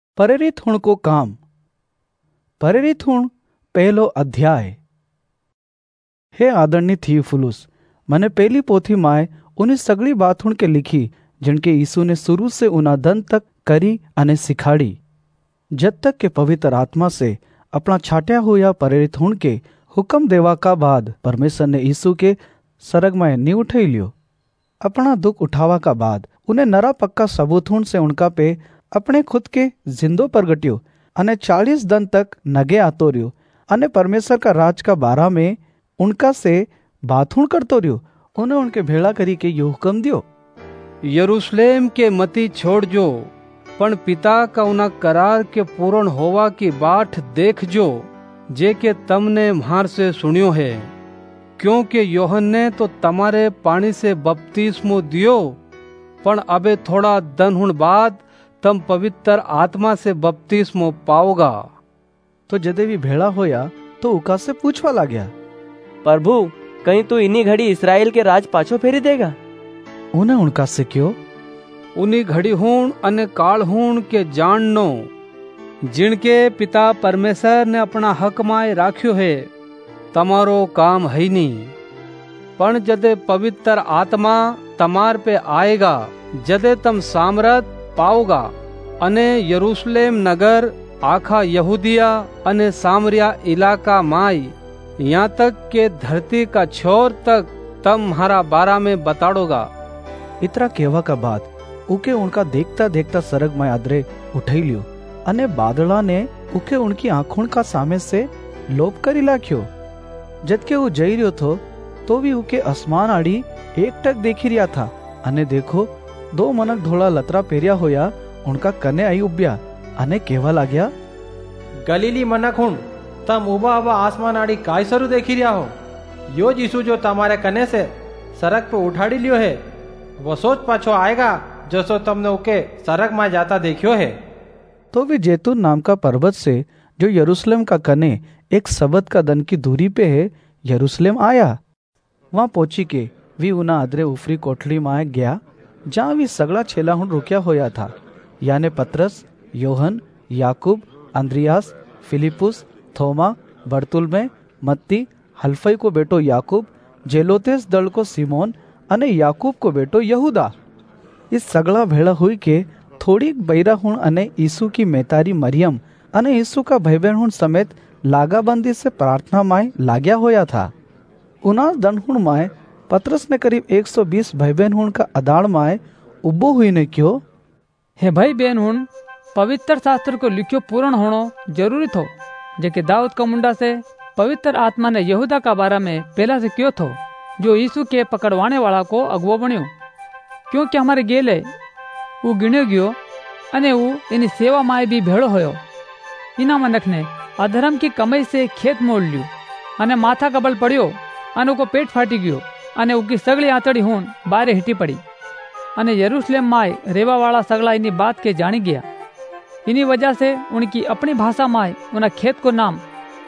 प्रेरित हुण को काम। प्रेरित हुण पहलो अध्याय। हे आदरणीय थियुफिलुस, मैंने पहली पोथी माए उन्हें सगली बात हुण के लिखी जिनके यीशु ने शुरू से उना दन तक करी अने सिखाड़ी, जब तक के पवित्र आत्मा से अपना छाट्या हुआ प्रेरित हुण के हुक्म देवा का बाद परमेश्वर ने यीशु के सरग में नी उठाई लियो। अपना दुख उठावा का बाद उन्हें नरा पक्का सबूत हुण से उनका पे अपने खुद के जिंदो प्रगट्यो अने 40 दिन तक नगे आतो रह्यो अने परमेश्वर का राज का बारा में उनका से बात हुण करतो रह्यो। उन्हें उनके भेड़ा करी के यो हुक्म दियो, यरूशलेम के मती छोड़जो, पण पिता का उना करार के पूर्ण होवा की बाट देखजो जे के तमने म्हार से सुनियो है। क्योंकि यूहन्ना ने तो तमारे पानी से बपतिस्मो दियो, पण अबे थोड़ा दिन हुण बाद तम पवित्र आत्मा से बपतिस्मो पाओगा। तो जदे भी भेड़ा होया तो उका से पूछवा लाग्या, प्रभु कहीं तू इन्हीं घड़ी इस्राएल के राज पाछो फेरी देगा? उन्हें उनका से क्यों? उन्हीं घड़ी हुण अने काल हुण के जाननो जिनके पिता परमेश्वर ने अपना हक माय राख्यो है, तमारो काम है नहीं। पण जदे पवित्र आत्मा तमार पे आएगा, जदे तम सामर्थ पाओगा अने यरूशलेम नगर, आखा यहूदिया अने सामरिया इलाका माई, यहाँ तक के धरती का छोर तक तम हमारा बारा में बताड़ोगा। इतना कहवा का बाद उके उनका देखता देखता सरग में आदरे उठाई लियो अने बादला ने उके उनकी आंखों का सामे से लोप करी लाख्यो। जबकि वो जई रह्यो थो तो भी उके आसमान आड़ी एकटक देखी रिया था अने देखो 2 मनक धोला लतरा पेरिया होया उनका कने आई उब्या अने कहवा लाग्या, गलीली मनक हुण तम उबा उबा आसमान आड़ी काय सरू देखी रिया हो? यो यीशु जो तमारे कने से सरक पे उठाड़ी लियो है, वो सोच पाछो आएगा जो सो तमने उके सरक में जाता देखियो है। तो वे जैतून नाम का पर्वत से जो यरूशलेम का कने एक सबत का दन की दूरी पे है यरूशलेम आया। वहां पहुंची के वी उना आदरे ऊपरी कोठड़ी में गया जहाँ वी सगड़ा छेला हुण रुकिया होया था, यानी पतरस, योहन, याकूब, अंद्रियास, फिलिपुस, थोमा, बरतुल्मै, मत्ती, हल्फई को बेटो याकूब, जेलोतेस दल को सिमोन अने याकूब को बेटो यहूदा। इस सगड़ा भेड़ा हुई के थोड़ी बैरा हुण अने यीशु की मेतारी मरियम अने यीशु का भाई बहन हुण समेत लागाबंदी से प्रार्थना माय लाग्या होया था। उना दन हुण माय पतरस ने करीब 120 भाई बहन हुण का अदाड़ माय उब्बो हुई ने क्यों, हे भाई बहन हुण, पवित्र शास्त्र को लिखियो पूर्ण होनो जरूरी थो, जेके दाऊद का मुंडा से पवित्र आत्मा ने यहूदा का बारा में पहला से क्यों थो, जो यीशु के पकड़वाने वाला को अगुवो बन्यो। क्योंकि हमारे गेले वो गिण्यो गयो अने वो इनी सेवा माए भी भेड़ो होयो। इना मनक ने अधर्म की कमाई से खेत मोड़ लियो अने माथा कबल पड़ियो अने को पेट फाटी गयो अने उकी सगली आंतड़ी हुण बारे हिटी पड़ी अने यरूशलेम माए रेवा वाला सगला इनी बात के जानी गया। इनी वजह से उनकी अपनी भाषा माए उना खेत को नाम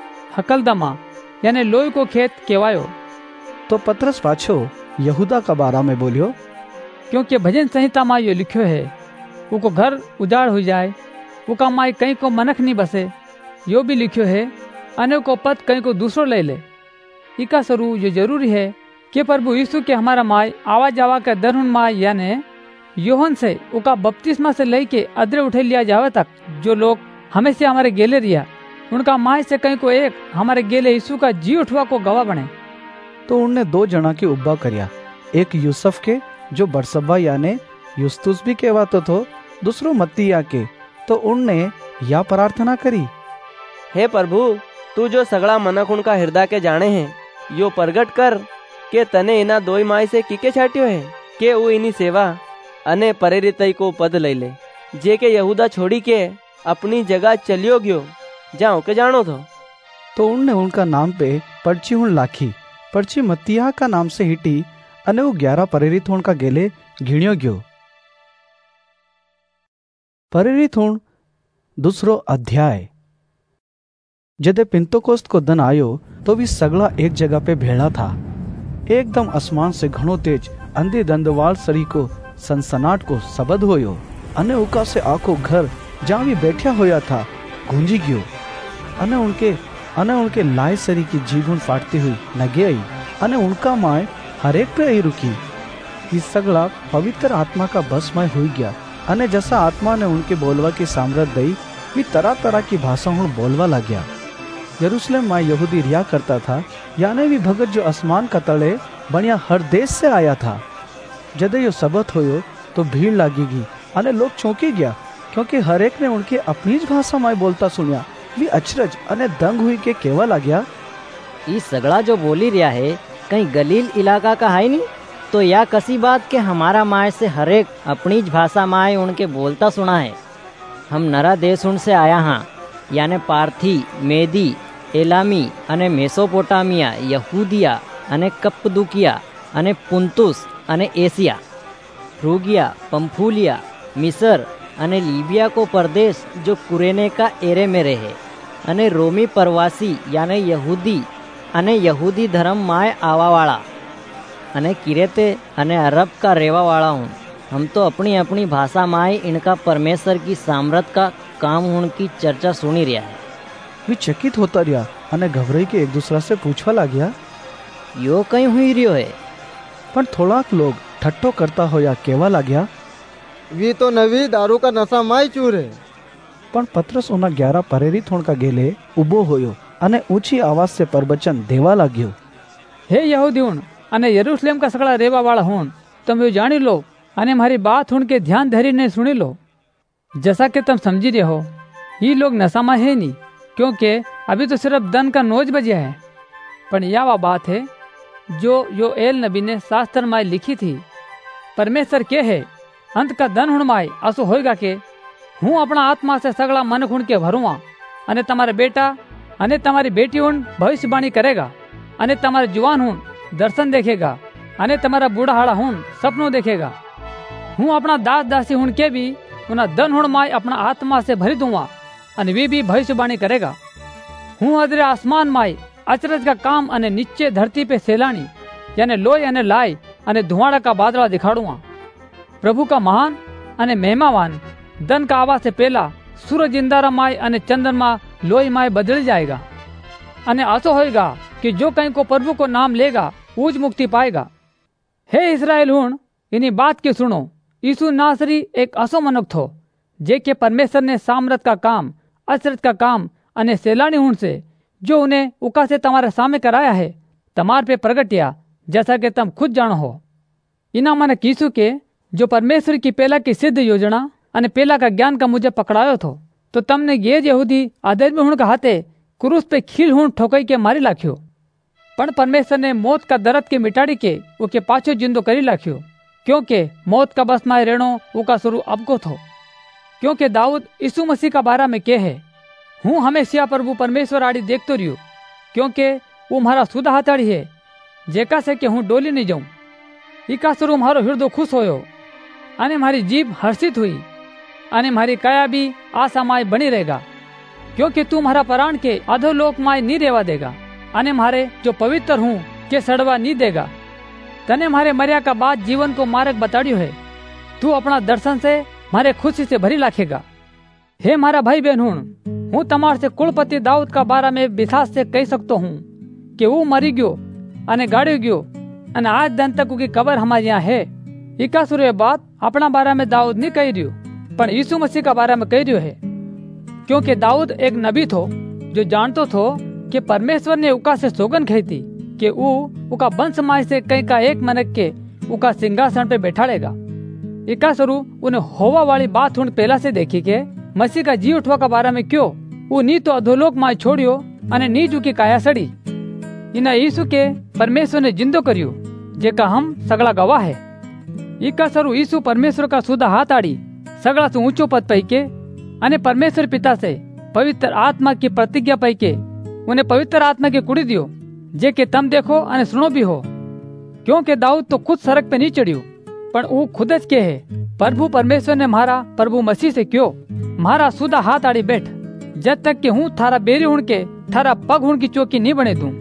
हकलदमा यानी लोई को खेत कहवायो। तो पतरस पाछो यहूदा का बारा में बोलियो, क्योंकि भजन संहिता में यो लिखियो है, उको घर उजाड़ हो जाए, उका माई कहीं को मनख नहीं बसे। यो भी लिखियो है, अने को पद कहीं को दूसरो ले ले। इका सरू जो जरूरी है कि प्रभु यीशु के हमारा माई आवा जावा के दरहुन माई यानी योहन से उका बपतिस्मा से लेके अदरे उठे लिया जावे तक जो लोग हमें से हमारे गेले रिया, उनका माई से कहीं को एक हमारे गेले यीशु का जी उठवा को गवाह बने। तो उनने 2 जना की उब्बा करिया, एक यूसुफ के जो बरसब्बा यानी युस्तुस भी कहवातो थो, दूसरो मत्तिया के। तो उनने या प्रार्थना करी, हे प्रभु तू जो सगड़ा मनक उनका हृदय के जाने हैं, यो प्रगट कर के तने इना 2 माई से किके छाट्यो है के वो इनी सेवा अने प्रेरितई को पद ले ले, जे के यहूदा छोड़ी के अपनी जगह चलियो गयो जाओ के जानो थो। तो उनने उनका नाम पे पर्ची हुण लाखी। पर्ची मत्तिया का नाम से हिटी अने वो 11 प्रेरित हुण का गेले घिण्यो गयो। प्रेरित हुण दूसरो अध्याय। जदे पिंतोकोस्त को दिन आयो तो भी सगला एक जगह पे भेड़ा था। एकदम आसमान से घणो तेज अंधी दंडवाल सरी को सनसनाट को सबद होयो अने उका से आखो घर જ્યાં વી બેઠ્યા હોયા થા ગૂંજી ગયો અને उनके लाय सरी की जीभून फाटती हुई नगे आई અને उनका माय हरेक पे आई रुकी। ये सगला पवित्र आत्मा का बस में हुई गया અને जैसा आत्मा ने उनके बोलवा की सामर्थ दई वे तरह तरह की भाषा हूँ बोलवा लग गया। यरूशलेम में यहूदी रिया करता था, यानी भी भगत जो आसमान का तले बनिया हर देश से आया था। जदे यो सबत होयो तो भीड़ लागेगी અને लोग चौंकी गया, क्योंकि हरेक ने उनकी अपनी ज भाषा में बोलता सुनिया। वे अचरज અને दंग हुई के केवा लाग्या, ये सगड़ा जो बोली रहा है कहीं गलील इलाका का है नहीं, तो या कसी बात के हमारा माय से हरेक अपनी ज भाषा माय उनके बोलता सुना है। हम नरा देश उनसे आया हाँ, यानी पार्थी, मेदी, एलामी अने मेसोपोटामिया, यहूदिया अने कप्पदुकिया अने पुंतुस अने एशिया, फ्रूगिया, पंफूलिया, मिस्र अने लीबिया को प्रदेश जो कुरेने का एरे में रहे, अने रोमी प्रवासी यानी यहूदी अने यहूदी धर्म माय आवावाड़ा अने किरेते अने अरब का रेवा वाला हूँ। हम तो अपनी अपनी भाषा माय इनका परमेश्वर की सामर्थ का काम उनकी चर्चा सुनी रहा है। वे चकित होता रहा अने घबराई के एक दूसरा से पूछवा लाग्या, यो कहीं हुई रियो है। पण थोड़ाक लोग ठट्ठो करता होया केवा लाग्या, वी तो नवी दारू का नशा माय चूर है। पण पत्रस उना 11 प्रेरित होण का गेले उबो होयो अने ऊंची आवाज से प्रवचन देवा लाग्यो, हे यहूदीओं अने यरूशलेम का सगड़ा रेवा वाला होन, तुम यो जानी लो अने मारी बात हुण के ध्यान धरी ने सुनी लो। जैसा कि तुम समझी रहे हो, ये लोग नशा में है नहीं, क्योंकि अभी तो सिर्फ दन का 9 बजे है। पर यह वह बात है जो योएल नबी ने शास्त्र में लिखी थी, परमेश्वर के है अंत का दन हुण माय असो होएगा के हूँ अपना आत्मा से सगड़ा मन खुण के भरूँगा, अने तमारे बेटा अने तमारी बेटी हुण भविष्यवाणी करेगा, अने तमारे जुवान हुण दर्शन देखेगा, अने तमारा बूढ़ा हाड़ा हुण सपनों देखेगा। हूँ अपना दास दासी हुण के भी उना दन हुण माय अपना आत्मा से भरी दूंगा, अने वे भी भविष्यवाणी करेगा। हूँ अदरे आसमान माय अचरज का काम अने नीचे धरती पे सैलानी यानी लोय अने लाय अने धुआड़ा का बादला दिखाड़ूंगा। प्रभु का महान अने महिमावान दन का आवाज से पहला सूरज इंदारा माय अने चंद्रमा लोई माय बदल जाएगा, अने ऐसो होएगा कि जो कहीं को प्रभु को नाम लेगा ऊज मुक्ति पाएगा। हे इस्राएल हुण इन्हीं बात की सुनो, यीशु नासरी एक असो मनुख थो, जे के परमेश्वर ने सामर्थ का काम, अचरज का काम अने सैलानी हुण से जो उन्हें उका से तुम्हारे सामने कराया है, तमार पे प्रगटिया, जैसा कि तुम खुद जानो हो। इना मन कीसु के जो परमेश्वर की पहला की सिद्ध योजना अने पहला का ज्ञान का मुझे पकड़ायो थो, तो तमने ये यहूदी आदर में हुण का हाथे क्रूस पे खील हुण ठोकाई के मारी लाख्यो। पण परमेश्वर ने मौत का दर्द के मिटाड़ी के उके पाछो जिंदो करी लाख्यो, क्योंकि मौत का बस माए रेणो उका शुरू अब को थो। क्योंकि दाऊद यीशु मसीह का बारा में के है, हूँ हमेशा प्रभु परमेश्वर आड़ी देखतो रह्यो, क्योंकि वो मारा सुधा हाथाड़ी है, जेका से कि हूँ डोली नहीं जाऊं। इका शुरू मारो हृदय खुश होयो, अने मारी जीभ हर्षित हुई, अने मारी काया भी आशा माय बनी रहेगा, क्योंकि तू मारा प्राण के अधोलोक माय नहीं रेवा देगा, अने मारे जो पवित्र हूँ के सड़वा नहीं देगा। तने मारे मर्या का बाद जीवन को मार्ग बताड़ियो है, तू अपना दर्शन से मारे खुशी से भरी लाखेगा। हे मारा भाई बहन हूँ तमार से कुलपति दाऊद का बारा में विश्वास से कह सकता हूँ कि वो मरी गयो अने गाड़ी गयो, अने आज दिन तक उसकी कबर हमारे यहाँ है। इका सुरे बात अपना बारा में दाऊद नहीं कह रही, पर यीशु मसीह का बारा में कह रही है, क्योंकि दाऊद एक नबी थो जो जानतो थो कि परमेश्वर ने उका से सोगन खाई थी कि उका वंश माय से कई का एक मनक के उका सिंहासन पे बैठाड़ेगा। इका स्वरूप उन्हें होवा वाली बात हुण पहला से देखी के मसीह का जी उठवा का बारा में क्यों वो नी तो अधोलोक माय छोड़ियो अने नी झुकी काया सड़ी। इना यीशु के परमेश्वर ने जिंदो करियो, जेका हम सगला गवाह है। इका स्वरूप यीशु परमेश्वर का सुधा हाथ आड़ी सगला से ऊंचो पद पाई के अने परमेश्वर पिता से पवित्र आत्मा की प्रतिज्ञा पाई के उन्हें पवित्र आत्मा की कुड़ी दियो, जे के तम देखो अने सुनो भी हो। क्योंकि दाऊद तो खुद सड़क पे नहीं चढ़ियो, पर वो खुद के है, प्रभु परमेश्वर ने मारा प्रभु मसीह से क्यों मारा सुधा हाथ आड़ी बैठ, जब तक कि हूँ थारा बेरी हुण के थारा पग हुण की चौकी नहीं बने दूं।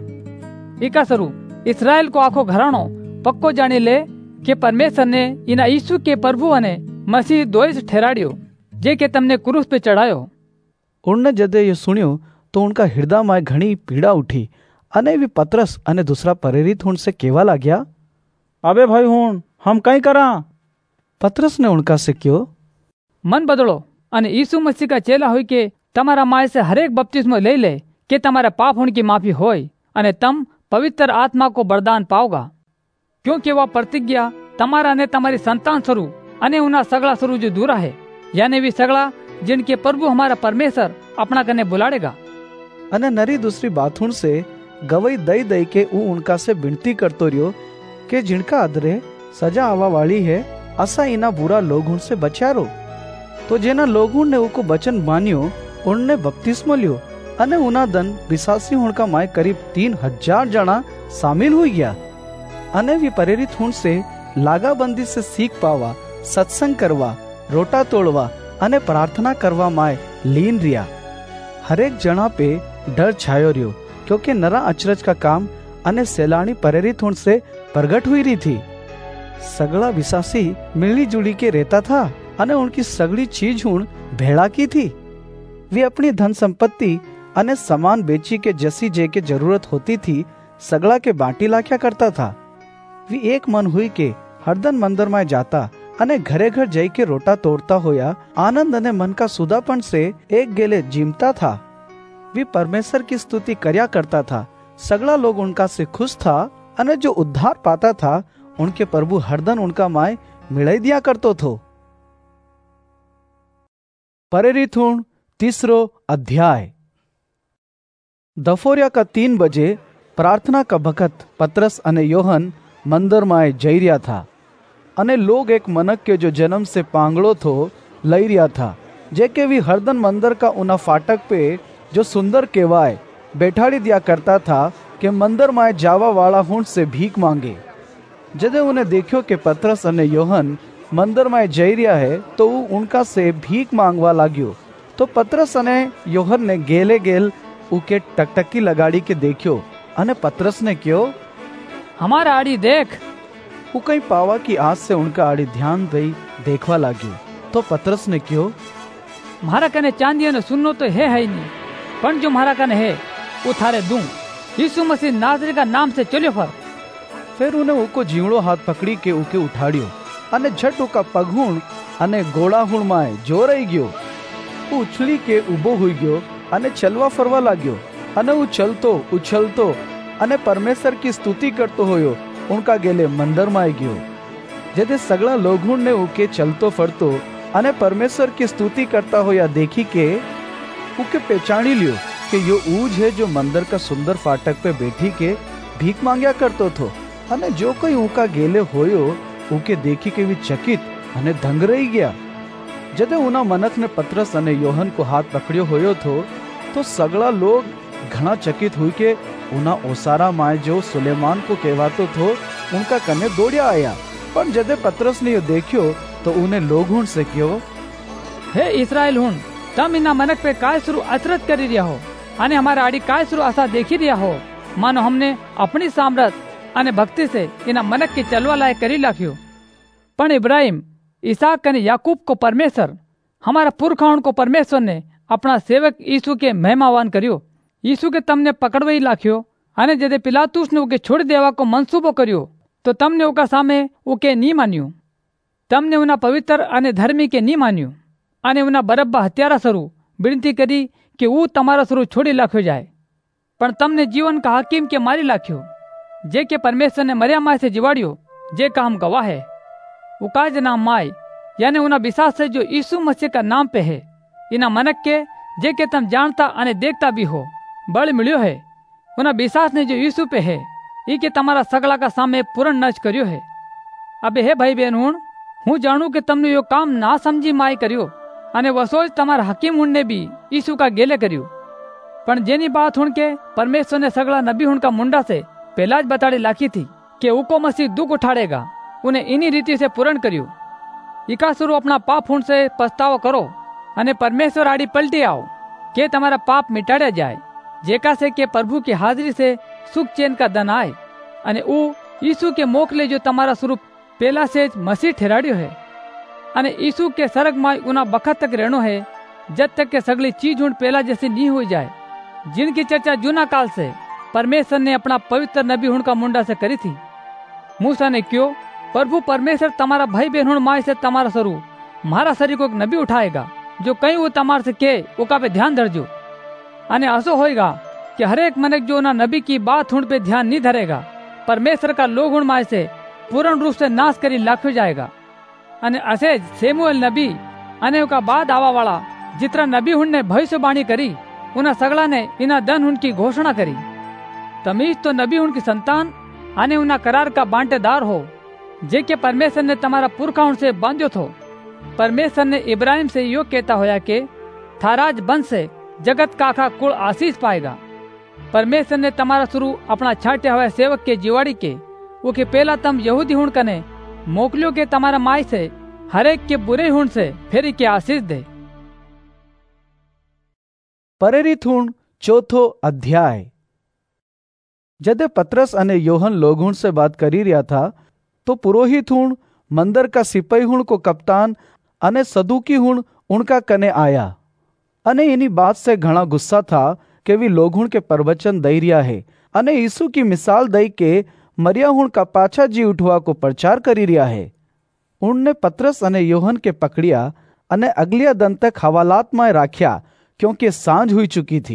इका स्वरूप इसराइल को आखो घराणो पक्को जानी ले कि परमेश्वर ने इना यीशु के प्रभु अने मसीह दोष ठहराड़ियो, जे के तमने क्रूस पे चढ़ायो। उनने जदे ये सुन्यो तो उनका हृदय में घणी पीड़ा उठी अने वी पतरस अने दूसरा प्रेरित हुण से केवा लाग्या, अबे भाई हुण हम कई करा। पतरस ने उनका से क्यों, मन बदलो अने यीशु मसीह का चेला होई के तमारा माय से हरेक बपतिस्मो ले ले के तमारा पाप होने की माफी होय अने तम पवित्र आत्मा को वरदान पाओगा, क्योंकि वह प्रतिज्ञा तमारा ने तमारी संतान स्वरूप अने उना सगला स्वरूप जो दूरा है, यानी वी सगला जिनके प्रभु हमारा परमेश्वर अपना कने बुलाड़ेगा। अने नरी दूसरी बातुण से गवई दई दई के ऊ उनका से विनती करतो रियो के जिनका अदरे सजा आवा वाली है असा इना बुरा लोगुण से बचारो। तो जेना लोगुण ने उको वचन मान्यो उनने बपतिस्मो लियो अने उना दन विश्वासी हुण का माय करीब 3000 जना शामिल हुई गया। अने वी प्रेरित हुण से लागाबंदी से सीख पावा, सत्संग करवा, रोटा तोड़वा अने प्रार्थना करवा माय लीन रिया। हरेक जना पे डर छायो रियो, क्योंकि नरा अचरज का काम अने सैलानी प्रेरित हुण से प्रगट हुई रही थी। सगला विश्वासी मिली जुली के रहता था अने उनकी सगली चीज हुण भेड़ा की थी। वे अपनी धन संपत्ति अने सामान बेची के जैसी जे के जरूरत होती थी सगला के बाटी लाख्या करता था। वे एक मन हुई के हरदन मंदिर में जाता अने घरे घर जाई के रोटा तोड़ता होया आनंद अने मन का सुदापन से एक गेले जीमता था। वे परमेश्वर की स्तुति करया करता था। सगला लोग उनका से खुश था अने जो उद्धार पाता था उनके प्रभु हरदन उनका माय मिलाई दिया करतो थो। प्रेरित हुण तीसरो अध्याय। दफोरिया का 3 बजे प्रार्थना का बखत पतरस अने योहन मंदिर में जई रिया था अने लोग एक मनक के जो जन्म से पांगड़ो थो लई रिया था, जेके भी हरदन मंदिर का उना फाटक पे जो सुंदर केवाय बैठाड़ी दिया करता था कि मंदिर में जावा वाला हुण से भीख मांगे। जदे उन्हें देखियो कि पतरस अने योहन मंदिर में जई रिया है तो उनका से भीख मांगवा लाग्यो। तो पतरस अने योहन ने गेले गेल उके टकटकी लगाड़ी के देखियो अने पतरस ने क्यों, हमारा आड़ी देख। वो कई पावा की आस से उनका आड़ी ध्यान दई देखवा लाग्यो। तो पतरस ने क्यों, मारा कने चांदी ने सुनो तो है ही नहीं, पण जो मारा कने है वो थारे दूं। यीशु मसीह नाज़री का नाम से चलियो फर। फिर उन्हें उको जीवड़ो हाथ पकड़ी के उके उठाड़ियो अने झट उका पगहुण अने गोड़ा हुण माय जोर आई गयो। वो उछली के उबो हुई गयो अने चलवा फरवा लाग्यो अने वो चलतो उछलतो अने परमेश्वर की स्तुति करतो होयो उनका गेले मंदिर में आई गयो। जदे सगला लोगुण ने उके चलतो फरतो अने परमेश्वर की स्तुति करता होया देखी के उके पहचानी लियो कि यो ऊज है जो मंदिर का सुंदर फाटक पे बैठी के भीख मांग्या करतो थो। अने जो कोई उका गेले होयो उके देखी के भी चकित अने दंग रही गया। जदे उना मनक ने पतरस अने योहन को हाथ पकड़ियो होयो थो तो सगला लोग घना चकित हुई के उना ओसारा माय जो सुलेमान को कहवातो थो उनका कने दौड़िया आया। पर जदे पतरस ने यो देखियो तो उन्हें लोगुण से क्यों, हे इस्राएल हुण तम इना मनक पे काय शुरू अचरज करी रिया हो अने हमारा आड़ी काय शुरू आशा देखी रिया हो, मानो हमने अपनी सामर्थ अने भक्ति से इना मनक की चलवा लायक करी लाख्यो। पण इब्राहिम इसहाक अने याकूब को परमेश्वर हमारा पुरखाओं को परमेश्वर ने अपना सेवक यीशु के महिमावान कर्यो। यीशु के तमने पकड़वाई लाख्यो अने जदे पिलातुस ने उके छोड़ी देवा को मंसूबो कर्यो तो तमने उका सामे उके नी मान्यो। तमने उना पवित्र अने धर्मी के नी मान्यो अने उना बरब्बा हत्यारा स्वरू विनती करी कि वो तमारा स्वरू छोड़ी लाख्यो जाए। पण तमने जीवन का हाकिम के मारी लाख्यो, जे के परमेश्वर ने मरिया माय से जिवाड़ियो, जे का हम गवाह है। वो काज नाम माय यानी उना विश्वास है जो यीशु मसीह का नाम पे है। इना मनक के जे के तम जानता अने देखता भी हो बल मिलियो है। उना विश्वास ने जो यीशु पे है ई के तमारा सगला का सामे पूर्ण नच कर्यो है। अबे हे भाई बहन हूँ जाणू के तमने यो काम ना समझी माय कर्यो अने वसोज तमारा हकीम हुण ने भी यीशु का गेले कर्यो। पण जेनी बात हुण के परमेश्वर ने सगला नबी हुण का मुंडा से पहला ज बताड़ी लाखी थी कि उको मसीह दुख उठाड़ेगा, उन्हें इन्हीं रीति से पूर्ण कर्यो। इका शुरू अपना पाप हुण से पछतावो करो अने परमेश्वर आड़ी पलटी आओ के तमारा पाप मिटाड़े जाए, जेका से के प्रभु की हाजिरी से सुख चैन का धन आए अने ऊ यीशु के मोकले जो तमारा स्वरूप पहला से मसीह ठहराड़ियो है। अने यीशु के सरग माई उना बखत तक रहनो है जब तक के सगली चीज उन पहला जैसी नहीं हो जाए, जिनकी चर्चा जूना काल से परमेश्वर ने अपना पवित्र नबी हुण का मुंडा से करी थी। मूसा ने क्यों, प्रभु परमेश्वर तमारा भाई बहन हुण माई से तमारा सरू मारा शरीर को एक नबी उठाएगा जो कहीं वो तमार से के उका पे ध्यान धरजो। अने ऐसो होएगा कि हरेक मनक जो ना नबी की बात हुण पे ध्यान नहीं धरेगा, परमेश्वर का लोग हुण माई से पूर्ण रूप से नाश करी लाख्यो जाएगा। अने असे सेमुएल नबी अने उका बाद आवा वाला जितना नबी हुण ने भविष्यवाणी करी उना सगला ने इना दन हुण की घोषणा करी। तमीज तो नबी हुण की संतान अने उना करार का बांटेदार हो जे के परमेश्वर ने तमारा पुरखा हुण से बांध्यो थो। परमेश्वर ने इब्राहिम से यो कहता होया के थाराज वंश से जगत का आखा कुल आशीष पाएगा। परमेश्वर ने तमारा शुरू अपना छाटे हुए सेवक के जिवाड़ी के वो के पहला तम यहूदी हुण कने मोकलियो के तमारा माई से हरेक के बुरे हुण से फेरी के आशीष दे। प्रेरित हुण चौथो अध्याय। जदे पतरस अने योहन लोगुण से बात करी रहा था तो पुरोहित हुण, मंदिर का सिपाही हुण को कप्तान अने सदुकी हुण उनका कने आया अने इनी बात से घणा गुस्सा था कि वे लोगुण के प्रवचन दई रिया है अने यीशु की मिसाल दई के मरिया हुण का पाछा जी उठवा को प्रचार करी रिया है। उनने पतरस अने योहन के पकड़िया अने अगलिया दिन तक हवालात में राख्या क्योंकि सांझ हुई चुकी थी।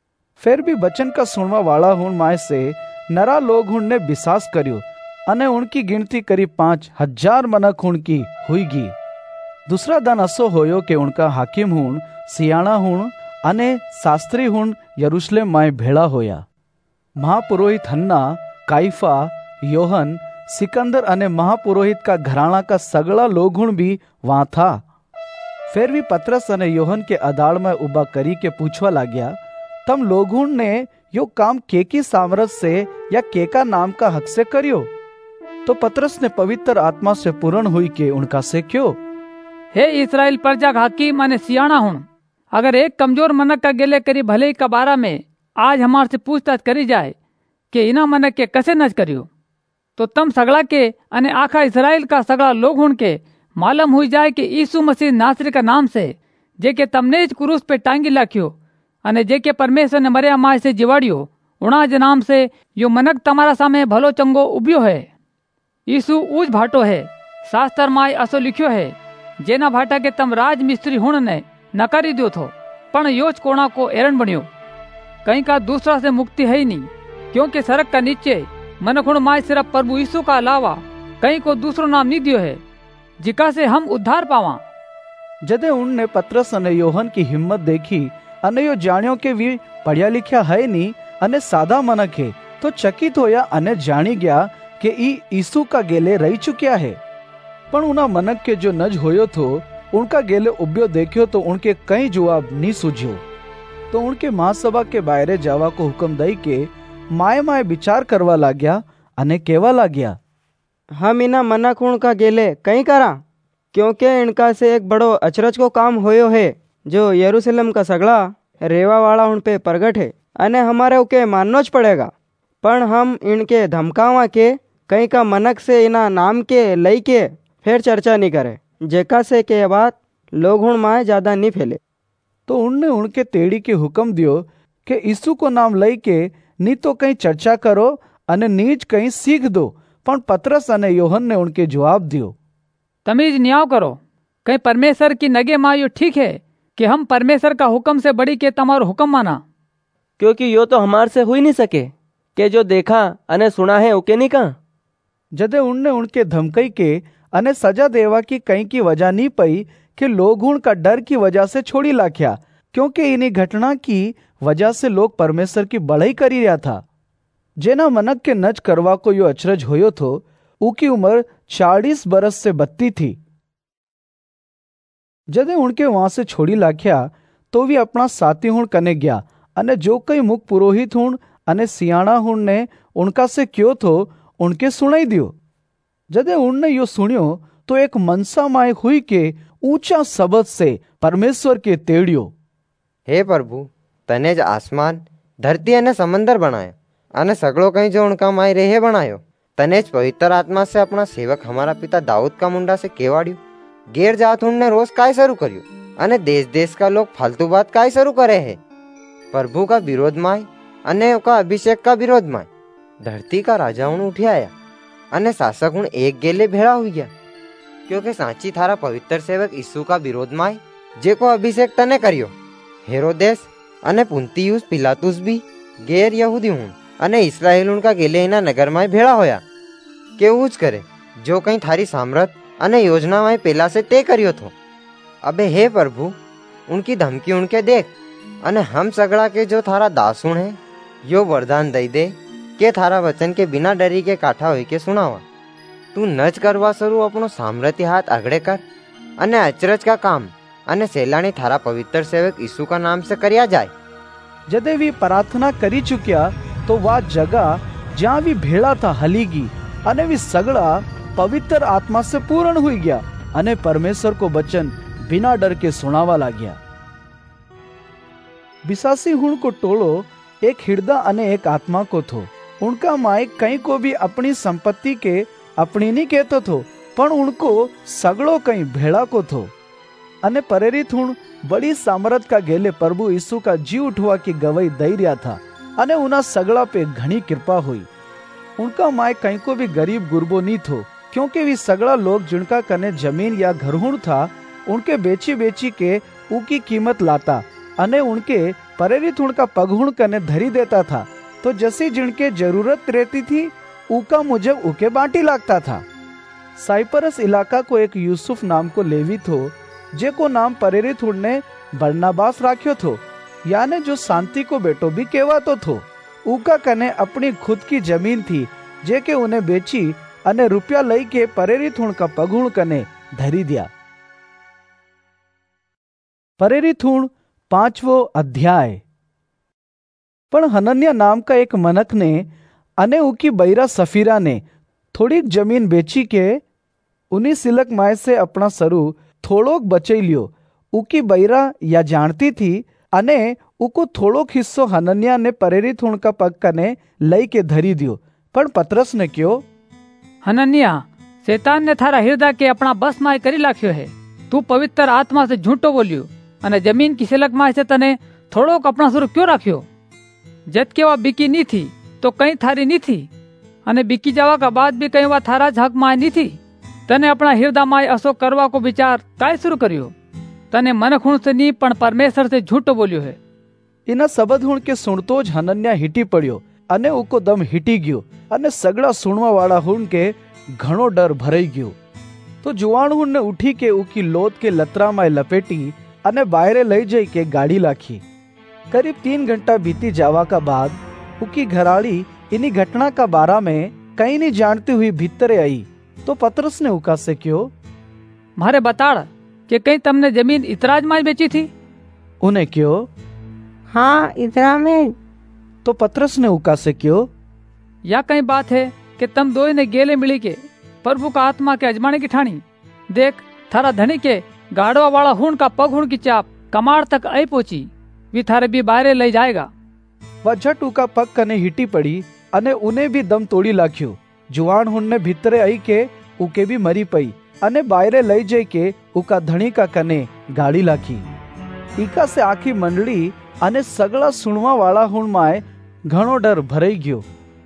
फिर भी वचन का सुनवा वाला हुण माय से नरा लोग हुण ने विश्वास कर्यो अने उनकी गिनती करीब 5,000 मनक हुण की हुईगी। दूसरा दिन असो होयो कि उनका हाकिम हुण, सियाणा हुण अने शास्त्री हुण यरूशलेम माय भेड़ा होया। महापुरोहित हन्ना, काइफा, योहन, सिकंदर अने महापुरोहित का घराना का सगला लोग हुण भी वहां था। फिर भी पतरस अने योहन के अदाड़ में उबा करी के पूछवा लाग्या, तम लोगुण ने यो काम केकी सामर्थ से या केका नाम का हक से करियो? तो पतरस ने पवित्र आत्मा से पूर्ण हुई के उनका से क्यों, हे इस्राएल प्रजा हाकिम माने सियाणा हुण, अगर एक कमजोर मनक का गेले करी भले का बारा में आज हमार से पूछताछ करी जाए कि इना मनक के कसे नज करियो, तो तम सगला के अने आखा इस्राएल का सगला लोग हुण के मालूम हुई जाए कि यीशु मसीह नासरी का नाम से जे के तमने क्रूस पे टांगी लाख्यो अने जे के परमेश्वर ने मरिया माय से जिवाड़ियो, उणाज नाम से यो मनक तमारा सामे भलो चंगो उबियो है। यीशु ऊज भाटो है, शास्त्र माय असो लिखियो है, जेना भाटा के तम राज मिस्त्री हुण ने नकारी दियो थो, पण योच कोणा को एरण बनियो। कहीं का दूसरा से मुक्ति है ही नहीं, क्योंकि सड़क का नीचे मनक हुण माय सिर्फ प्रभु यीशु का अलावा कहीं को दूसरो नाम नहीं दियो है जिका से हम उद्धार पावा। जदे उनने पतरस अने योहन की हिम्मत देखी अने यो जाण्यो के वी पढ़िया लिखया है नी अने सादा मनक है, तो चकित होया अने जानी गया कि ई यीशु का गेले रही चुकिया है। पण उना मनक के जो नज होयो थो उनका गेले उब्यो देखियो तो उनके कई जवाब नहीं सूझ्यो। तो उनके महासभा के बाहरे जावा को हुक्म दई के माए माए विचार करवा लाग्या अने केवा लाग्या, हम इना मनक हुण का गेले कहीं करा, क्योंकि इनका से एक बड़ो अचरज को काम होयो है जो यरूशलेम का सगला रेवा वाला उन पे प्रगट है अने हमारे उके माननोच पड़ेगा। पण हम इनके धमकावा के कहीं का मनक से इना नाम के लई के फिर चर्चा नहीं करे, जेका से के बात लोग हुण माए ज्यादा नहीं फैले। तो उनने उनके तेड़ी के हुक्म दियो कि यीशु को नाम लई के नी तो कहीं चर्चा करो अने नीच कहीं सीख दो। पण पतरस अने योहन ने उनके जवाब दियो, तमीज न्याव करो, कहीं परमेश्वर की नगे मायो ठीक है कि हम परमेश्वर का हुक्म से बड़ी के तमारो हुक्म माना, क्योंकि यो तो हमार से हुई नहीं सके के जो देखा अने सुना है ओके नहीं कहा। जदे उनने उनके धमकई के अने सजा देवा की कहीं की वजह नहीं पई कि लोगुण का डर की वजह से छोड़ी लाख्या, क्योंकि इन्हीं घटना की वजह से लोग परमेश्वर की बढ़ाई करी रहा था। जेना मनक के नच करवा को यो अचरज होयो थो, उकी उम्र 40 बरस से बत्ती थी। जदे उनके वहां से छोड़ी लाख्या तो वी अपना साथी हुण कने गया अने जो कई मुख पुरोहित हुण अने सियाणा हुण ने उनका से क्यों थो उनके सुनाई दियो। जदे उनने यो सुनियो तो एक मनसा माय हुई के ऊंचा शब्द से परमेश्वर के तेड़ियो, हे प्रभु, तने ज आसमान धरती अने समंदर बनायो अने सगळो कहीं जो उनका माय रेहे बनायो। तने ज पवित्र आत्मा से अपना सेवक हमारा पिता दाऊद का मुंडा से केवाड़ियो गैर जात ने रोज काय शुरू करियो अने देश देश का लोग फालतू बात काय शुरू करे है। प्रभु का विरोध माय अने का अभिषेक का विरोध माय धरती का राजा हूँ उठी आया अने शासक हूँ एक गेले भेड़ा हुई गया, क्योंकि सांची थारा पवित्र सेवक यीशु का विरोध माय जेको अभिषेक तने करियो। हेरोदेस अने पुंतियुस पिलातुस भी गैर यहूदी हूँ अने इस्राएल उनका गेले इना नगर माय भेड़ा होया केवुं ज करे जो कहीं थारी सामर्थ अने योजना माय पहला से तय करियो थो। अबे हे प्रभु उनकी धमकी उनके देख अने हम सगड़ा के जो थारा दासुण है यो वरदान दई दे के थारा वचन के बिना डरी के काठा होई के सुनावा। तू नज करवा सरू अपनो सामर्थ्य हाथ आगड़े कर अने अचरज का काम अने सेलानी थारा पवित्र सेवक यीशु का नाम से करिया जाए। जदे वी प्रार्थना करी चुक्या तो वह जगह जहाँ वी भेड़ा था हलीगी अने वी सगड़ा पवित्र आत्मा से पूर्ण हुई गया अने परमेश्वर को वचन बिना डर के सुनावा लाग्या। बिसासी हुण को टोलो एक हृदय अने एक आत्मा को थो। उनका माइक कहीं को भी अपनी संपत्ति के अपनी नहीं कहतो थो, पण उनको सगड़ो कहीं भेड़ा को थो अने प्रेरित हुण बड़ी सामर्थ का गेले प्रभु यीशु का जी उठवा की गवाही दई रहा था अने उना सगड़ा पे घनी कृपा हुई। उनका माइक कहीं को भी गरीब गुरबो नहीं थो, क्योंकि वे सगड़ा लोग जिनका कने जमीन या घरहुण था उनके बेची बेची के उनकी कीमत लाता अने उनके प्रेरित उनका पगहुण कने धरी देता था। तो जैसी जिनके जरूरत रहती थी उका मुजब उके बांटी लागता था। साइप्रस इलाका को एक यूसुफ नाम को लेवी थो जेको नाम प्रेरित ने बरनबास राख्यो थो, यानी जो शांति को बेटो भी कहवातो थो। उका कने अपनी खुद की जमीन थी जेके उन्हें बेची अने रुपया लई के प्रेरित का पगहुण कने धरी दिया। प्रेरित 5वां अध्याय। पण हनन्या नाम का एक मनक ने अने उकी बैरा सफीरा ने थोड़ी जमीन बेची के उन्हीं सिलक माय से अपना सरू थोड़ोक बचाई लियो। उकी बैरा या जानती थी अने उको थोड़ोक हिस्सो हनन्या ने प्रेरित का पग कने लई के धरी दियो। पण पतरस ने क्यों, हनन्या शैतान ने थारा हृदय के अपना बस माय करी लाख्यो है। तू पवित्र आत्मा से झूठो बोलियो अने जमीन की सिलक माय से तने थोड़ोक अपना सरू क्यों राख्यो। जद के वा बिकी नहीं थी तो कहीं थारी नहीं थी अने बिकी जावा का बाद भी कहीं वा थारा हक माय नहीं थी। तने अपना हृदय माय असो करवा को विचार काय शुरू करियो। तने मन खूण से नहीं पण परमेश्वर से झूठो बोलियो है। इना सबद हुण के सुनतो ज हनन्या हिटी पड़ियो अने उको दम हिटी गयो अने सगड़ा सुनवा वाला हुण के घणो डर भराई गयो। तो जुवान हुण ने उठी के उकी लोथ के लतरा माय लपेटी अने बाहरे लई जई के गाड़ी लाखी। करीब 3 घंटा बीती जावा का बाद उकी घराड़ी इन्हीं घटना का बारा में कहीं नहीं जानती हुई भीतरे आई। तो पतरस ने उका से क्यों, मारे बताड़ कि कहीं तुमने जमीन इतराज में बेची थी। उन्हें क्यों, हाँ इतरा में। तो पतरस ने उका से क्यों, या कहीं बात है कि तुम दो ने गेले मिली के प्रभु का आत्मा के अजमाने की ठानी। देख थारा धनी के गाड़वा वाला हुण का पग हुण की चाप कमाड़ तक आई पहुंची, वी थारे भी बाहरे ले जाएगा। वह झट उका पग कने हिटी पड़ी अने उन्हें भी दम तोड़ी लाख्यो। जुवान हुण ने भीतरे आई के उके भी मरी पई अने बाहरे लई जाई के उका धनी का कने गाड़ी लाखी। ईका से आखी मंडली अने सगड़ा सुनवा वाला हुण माय घणो डर भराई गयो।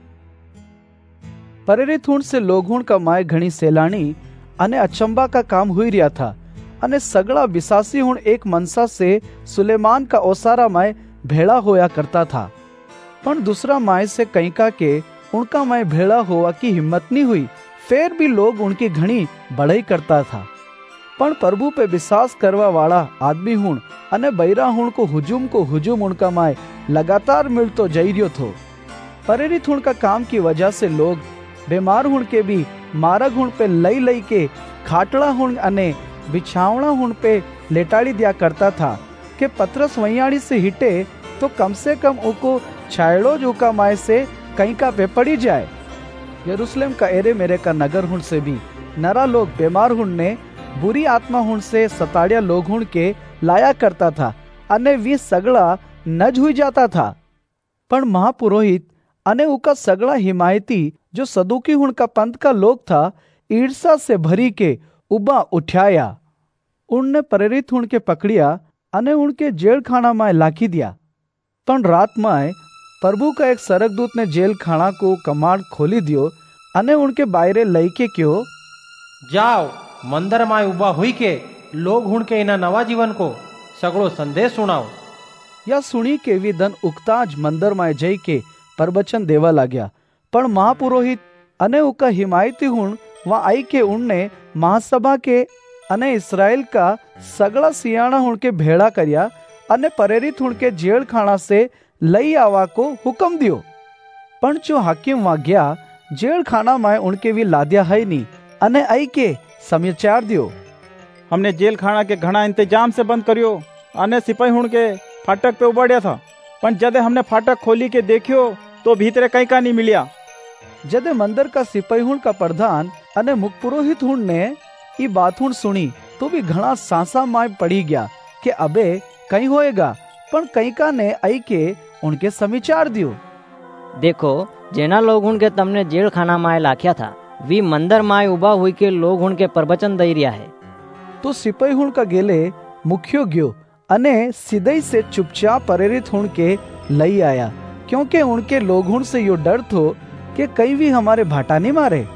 प्रेरित हुण से लोग हुण का माय घणी सेलानी अने अचंबा का काम हुई रिया था अने सगड़ा विसासी हुण एक मनसा से सुलेमान का ओसारा माय भेड़ा होया करता था। पण दूसरा माय से कहीं का के उनका माय भेड़ा होवा की हिम्मत नहीं हुई। फिर भी लोग उनकी घणी बड़ाई करता था। पण प्रभु पे विश्वास करवा वाला आदमी हुण अने बैरा हुण को हुजूम उनका माय लगातार मिलतो जई रियो थो। प्रेरित हुण का काम की वजह से लोग बीमार हुण के भी मारग हुण पे लई लई के खाटड़ा हुण अने बिछावना हुण पे लेटाड़ी दिया करता था कि पतरस वैयाणी से हिटे तो कम से कम उको छायड़ो जुका माय से कहीं का पे पड़ी जाए। यरूशलेम का एरे मेरे का नगर हुण से भी नरा लोग बीमार हुण ने बुरी आत्मा हुण से सताड़िया लोग हुण के लाया करता था अने वी सगड़ा नज हुई जाता था। पण महापुरोहित अने उका सगड़ा हिमायती जो सदुकी हुण का पंथ का लोग था ईर्षा से भरी के उबा उठाया उनने प्रेरित उनके पकड़िया अने उनके जेल खाना में लाखी दिया। पण रात में प्रभु का एक सरकदूत ने जेल खाना को कमाड़ खोली दियो अने उनके बाहरे लई के क्यों जाओ मंदिर में उबा हुई के लोग हुण के इना नवा जीवन को सगड़ो संदेश सुनाओ। या सुनी के वी धन उगताज मंदिर में जई के प्रवचन देवा लाग्या। पण महापुरोहित अने उका हिमायती हुण वहां आई के उनने महासभा के अने इसराइल का सगड़ा सियाणा हुण के भेड़ा करया अने प्रेरित हुण के जेल खाना से लई आवा को हुक्म दियो। पण जो हाकिम वहां गया जेल खाना में उनके भी लाद्या है नी अने आई के समाचार दियो। हमने जेल खाना के घना इंतजाम से बंद करियो अने सिपाही हुण के फाटक पे उबाड़िया था, पण जदे हमने फाटक खोली के देखियो तो भीतरे कहीं का नहीं मिलिया। जदे मंदिर का सिपाही हुण का प्रधान अने मुख्य पुरोहित हुण ने ये बात हुण सुनी तो भी घना सांसा माय पड़ी गया कि अबे कहीं होएगा। पण कहीं का ने आई के उनके समाचार दियो। देखो जेना लोग उनके तमने जेल खाना माय लाख्या था वी मंदिर माय उबा हुई के लोग उनके प्रवचन दई रिया है। तो सिपाही हुण का गेले मुख्यो गयो अने सीधे से चुपचाप प्रेरित हुण के लई आया, क्योंकि उनके लोग हुण से यो डर थो कि कहीं भी हमारे भाटा नहीं मारे।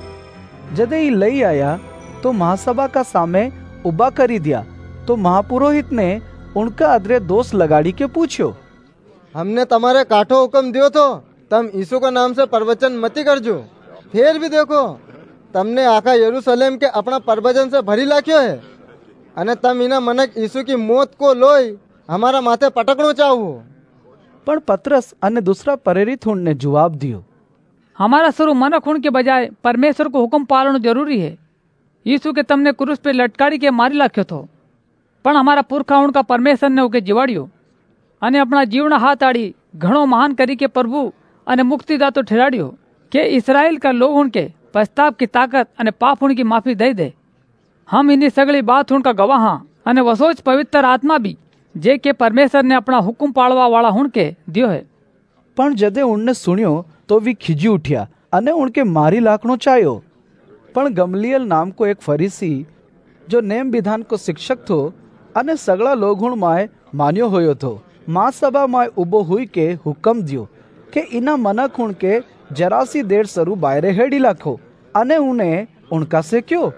जदे ही लई आया तो महासभा का सामे उबा करी दिया। तो महापुरोहित ने उनका अदरे दोष लगाड़ी के पूछो, हमने तुम्हारे काठो हुक्म दियो तो तम यीशु का नाम से प्रवचन मती करजो। फिर भी देखो तमने आखा यरूशलेम के अपना प्रवचन से भरी लाख्यो है अने तम इना मनक यीशु की मौत को लोई हमारा माथे पटकणो चाहो। पण पतरस अने दूसरा प्रेरित हुण ने जवाब दियो, हमारा स्वरूप मनक हुण के बजाय परमेश्वर को हुक्म पालनो जरूरी है। यीशु के तमने क्रूस पे लटकाड़ी के मारी लाख्यो थो, पण हमारा पुरखा हुण का परमेश्वर ने उके जीवाड़ियो अने अपना जीवना हाथ आड़ी घणो महान करी के प्रभु अने मुक्तिदातो ठहराड़ियो के इसराइल का लोग हुण के पश्चाताप की ताकत अने पाप हुण की माफी दई दे। हम इन्हीं सगली बात हुण का गवाह हाँ अने वसोच पवित्र आत्मा भी जे के परमेश्वर ने अपना हुक्म पालवा वाला हुण के दियो है। पण जदे उनने सुनियो तो वी खीजी उठिया अने उनके मारी लाखणो चाह्यो। पण गमलियल नाम को एक फरीसी जो नेम विधान को शिक्षक थो अने सगळा लोग हुण माय मान्यो होयो थो, महासभा माय उबो हुई के हुक्म दियो के इना मनक हुण के जरासी देर सरू बाहरे हेडी लाखो अने उन्हें उनका से क्यों।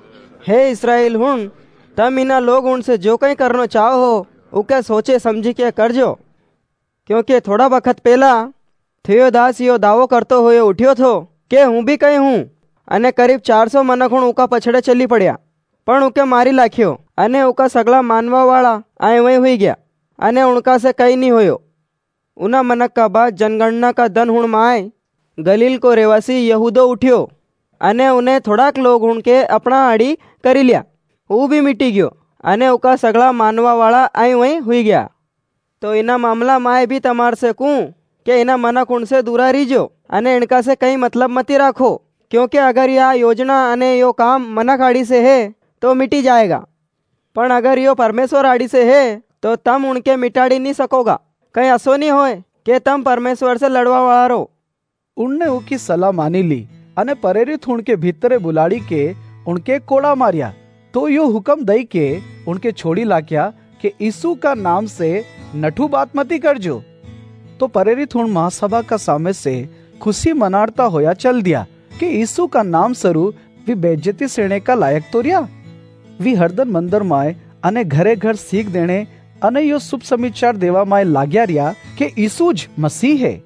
हे इस्राएल हुण तम इना लोग उनसे जो कहीं करनो चाहो उके सोचे समझी के करजो, क्योंकि थोड़ा वक्त पहला थियोदास यो दावो करतो हुए उठ्यो थो के हूँ भी कहीं हूँ अने करीब 400 मनक हुण उका पछड़े चली पड़िया, पण उके मारी लाख्यो अने उका सगला मानवा वाला आए वही हुई गया अने उनका से कहीं नहीं होयो। उना मनक का बाद जनगणना का दन हुण माय गलील को रेवासी यहूदो उठ्यो अने उन्हें थोड़ाक लोग उनके अपना आड़ी करी लिया, वो भी मिटी गयो अने उका सगला मानवा वाला आई वही हुई गया। तो इना मामला माए भी तमार से कहूँ कि इना मनक उनसे दूरा रहीजो अने इनका से कहीं मतलब मती राखो, क्योंकि अगर यह योजना अने यो काम मनक आड़ी से है तो मिटी जाएगा, पण अगर यो परमेश्वर आड़ी से है तो तम उनके मिटाड़ी नहीं सकोगा। कहीं असो नहीं होए कि तम परमेश्वर से लड़वा वाला रहो। उनने उनकी सलाह मानी ली अने प्रेरित हुण के भीतरे बुलाड़ी के उनके कोड़ा मारिया। तो यो हुक्म दई के उनके छोड़ी लाख्या कि यीशु का नाम से नठू बात मती करजो। तो प्रेरित हुण महासभा का सामे से खुशी मनाड़ता होया चल दिया कि यीशु का नाम स्वरूप वी बेइज्जती सेने का लायक तो रिया। वी हरदन मंदिर माय अने घरे घर सीख देने अने यो शुभ समाचार देवा माय लाग्या रिया कि यीशु ज मसीह है।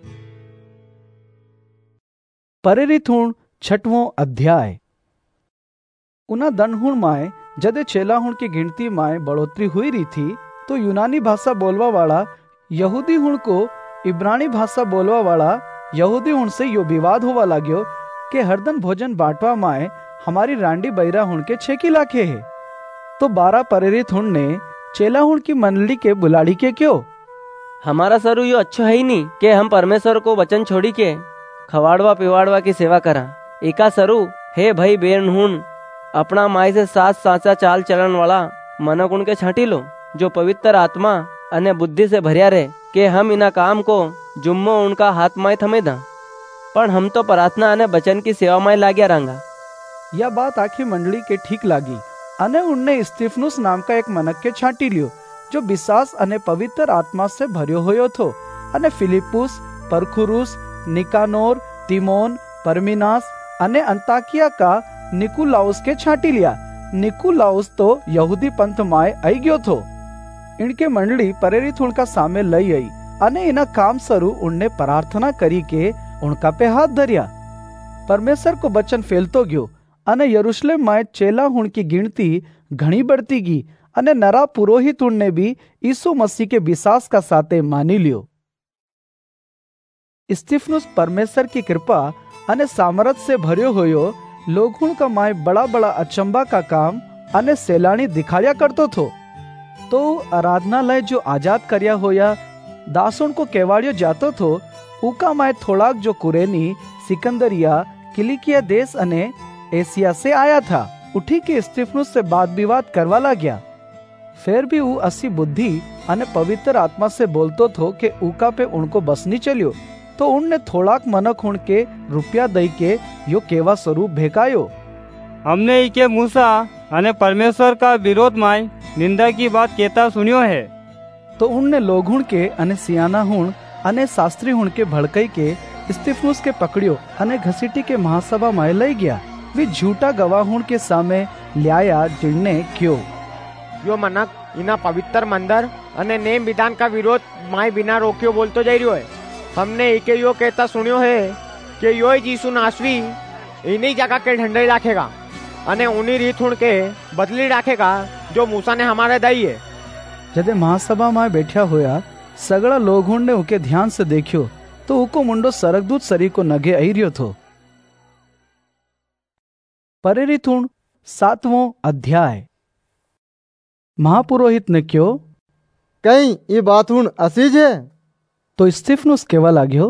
प्रेरित हुण 6वां अध्याय। उना दन हुण माय जदे चेला हुण की गिनती माय बढ़ोतरी हुई रही थी तो यूनानी भाषा बोलवा वाला यहूदी हुण को इब्रानी भाषा बोलवा वाला यहूदी हुण से यो विवाद होवा लाग्यो कि हरदन भोजन बांटवा माय हमारी रांडी बैरा हुण के 6 लाखे है। तो 12 प्रेरित हुण ने चेला हुण की मंडली के बुलाड़ी के क्यों, हमारा सरू यो अच्छो है ही नहीं कि हम परमेश्वर को वचन छोड़ी के खवाड़वा पिवाड़वा की सेवा करा। एका सरू हे भाई बेन हुण अपना माई से साथ साचा चाल चलन वाला मनक उनके छाटी लो जो पवित्र आत्मा अने बुद्धि से भरिया रहे कि हम इना काम को जुम्मो उनका हाथ माय थमे दा, पण हम तो प्रार्थना अने वचन की सेवा माय लाग्या रंगा। यह बात आखी मंडली के ठीक लागी अने उनने स्तिफनुस नाम का एक मनक्के छांटी लियो जो विश्वास अने पवित्र आत्मा से भर्यो होयो थो। अने फिलिपुस, परखुरुस, निकानोर, तिमोन, परमिनास अने अंताकिया का निकुलाउस के छांटी लिया। निकुलाउस तो यहूदी पंथ माय आई गयो थो। इनके मंडली प्रेरित उनका सामे लई आई अने इना काम सरू उनने प्रार्थना करी के उनका पे हाथ धरिया। परमेश्वर को वचन फैलतो गयो अने यरूशलेम में चेला हुण की गिनती घणी बढ़ती गई अने नरा पुरोहित उनने भी यीशु मसीह के विश्वास का साथे मानी लियो। स्तिफनुस परमेश्वर की कृपा अने सामर्थ से भर्यो होयो लोगों का माय बड़ा बड़ा अचंबा का काम अने सैलानी दिखाया करतो थो। तो आराधनालय जो आजाद करया होया दासों को केवाड़ियो जातो थो उका माय थोड़ाक जो कुरेनी, सिकंदरिया, किलिकिया देश अने एशिया से आया था उठी के स्तिफनुस से बात विवाद करवा लग्या। फिर भी वो असी बुद्धि अने पवित्र आत्मा से बोलतो थो के उका पे उनको बस नहीं चलियो। तो उनने थोड़ाक मनक हुण के रुपया दई के यो केवा स्वरूप भेकायो। हमने इके मूसा अने परमेश्वर का विरोध माय निंदा की बात कहता सुनियो है। तो उनने लोग हुण के अने सियाना हुण अने शास्त्री हुण के भड़कई के स्तिफनुस के पकड़ियो अने घसीटी के महासभा में लई गया। वे झूठा गवाह हुण के सामे ल्याया जिनने क्यों यो मनक इना पवित्र मंदिर अने नेम विधान का विरोध माय बिना रोक्यो बोलतो जाई रह्यो है। हमने इके यो कहता सुनियो है कि यो यीशु नासरी इन्हीं जगह के ढंडई राखेगा अने उन्हीं रीत हुण के बदली राखेगा जो मूसा ने हमारे दई है। जदे महासभा में बैठा होया सगड़ा लोग ने उके ध्यान से देखियो तो उको मुंडो सरकदूत सरी को नगे आई रियो थो। प्रेरित 7वां अध्याय। महापुरोहित ने क्यों कहीं ये बात हुण असीज है। तो स्तिफनुस केवा लाग्यो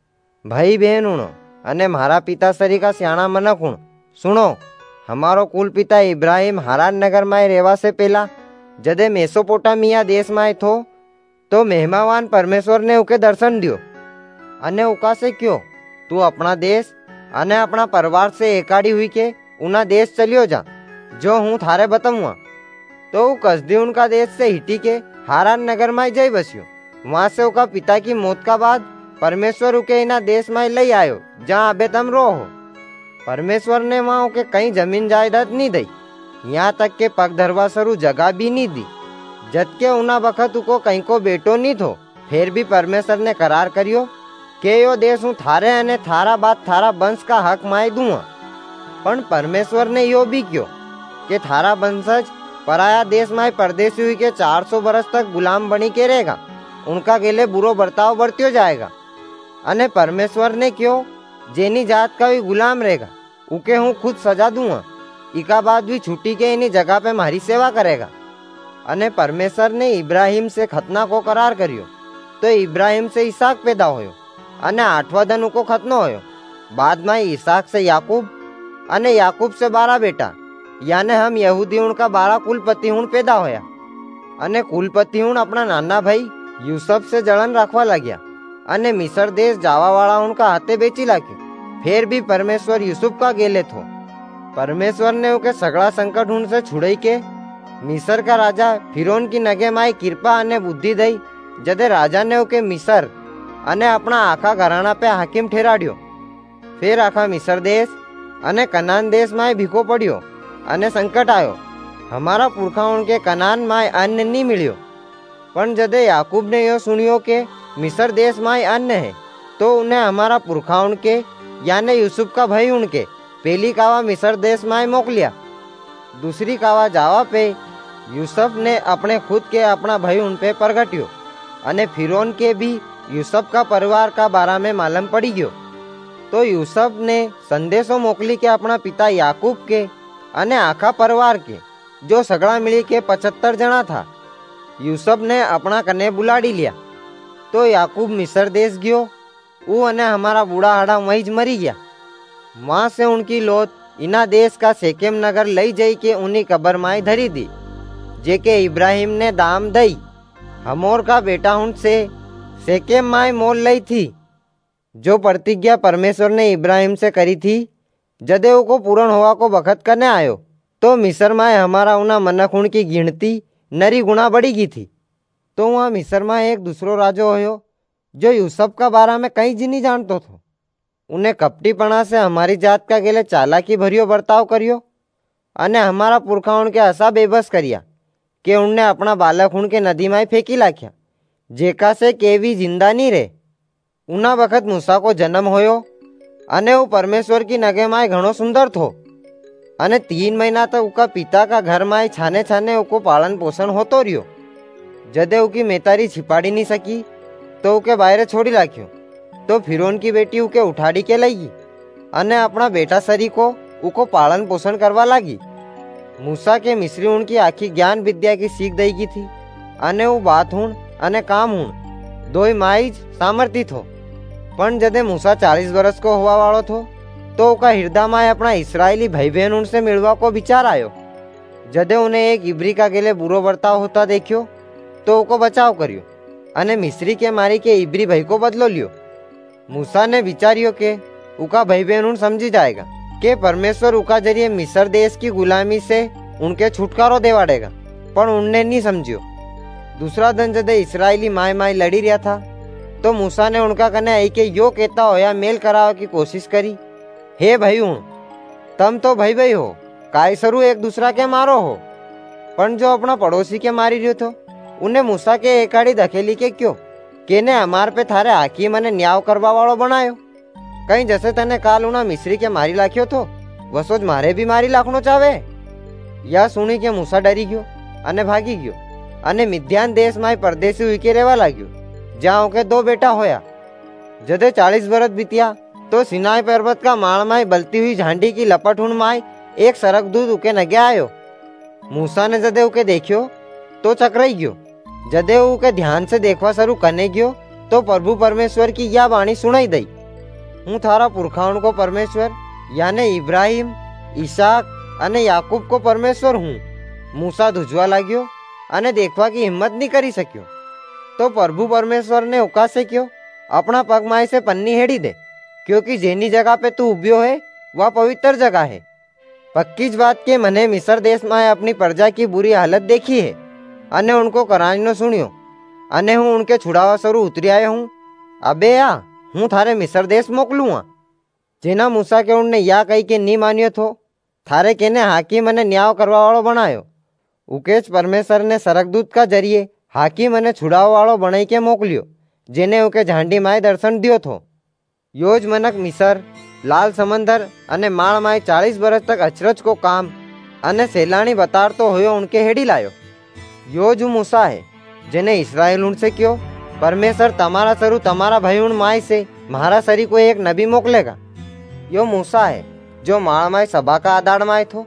भाई बहन हुणो अने मारा पिता सरी का स्याणा मनक हुण सुनो। हमारो कुल पिता इब्राहिम हारान नगर में रेवा से पहला जदे मेसोपोटामिया देश में थो तो मेहमावान परमेश्वर ने उके दर्शन दियो अने उका से क्यों तू अपना देश अने अपना परिवार से एकाड़ी हुई के उना देश चलियो जा जो हूँ थारे बताऊंगा। तो वो कसदी उनका देश से हिटी के हारान नगर में जई बसियो। वहां से उका पिता की मौत का बाद परमेश्वर उके इना देश में लई आयो जहाँ अबे तुम रो हो। परमेश्वर ने वहाँ उके कहीं जमीन जायदाद नहीं दी, यहाँ तक के पग धरवा सरू जगह भी नहीं दी। जद के उना वक्त उको कहीं को बेटो नहीं थो। फिर भी परमेश्वर ने करार करियो के यो देश हूँ थारे अने थारा बात थारा वंश का हक माय दूंगा। पण परमेश्वर ने यो भी क्यों कि थारा वंशज पराया देश में परदेसी हुई के 400 बरस तक गुलाम बनी के रहेगा, उनका गेले बुरो बर्ताव बरत्यो जाएगा। अने परमेश्वर ने क्यों जेनी जात का भी गुलाम रहेगा उके हूँ खुद सजा दूंगा। इका बाद भी छुट्टी के इन्हीं जगह पे मारी सेवा करेगा। अने परमेश्वर ने इब्राहिम से खतना को करार करियो तो इब्राहिम से इसहाक पैदा होयो अने 8वां दिन उको खतनो होयो। बाद में इसहाक से याकूब अने याकूब से 12 बेटा याने हम यहूदी उनका 12 कुलपति हुण पैदा होया। अने कुलपति हुण अपना नाना भाई यूसुफ से जलन रखवा लग्या अने मिस्र देश जावा वाला उनका हाथे बेची लाग्यो। फिर भी परमेश्वर यूसुफ का गेले थो। परमेश्वर ने उके सगड़ा संकट हुण से छुड़ाई के मिस्र का राजा फिरौन की नगे माई कृपा अने बुद्धि दई। जदे राजा ने उके मिस्र अने अपना आखा घराना पे हाकिम ठहराड्यो। फिर आखा मिस्र देश अने कनान देश में भीखो पड़ियो अने संकट आयो। हमारा पुरखा उनके कनान में अन्न नहीं मिलियो। पण जदे याकूब ने यो सुनियो के मिस्र देश में अन्न है तो उन्हें हमारा पुरखा उनके याने यूसुफ का भाई उनके पहली कावा मिस्र देश में मोकलिया। दूसरी कावा जावा पे यूसुफ ने अपने खुद के अपना भाई उन पे प्रगटियो अने फिरौन के भी यूसुफ का परिवार का बारा में मालूम पड़ी गयो। तो यूसुफ ने संदेशो मोकली के अपना पिता याकूब के अने आखा परिवार के जो सगड़ा मिली के 75 जना था यूसुफ ने अपना कने बुलाड़ी लिया। तो याकूब मिस्र देश गयो वो अने हमारा बूढ़ा हाड़ा वहीं मरी गया। वहां से उनकी लौट इना देश का सेकेम नगर लई जाई के उन्हीं कबर माई धरी दी जेके इब्राहिम ने दाम दई। हमोर का बेटा उनसे सेकेम माई मोल लई थी जो प्रतिज्ञा परमेश्वर ने इब्राहिम से करी थी जदे को पूर्ण होवा को बखत करने आयो। तो मिस्र में हमारा उना मनखुण की गिनती नरी गुना बढ़ी गई थी। तो वहाँ मिस्र में एक दूसरो राजो होयो जो यूसुफ का बारा में कहीं जी नहीं जानतो थो। उन्हें कपटीपणा से हमारी जात का गेले चालाकी भरियो बर्ताव करियो अने हमारा पुरखाओं के हसा बेबस करिया कि उनने अपना बालक उनके नदी में फेंकी लाख्या, जेका से केवी जिंदा नहीं रहे। उना वक्त मूसा को जन्म होयो अने वो परमेश्वर की नगे माय घणो सुंदर थो अने 3 महीना तक उका पिता का घर माय छाने छाने उको पालन पोषण होतो रियो। जदे उकी मेतारी छिपाड़ी नहीं सकी तो उके बाहरे छोड़ी लाख्यो। तो फिरौन की बेटी उके उठाड़ी के लई अने अपना बेटा सरी को उको पालन पोषण करवा लागी। मूसा के मिस्री उनकी आखी ज्ञान विद्या की सीख देगी थी अने वो बात हुण अने काम हुण दोई माईज सामर्थी थो। पण जदे मूसा 40 वर्ष को हुआ वालो थो तो उका हृदय में अपना इसराइली भाई बहन उनसे मिलवा को विचार आयो। जदे उन्हें एक इब्री का गेले बुरो बर्ताव होता देखियो तो उको बचाव करियो अने मिस्री के मारी के इब्री भाई को बदलो लियो। मूसा ने विचारियो के उका भाई बहन उन समझी जाएगा कि परमेश्वर उका जरिए मिस्र देश की गुलामी से उनके छुटकारो देवाड़ेगा, पर उनने नहीं समझियो। दूसरा दिन जदे इसराइली माय माय लड़ी रहा था तो मूसा ने उनका कने आई के यो कहता होया मेल करावे की कोशिश करी, हे भाई हूँ तम तो भाई भाई हो, कायसरू एक दूसरा के मारो हो। पण जो अपना पड़ोसी के मारी रहो थो उन्हें मूसा के एकाड़ी धकेली के क्यों केने हमार पे थारे हाकिम अने न्याय करवा वालो बनायो। कहीं जैसे तने काल उना मिस्री के मारी लाख्यो तो वसोज मारे भी मारी लाखनो चावे। या सुनी के मूसा डरी गयो अने भागी गयो अने मिद्यान देश में परदेसी हुई के रेवा लाग्यो, जहाँ उनके 2 बेटा होया। जदे 40 वर्ष बीतिया तो सिनाई पर्वत का माळ माय बलती हुई झांडी की लपट हुण माय एक सरक दूध उके नगे आयो। मूसा ने जदे उके देखियो तो चकराई गयो। जदे उके ध्यान से देखवा शुरू करने गयो तो प्रभु परमेश्वर की यह वाणी सुनाई दई, हूँ थारा पुरखाओं को परमेश्वर यानी इब्राहिम, इसहाक अने याकूब को परमेश्वर हूँ। मूसा धुजवा लाग्यो अने देखवा की हिम्मत नहीं करी सक्यो। तो प्रभु परमेश्वर ने हुक्का से क्यों अपना पग माय से पन्नी हेड़ी दे, क्योंकि जेनी जगह पे तू उब्यो है वह पवित्र जगह है। पक्की ज बात के मने मिस्र देश में अपनी प्रजा की बुरी हालत देखी है अने उनको कराजनो सुनियो अने हूँ उनके छुड़ावा स्वरू उतरी आयो हूँ। अबे आ हूँ थारे मिस्र देश मोकलूँगा। जेना मूसा के उनने या कही के नहीं मानियो थो थारे केने हाकिम अने न्याय करवा वालो बनायो। उकेच परमेश्वर ने सरकदूत का जरिए हाकिम अने छुड़ावा वालो बनाई के मोकलियो, जेने उके झांडी माय दर्शन दियो थो। योज मनक मिस्र लाल समंदर अने माळ माय 40 वर्ष तक अचरज को काम अने सैलानी बताड़तो होयो उनके हेड़ी लायो। योज मूसा है जेने इसराइल उनसे क्यों परमेश्वर तमारा सरू तमारा भाई उन माय से महारा सरी को एक नबी मोकलेगा। यो मूसा है जो माळ माय सभा का आदाड़ माय थो।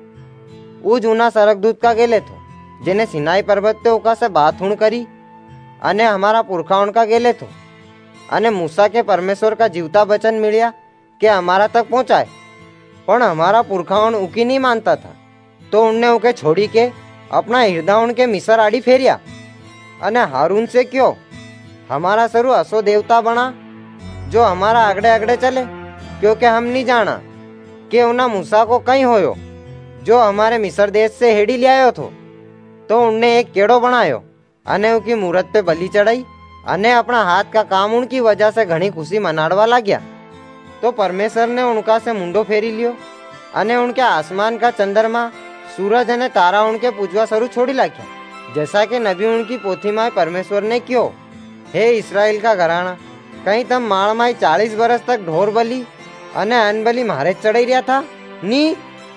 ऊ जूना सरकदूत का गेले थो जेने सिनाई पर्वत पे उका से बात हुण करी अने हमारा पुरखाओं का गेले थो। अने मूसा के परमेश्वर का जीवता वचन मिलिया के हमारा तक पहुंचाए, पण हमारा पुरखाओं उकी नहीं मानता था तो उनने उके छोड़ी के अपना हृदय उनके मिस्र आड़ी फेरिया अने हारून से क्यों हमारा सरू असो देवता बना जो हमारा आगड़े आगड़े चले, क्योंकि हम नहीं जाना कि उन्हें मूसा को कहीं होयो जो हमारे मिस्र देश से हेड़ी ले आयो थो। तो उनने एक केड़ो बनायो अने उनकी मूरत पे बलि चढ़ाई अने अपना हाथ का काम उनकी वजह से घनी खुशी मनाड़वा लाग्या। तो परमेश्वर ने उनका से मुंडो फेरी लियो अने उनके आसमान का चंद्रमा सूरज अने तारा उनके पूजवा शुरू छोड़ी लाख्या, जैसा कि नबी उनकी पोथी में परमेश्वर ने क्यों, हे इस्राएल का घराना, कहीं तम माळ माय 40 वर्ष तक ढोर बलि अने अन्न बलि मारे चढ़ाई रहा था नी।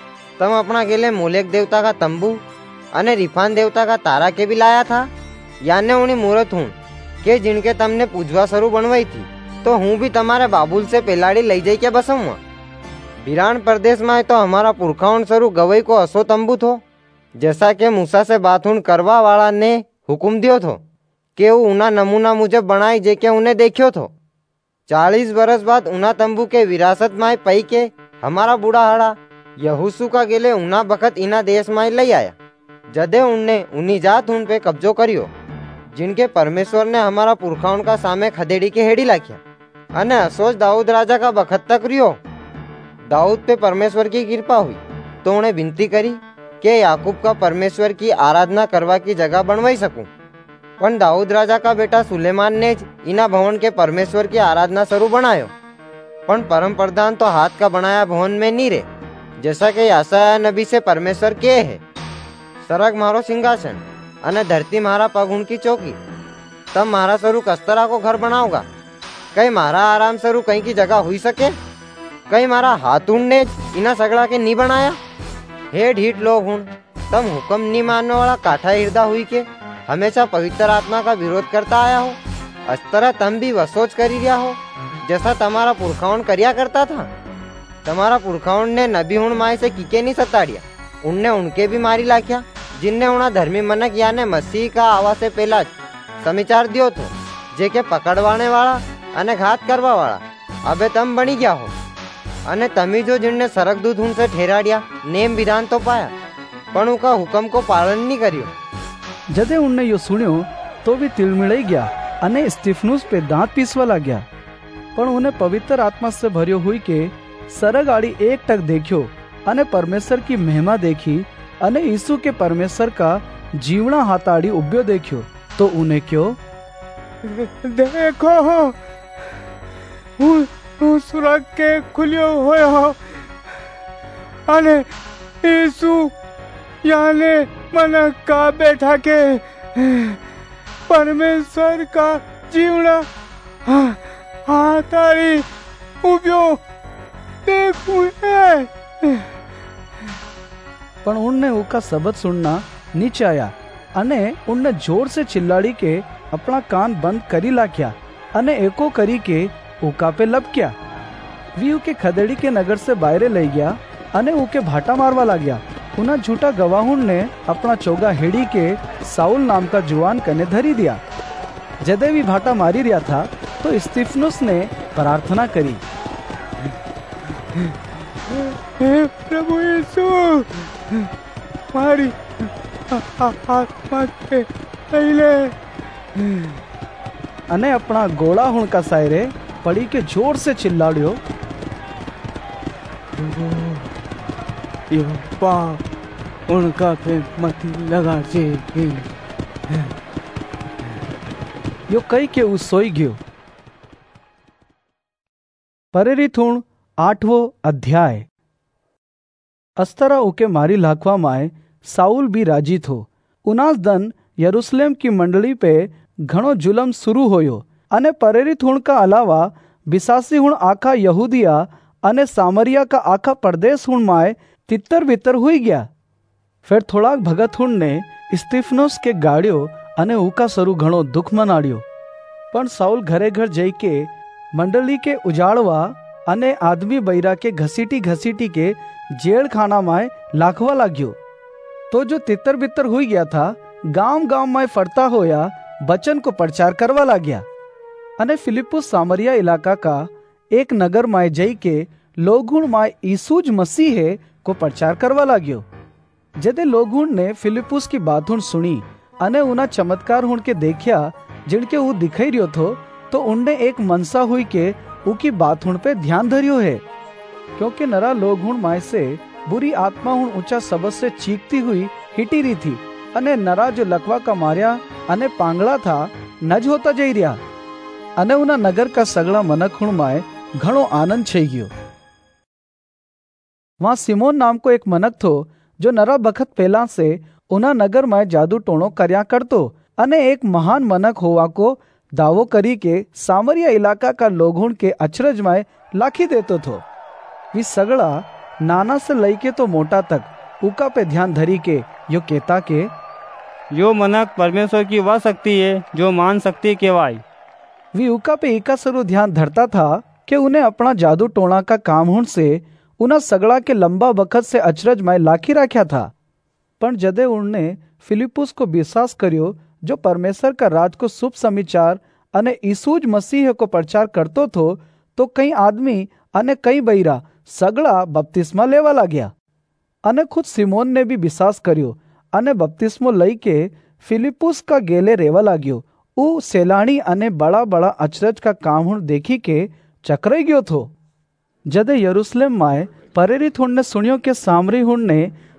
तम अपना गेले मोलेक देवता का तंबू अने रिफान देवता का तारा के भी लाया था, याने उन्हीं मूर्त हूँ के जिनके तमने पूजवा शुरू बनवाई थी। तो हूँ भी तुम्हारे बाबुल से पेलाड़ी लई जाई के बसऊँगा। बिरान प्रदेश में तो हमारा पुरखाओं स्वरू गवई को असो तंबू थो, जैसा के मूसा से बात हुण करवा वाला ने हुकुम दियो थो के वो उना नमूना मुजब बनाई जे के उन्हें देखियो थो। 40 वर्ष बाद उना तंबू के विरासत में पई के हमारा बूढ़ा हाड़ा यहूसू का गेले उना बखत इना देश में लई आया, जदे उनने उन्हीं जात उन पे कब्जो करियो जिनके परमेश्वर ने हमारा पुरखाओं का सामे खदेड़ी के हेड़ी लाख्या अने असोज दाऊद राजा का बखत तक रियो। दाऊद पे परमेश्वर की कृपा हुई तो उन्हें विनती करी के याकूब का परमेश्वर की आराधना करवा की जगह बनवाई सकूं। पण दाऊद राजा का बेटा सुलेमान ने इना भवन के परमेश्वर की आराधना शुरू बनायो। पण परम प्रधान तो हाथ का बनाया भवन में नहीं रहे, जैसा कि यशायाह नबी से परमेश्वर के है, सरग मारो सिंहासन अने धरती मारा पगुण की चौकी। तब मारा स्वरू कस्तरा को घर बनाओगा। कहीं मारा आराम स्वरू कहीं की जगह हुई सके? कहीं मारा हाथून ने इना सगड़ा के नहीं बनाया? हे ढीठ लोग हूं, तम हुक्म नहीं मानने वाला काठा हृदय हुई के हमेशा पवित्र आत्मा का विरोध करता आया हो। इस तरह तम भी वसोच करी रहा हो, जैसा तुम्हारा पुरखाउन करिया करता था। तुम्हारा पुरखाउन ने नबी हुण माए से कीके नहीं सताड़िया, उनने उनके भी मारी लाख्या, जिनने उना धर्मी मनक याने मसीह का आवा से पहला समाचार दियो थो, जेके पकड़वाने वाला अने घात करवा वाला अबे तम बनी गया हो। अने तमी जो जिनने सरकदूत उनसे ठहराड़िया नेम विधान तो पाया, पण उनका हुक्म को पालन नहीं करियो। जदे उनने यो सुन्यो तो भी तिलमिलाई गया अने स्टीफनुस पे दांत पीसवा लाग्या। पण उन्हें पवित्र आत्मा से भरियो हुई के सरग आड़ी एक टक देखियो अने परमेश्वर की महिमा देखी अने यीशु के परमेश्वर का जीवना हाथाड़ी उब्यो देखियो तो उन्हें क्यों देखो सुरग के खुलियो होय हो अने यीशु याने मन का बैठा के परमेश्वर का जीवना हाथाड़ी उब्यो देखू है। पण उनने उनका शब्द सुनना नीचे आया अने उनने जोर से चिल्लाड़ी के अपना कान बंद करी लाख्या अने एको करी के उका पे लपक्या। वी उके खदेड़ी के नगर से बाहरे ले गया अने उके भाटा मारवा लाग्या। उना झूठा गवाहुन ने अपना चोगा हेड़ी के साउल नाम का जुआन कने धरी दिया। जदे भी भाटा मारी रिया था तो स्टीफनुस ने प्रार्थना करी, हे प्रभु यीशु, मारी आत्मा के पहले अने अपना गोला हुण का सायरे पड़ी के जोर से चिल्लाड़ियो, यो पाप उनका पे मत लगा जे। यो कई के उ सोई गयो। प्रेरित हुण 8वां अध्याय। अस्तरा उके मारी लाखवा माए साउल भी राजी थो। उनास दन यरूशलेम की मंडली पे घणो जुलम शुरू होयो अने प्रेरित हुण का अलावा बिसासी हुण आखा यहूदिया अने सामरिया का आखा प्रदेश हुण माए तितर बितर हुई गया। फिर थोड़ा भगत हुण ने स्टीफनुस के गाड़ियो अने उका सरू घणो दुख मनाड़ियो। पण साउल घरे घर जई के मंडली के उजाड़वा अने आदमी बैरा के घसीटी घसीटी के जेल खाना माए लाखवा लाग्यो। तो जो तितर बितर हुई गया था गांव गांव में फरता होया बचन को प्रचार करवा लाग्या। अने फिलिपुस सामरिया इलाका का एक नगर माए जई के लोगुण माए यीशुज मसीह है को प्रचार करवा लाग्यो। जदे लोगुण ने फिलिपुस की बात हुण सुनी अने उना चमत्कार हुण के देखिया जिनके वो दिखाई रियो थो, तो उनने एक मनसा हुई के उकी बात हुण पे ध्यान धरियो है, क्योंकि नरा लोग हुण माए से बुरी आत्मा हुण ऊंचा शब्द से चीखती हुई हिटी रही थी अने नरा जो लकवा का मार्या अने पांगड़ा था नज होता जई रिया अने उना नगर का सगड़ा मनक हुण माए घणो आनंद छई गयो। वहां सिमोन नाम को एक मनक थो जो नरा बखत पहला से उना नगर में जादू टोणो कर्या करतो अने एक महान मनक होवा को दावो करी के सामरिया इलाका का लोगों के अचरज में लाखी देतो थो। वी सगड़ा नाना से लईके तो मोटा तक उका पे ध्यान धरी के यो कहता के यो मनक परमेश्वर की वह शक्ति है जो मान सकती केवाई। वी उका पे एका सरू ध्यान धरता था कि उन्हें अपना जादू टोणा का काम होने से उना सगड़ा के लंबा बखत से अचरज में लाखी रखा था। पण जदे उन्होंने फिलिपुस को विश्वास करियो जो परमेश्वर का राज को शुभ समाचार अने यीशुज मसीह को प्रचार करतो थो, तो कई आदमी अने कई बैरा सगड़ा बपतिस्मा लेवा लाग्या। अने खुद सिमोन ने भी विश्वास करियो अने बपतिस्मो लई के फिलिपुस का गेले रेवा लाग्यो। ऊ सेलाणी अने बड़ा बड़ा अचरज का काम हुण देखी के चकराई गयो थो। जदे यरूशलेम माए प्रेरित हुण ने सुनियो के सामरी हुण ने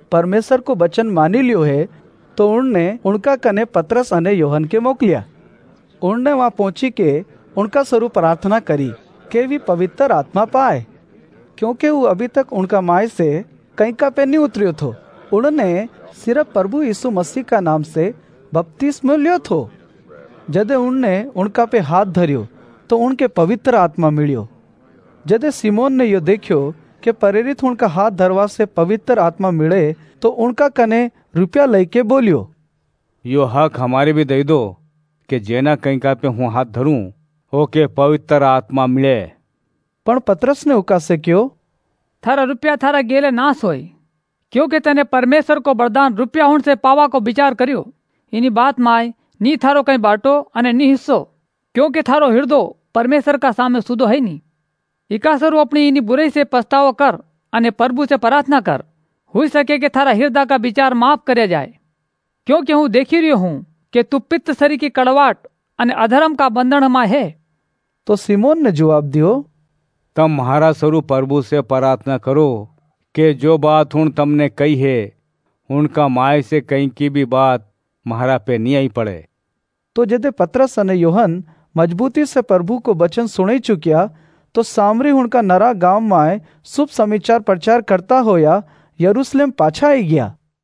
परमेश्वर को वचन मानी लियो है, तो उनने उनका कने पतरस अने योहन के मोकलिया। उनने वहां पहुंची के उनका स्वरूप प्रार्थना करी कि वे पवित्र आत्मा पाए, क्योंकि वो अभी तक उनका माय से कहीं का पे नहीं उतरियो थो। उन्होंने सिर्फ प्रभु यीशु मसीह का नाम से बपतिस्मा लियो थो। जदे उनने उनका पे हाथ धरियो तो उनके पवित्र आत्मा मिलियो। जदे सिमोन ने यो देखियो कि प्रेरित उनका हाथ धरवा से पवित्र आत्मा मिले, तो उनका कने रुपया लेके बोलियो, यो हक हमारे भी दे दो कि जेना कहीं का पे हूँ हाथ धरूं ओके पवित्र आत्मा मिले। पण पतरस ने उका से क्यों, थारा रुपया थारा गेले नाश होई, क्योंकि तने परमेश्वर को वरदान रुपया होने से पावा को विचार करियो। इनी बात माय नी थारो कहीं बाटो अने नी हिस्सो, क्योंकि थारो हृदय परमेश्वर का सामने सुधो है नी। इकासरु अपनी इनी बुराई से पछतावो कर अने प्रभु से प्रार्थना कर, हो सके कि थारा हृदय का विचार माफ करे जाए, क्योंकि हूँ देखी रही हूँ कि तू पित्त शरीर की कड़वाट अने अधर्म का बंधन में है। तो सिमोन ने जवाब दियो, तम महाराज स्वरूप प्रभु से प्रार्थना करो कि जो बात हुण तमने कही है उनका माय से कहीं की भी बात महारा पे नहीं आई पड़े। तो जदे पतरस अने योहन मजबूती से प्रभु को वचन सुनी चुकिया, तो सामरी उनका नरा गांव में शुभ समाचार प्रचार करता होया यरूशलेम पाछा आई गया।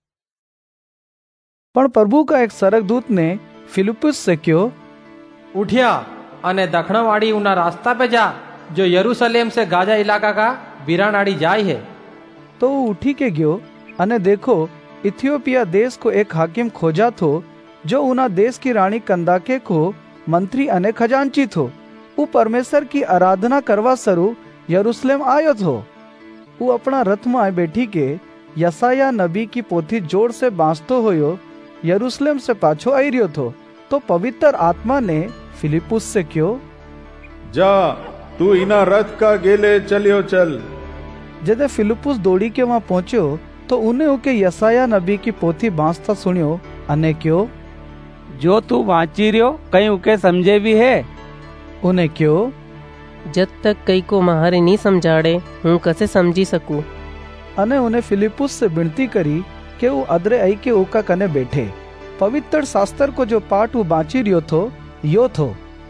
पण प्रभु का एक सरकदूत ने फिलिप्पुस से क्यों, उठिया अने दक्षिणवाड़ी उना रास्ता पे जा जो यरूशलेम से गाजा इलाका का बिरानाड़ी जाय है। तो वो उठी के गयो अने देखो इथियोपिया देश को एक हाकिम खोजा थो, जो उना देश की रानी कंदाके को मंत्री अने खजांची थो। वो परमेश्वर की आराधना करवा सरू यरूशलेम आयो थो। वो अपना रथ में बैठी के यसाया नबी की पोथी जोर से बांसतो होयो यरूशलेम से पाछो आई रियो थो। तो पवित्र आत्मा ने फिलिप्पुस से क्यों, जा तू इना रथ का गेले चलियो चल। जदे फिलिप्पुस दौड़ी के वहां पहुंचो, तो उन्हें उके यसाया नबी की पोथी बांसता सुनियो अने क्यों, जो तू वांची रियो कहीं उके समझे भी है। उन्हें क्यों, जब तक कई को महारे नहीं समझाड़े हूँ कसे समझी सकूं। अने उन्हें फिलिप्पुस से विनती करी कि वो अदरे आई के ओका कने बैठे। पवित्र शास्त्र को जो पाठ वो बांची रियो थो यो थो,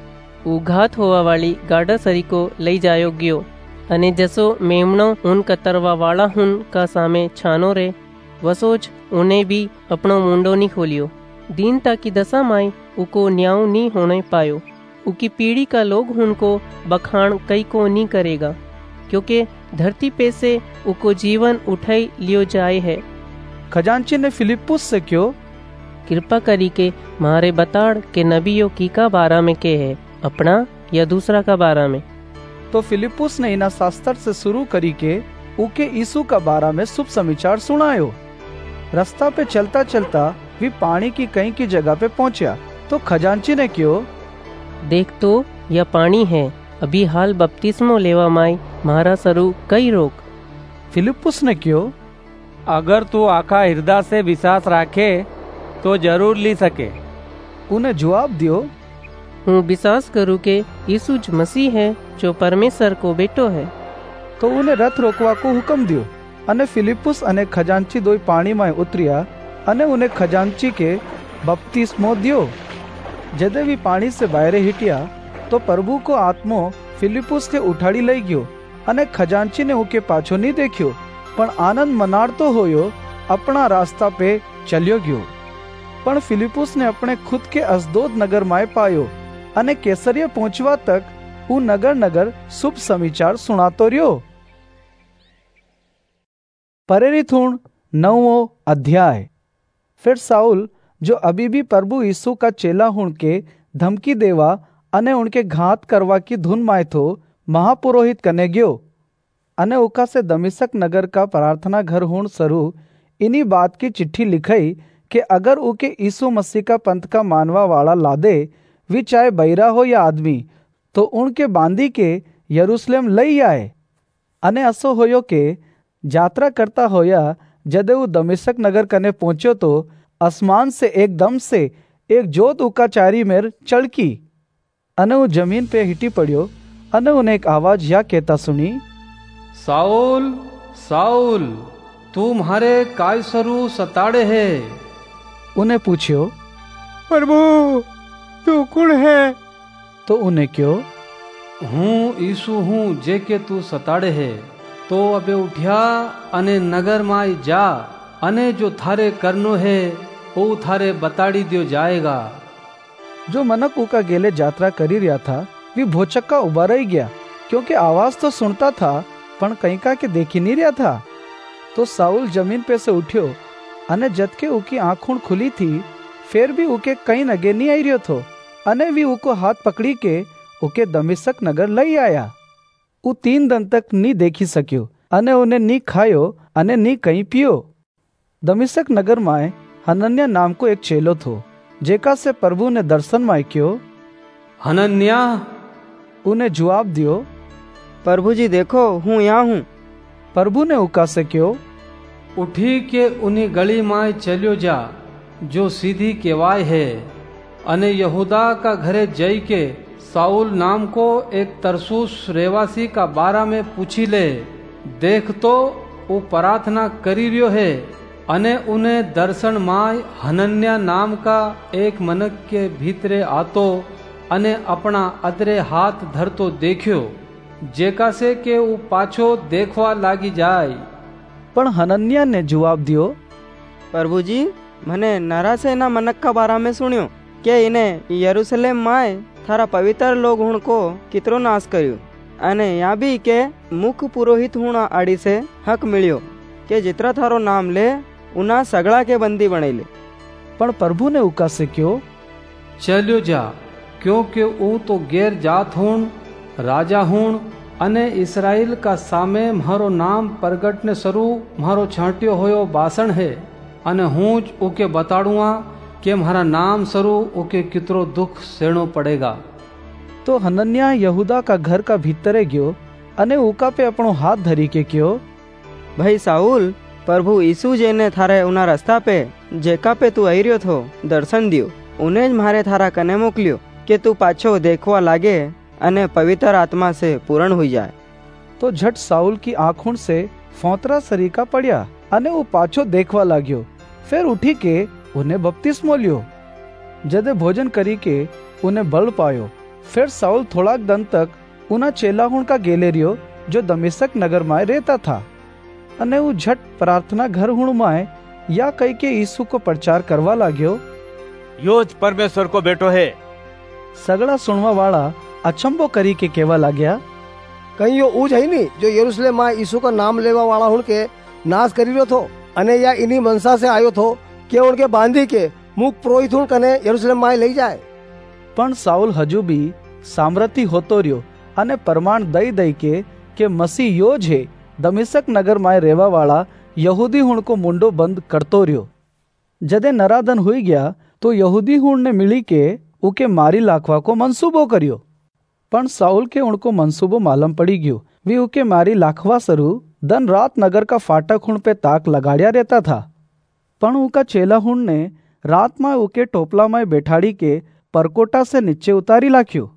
उघात होवा वाली गाड़ा सरी को लई जायो गयो अने जसो मेमणो उन कतरवा वाला हुन का सामे छानो रे, वसोच उन्हें भी अपनो मुंडो नहीं खोलियो। दीनता की दशा माई उको न्याय नहीं होने पायो। उकी पीढ़ी का लोग उनको बखान कई को नहीं करेगा, क्योंकि धरती पे से उको जीवन उठाई लियो जाए है। खजांची ने फिलिप्पुस से क्यों, कृपा करी के मारे बताड़ के नबियों की का बारा में के है, अपना या दूसरा का बारा में। तो फिलिप्पुस ने इना शास्त्र से शुरू करी के उके यीशु का बारा में शुभ समाचार सुनायो। रास्ता पे चलता चलता वे पानी की कहीं की जगह पे पहुंचा। तो खजांची ने क्यों, देख तो यह पानी है, अभी हाल बपतिस्मो लेवा माई महारा सरू कई रोक। फिलिप्पुस ने क्यों, अगर तू आखा हृदय से विश्वास राखे तो जरूर ली सके। उन्हें जवाब दियो, हूँ विश्वास करूँ के यीशु मसीह है जो परमेश्वर को बेटो है। तो उन्हें रथ रोकवा को हुक्म दियो अने फिलिप्पुस अने खजांची दोई पानी में उतरिया अने उन्हें खजांची के बपतिस्मो दियो। जदे भी पानी से बाहरे हिटिया, तो प्रभु को आत्मो फिलिप्पुस के उठाड़ी लई गयो अने खजांची ने उके पाछो नहीं देखियो, पण आनंद मनाड़तो होयो अपना रास्ता पे चलियो गयो। पण फिलिप्पुस ने अपने खुद के अस्दोद नगर में पायो अने कैसरिया पहुंचवा तक वो नगर नगर शुभ समाचार सुनातो रियो। प्रेरित हुण 9वां अध्याय। फिर साउल जो अभी भी प्रभु यीशु का चेला हुण के धमकी देवा अने उनके घात करवा की धुन माय थो महापुरोहित कने गयो अने उका से दमिश्क नगर का प्रार्थना घर हुण सरू इन्हीं बात की चिट्ठी लिखाई कि अगर उके यीशु मसीह का पंथ का मानवा वाला लादे, वे चाहे बहिरा हो या आदमी, तो उनके बांधी के यरूशलेम लई आए। अने असो होयो के यात्रा करता होया जदे वो दमिश्क नगर कने पहुंचो, तो आसमान से एकदम से एक जोत उका चारी मेर चढ़की अने वो जमीन पे हिटी पड़ियो अने उन्हें एक आवाज या कहता सुनी, साउल साउल तू म्हारे काय सरू सताड़े है। उन्हें पूछ्यो, प्रभु तू कौन है? तो उन्हें क्यों, हूँ यीशु हूँ जे के तू सताड़े है। तो अबे उठ्या अने नगर माय जा, अने जो थारे करनो है वो थारे बताड़ी दियो जाएगा। जो मनक उका गेले यात्रा करी रहा था वी भोचक्का उबा रही गया, क्योंकि आवाज तो सुनता था पण कहीं का के देखी नहीं रहा था। तो साउल जमीन पे से उठ्यो अने जद के उकी आँखों खुली थी, फिर भी उके कहीं नगे नहीं आई रहो थो, अने वी उको हाथ पकड़ी के उके दमिश्क नगर लई आया। उ 3 दिन तक नी देखी सक्यो अने उन्हें नी खायो अने नी कहीं पियो। दमिश्क नगर माय हनन्या नाम को एक चेलो थो, जेका से प्रभु ने दर्शन माय क्यो, हनन्या। उन्हें जवाब दियो, प्रभु जी देखो हूँ यहाँ हूँ। प्रभु ने उका से क्यो, उठी के उन्हीं गली माय चलियो जा जो सीधी केवाय है, अने यहूदा का घरे जई के साउल नाम को एक तरसूस रेवासी का बारा में पूछी ले। देख तो वो प्रार्थना करी रियो है, अने उन्हें दर्शन माय हनन्या नाम का एक मनक के भीतरे आतो अने अपना अदरे हाथ धरतो देखियो, जेका से के वो पाछो देखवा लागी जाय। पण हनन्या ने जवाब दियो, प्रभु जी मने नरा से ना मनक का बारा में सुनियो के इन्हें यरूशलेम माय थारा पवित्र लोग हुण को कितरो नाश कर्यो, अने यहाँ भी के मुख्य पुरोहित हुणा आड़ी से हक मिलियो के जितना थारो नाम ले उना सगड़ा के बंदी बने ले। पण प्रभु ने उका से क्यों, चलियो जा, क्योंकि ऊ तो गैर जात हुण राजा हुण अने इसराइल का सामे म्हारो नाम प्रगटने सरू म्हारो छांटियो होयो बासण है, अने हूँ ज उके बताड़ूआ कि म्हारा नाम सरू उके कितरो दुख सहनो पड़ेगा। तो हनन्या यहूदा का घर का भीतरे गयो अने उका पे अपनो हाथ धरी के क्यो, भाई साउल प्रभु यीशु जे ने थारे उना रास्ता पे जेका पे तू आई रियो थो दर्शन दियो, उन्हें मारे थारा कने मोकलियो कि तू पाछो देखवा लागे अने पवित्र आत्मा से पूर्ण हुई जाए। तो झट साउल की आँखों से फोंतरा सरीका पड़िया अने वो पाछो देखवा लाग्यो। फिर उठी के उन्हें बपतिस्मो लियो। जदे भोजन करी के उन्हें बल पायो। फिर साउल थोड़ा दिन तक उना चेलाहुण का गेले रियो जो दमिश्क नगर माय रहता था, अने वो झट प्रार्थना घर हुण माय या कई के यीशु को प्रचार करवा लाग्यो, योज परमेश्वर को बेटो है। सगड़ा सुनवा वाला अचंबो करी के केवा लाग्या, कहीं यो ऊज है नहीं जो यरूशलेम मां यीशु का नाम लेवा वाला हुण के नाश करी रहो थो, अने या इन्हीं मनसा से आयो थो कि उनके बांधी के मुख पुरोहित हुण कने यरूशलेम मां लई जाए। पण साउल हजू भी सामर्थी होतो रियो अने प्रमाण दई दई के मसीह योज है दमिश्क नगर माय रेवा वाला यहूदी हुण को मुंडो बंद करतो रियो। जदे नरादन हुई गया तो यहूदी हुण ने मिली के उके मारी लाखवा को मंसूबो करियो। पण साउल के उनको मंसूबो मालूम पड़ी गयो। वे उके मारी लाखवा सरू दिन रात नगर का फाटक हुण पे ताक लगाड़िया रहता था। पण उका चेला हुण ने रात में उके टोपला में बैठाड़ी के परकोटा से नीचे उतारी लाख्यो।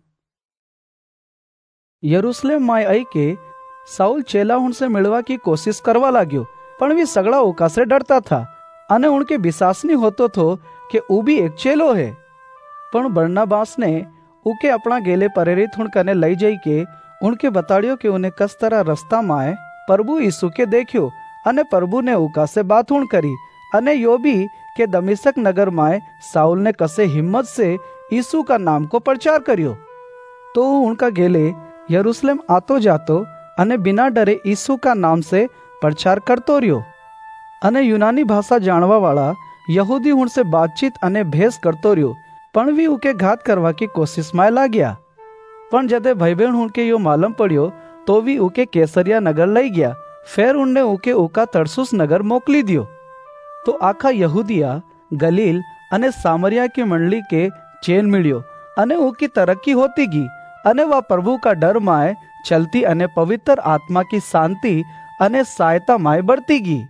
यरूशलेम माय आई के साउल चेला हुण से मिलवा की कोशिश करवा लाग्यो, पण वे सगड़ा उका से डरता था अने उनके विश्वास नहीं होतो थो कि ऊ भी एक चेलो है। पण बरनबास ने उके अपना गेले प्रेरित हुण कने लई जाई के उनके बताड़ियो कि उन्हें कस तरह रास्ता माए प्रभु यीशु के देखियो, अने प्रभु ने उका से बात हुण करी अने यो भी के दमिश्क नगर माए साउल ने कसे हिम्मत से यीशु का नाम को प्रचार करियो। तो उनका गेले यरूशलेम आतो जातो अने बिना डरे यीशु का नाम से प्रचार करतो रियो। अने यूनानी भाषा जानवा वाला यहूदी हुण से बातचीत अने भेस करतो रियो, पण भी उके घात करवा की कोशिश में ला गया। पण जदे भाई बहन हुण के यो मालूम पड़ियो तो भी उके कैसरिया नगर लई गया। फिर उनने उके उका तरसुस नगर मोकली दियो। तो आखा यहूदिया गलील अने सामरिया की मंडली के चेन मिलियो अने उकी तरक्की होती गी अने वह प्रभु का डर माए चलती अने पवित्र आत्मा की शांति अने सहायता माए बढ़ती गी।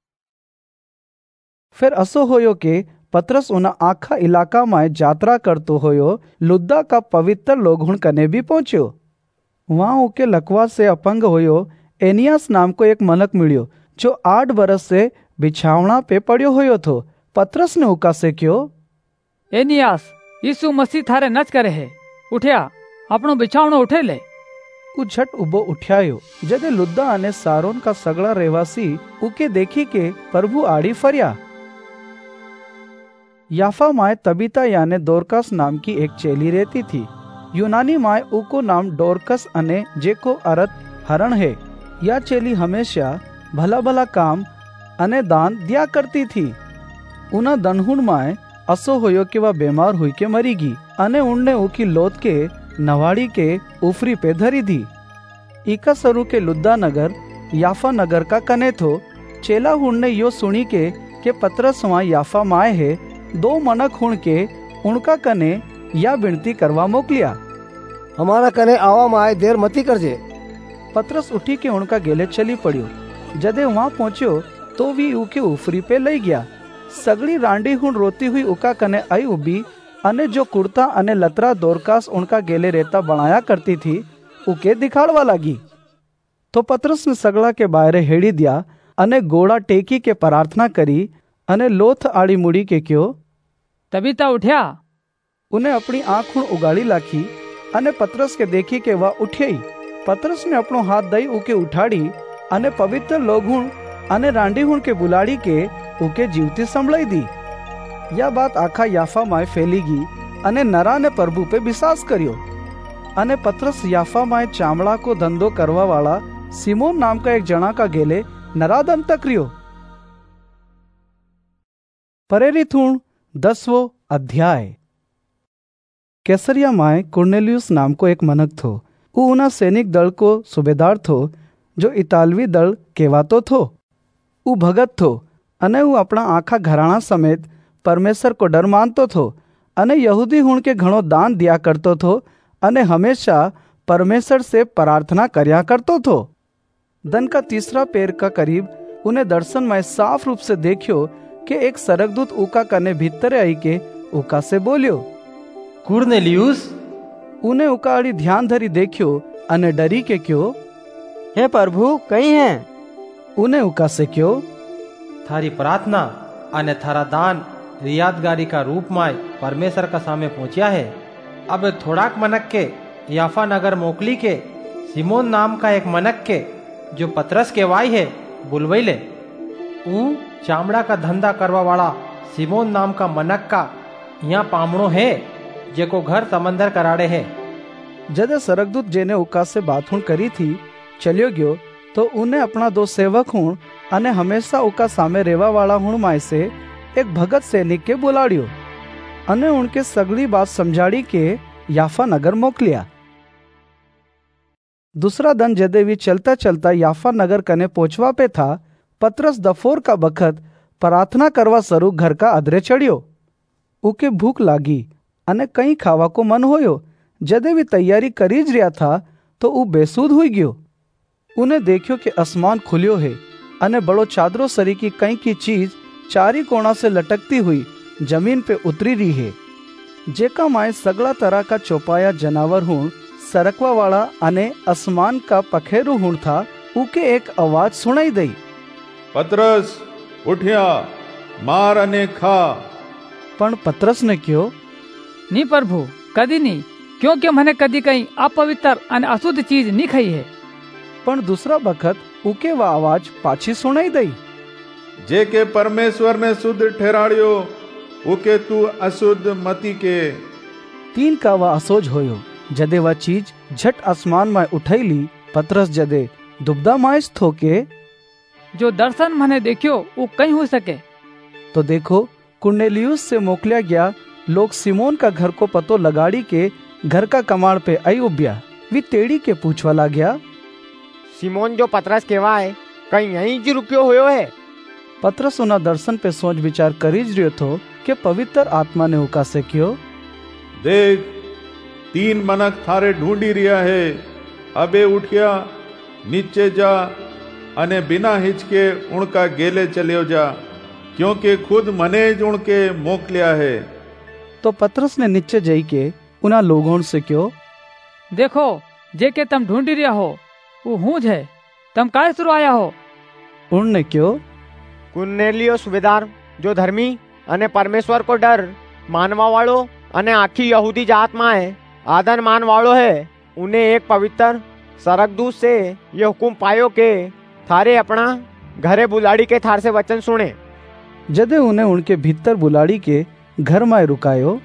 फिर असो होयो के पतरस उना आखा इलाका में यात्रा करतो होयो लुद्दा का पवित्र लोग हुण कने भी पहुंच्यो। वहां उके लकवा से अपंग होयो एनियास नाम को एक मनक मिलियो जो 8 बरस से बिछावना पे पड़ियो होयो थो। पतरस ने उका से क्यो, एनियास यीशु मसीह थारे नच करे है, उठ्या अपनो बिछावणो उठे ले। उ झट उबो उठ्यायो। जदे लुद्दा अने सारोन का सगड़ा रहवासी उके देखी के प्रभु आड़ी फर्या। याफा माए तबीता याने दोरकस नाम की एक चेली रहती थी। यूनानी माए उको नाम डोरकस अने जेको अर्थ हरण है। या चेली हमेशा भला भला काम अने दान दिया करती थी। उना दनहुण माए असो होयो कि वह बीमार हुई के मरीगी अने उनने उकी लोथ के नवाड़ी के ऊफरी पे धरी दी। इका सरू के लुद्दा नगर याफा नगर का कने थो। चेला हुण ने यो सुनी के पतरस वहाँ याफा माए है। 2 मनक हुण के उनका कने या विनती करवा मोकलिया, हमारा कने आवा माए देर मती करजे। पतरस उठी के उनका गेले चली पड़ियो। जदे वहाँ पहुंच्यो तो वी उके ऊफरी पे लई गया। सगड़ी रांडी हुण रोती हुई उका कने आई उबी अने जो कुर्ता अने लतरा दोरकास उनका गेले रेता बनाया करती थी उके दिखाड़वा लगी। तो पतरस ने सगड़ा के बाहरे हेड़ी दिया अने गोड़ा टेकी के प्रार्थना करी अने लोथ आड़ी मुड़ी के क्यो, तबीता उठ्या। उन्हें अपनी आँख उगाड़ी लाखी अने पतरस के देखी के वह उठ्याई। पतरस ने अपनो हाथ दई उके उठाड़ी अने पवित्र लोगुण अने रांडी हुण के बुलाड़ी के उके जीवती संभळाई दी। या बात आखा याफा माए फैलीगी अने नरा ने प्रभु पे विश्वास करियो। अने पतरस याफा माए चामड़ा को धंधो करवा वाला सिमोन नाम का एक जना का गेले नरादन तक रियो। प्रेरित हुण 10वां अध्याय। कैसरिया माए कुर्नेलियुस नाम को एक मनक थो। ऊ उना सैनिक दल को सूबेदार थो जो इतालवी दल केवातो थो। ऊ भगत थो अने ऊ अपना आखा घराणा समेत परमेश्वर को डर मानतो थो अने यहूदी हुण के घणो दान दिया करतो थो अने हमेशा परमेश्वर से प्रार्थना करया करतो थो। दिन का 3रा पेर का करीब उन्हें दर्शन में साफ रूप से देखियो कि एक सरकदूत उका कने भीतर आई के उका से बोलियो, कुर्नेलियुस। उन्हें उकाड़ी ध्यान धरी देखियो अने डरी के क्यों, हे प्रभु कहीं है। उन्हें उका से क्यों, थारी प्रार्थना अने थारा दान रियादगारी का रूप माय परमेश्वर का सामने पहुंचिया है। अब थोड़ाक मनक के याफा नगर मोकली के सिमोन नाम का एक मनक के जो पतरस के वाई है बुलवई ले। ऊ चामड़ा का धंधा करवा वाला सिमोन नाम का मनक का यहाँ पामणो है जेको घर समंदर कराड़े है। जदे सरकदूत जेने उका से बात हुण करी थी चलियो गयो तो उन्हें अपना 2 सेवक हुण अने हमेशा उका सामे रेवा वाला हुण माय से एक भगत सैनिक के बुलाड़ियो अने उनके सगली बात समझाड़ी के याफा नगर मोकलिया। दूसरा दिन जदे वी चलता चलता याफा नगर कने पहुंचवा पे था, पतरस दफोर का बखत प्रार्थना करवा सरू घर का अदरे चढ़ियो। उके भूख लागी अने कहीं खावा को मन होयो। जदे भी तैयारी करीज रिया था तो ऊ बेसूद हुई गयो। उन्हें देखियो कि आसमान खुलियो है अने बड़ो चादरो सरी की कहीं की चीज चारी कोणा से लटकती हुई जमीन पे उतरी रही है, जेका माए सगला तरह का चौपाया जनावर हुण सरकवा वाला अने आसमान का पखेरु हुण था। उके एक आवाज सुनाई दई, पतरस उठिया मार अने खा। पण पतरस ने क्यों, नी प्रभु कदी नहीं, क्योंकि मैंने कदी कहीं अपवित्र अने अशुद्ध चीज नहीं खाई है। पण दूसरा बखत उके वह आवाज पाछी सुनाई दई, जे के परमेश्वर ने शुद्ध ठहराड़ियो उके तू अशुद्ध मती के। 3 का वह असोज होयो। जदे वह चीज झट आसमान में उठाई ली। पतरस जदे दुबदा माइस थो के जो दर्शन मैंने देखियो वो कहीं हो सके। तो देखो कुर्नेलियुस से मोकलिया गया लोग सिमोन का घर को पतो लगाड़ी के घर का कमाड़ पे आई उबिया। वी तेड़ी के पूछवा ला गया, सिमोन जो पतरस केवा है कहीं यहीं जी रुकियो होयो है। पतरस उना दर्शन पे सोच विचार करीज रियो थो कि पवित्र आत्मा ने उका से क्यों, देख 3 मनक थारे ढूंढी रिया है। अबे उठिया नीचे जा अने बिना हिचके उनका गेले चलियो जा, क्योंकि खुद मने ज उनके मोकलिया है। तो पतरस ने नीचे जाई के उना लोगों से क्यों, देखो जे के तम ढूंढी रिया हो वो हूँ है, तम काय शुरू आया हो। उनने क्यों? कुर्नेलियो सुबेदार जो धर्मी अने परमेश्वर को डर मानवा वालो अने आखी यहूदी जात में आदर मान वालो है, उन्हें एक पवित्र सरकदूत से ये हुकुम पायो के थारे अपना घरे बुलाड़ी के थार से वचन सुने। जदे उन्हें उनके भीतर बुलाड़ी के घर में रुकायो।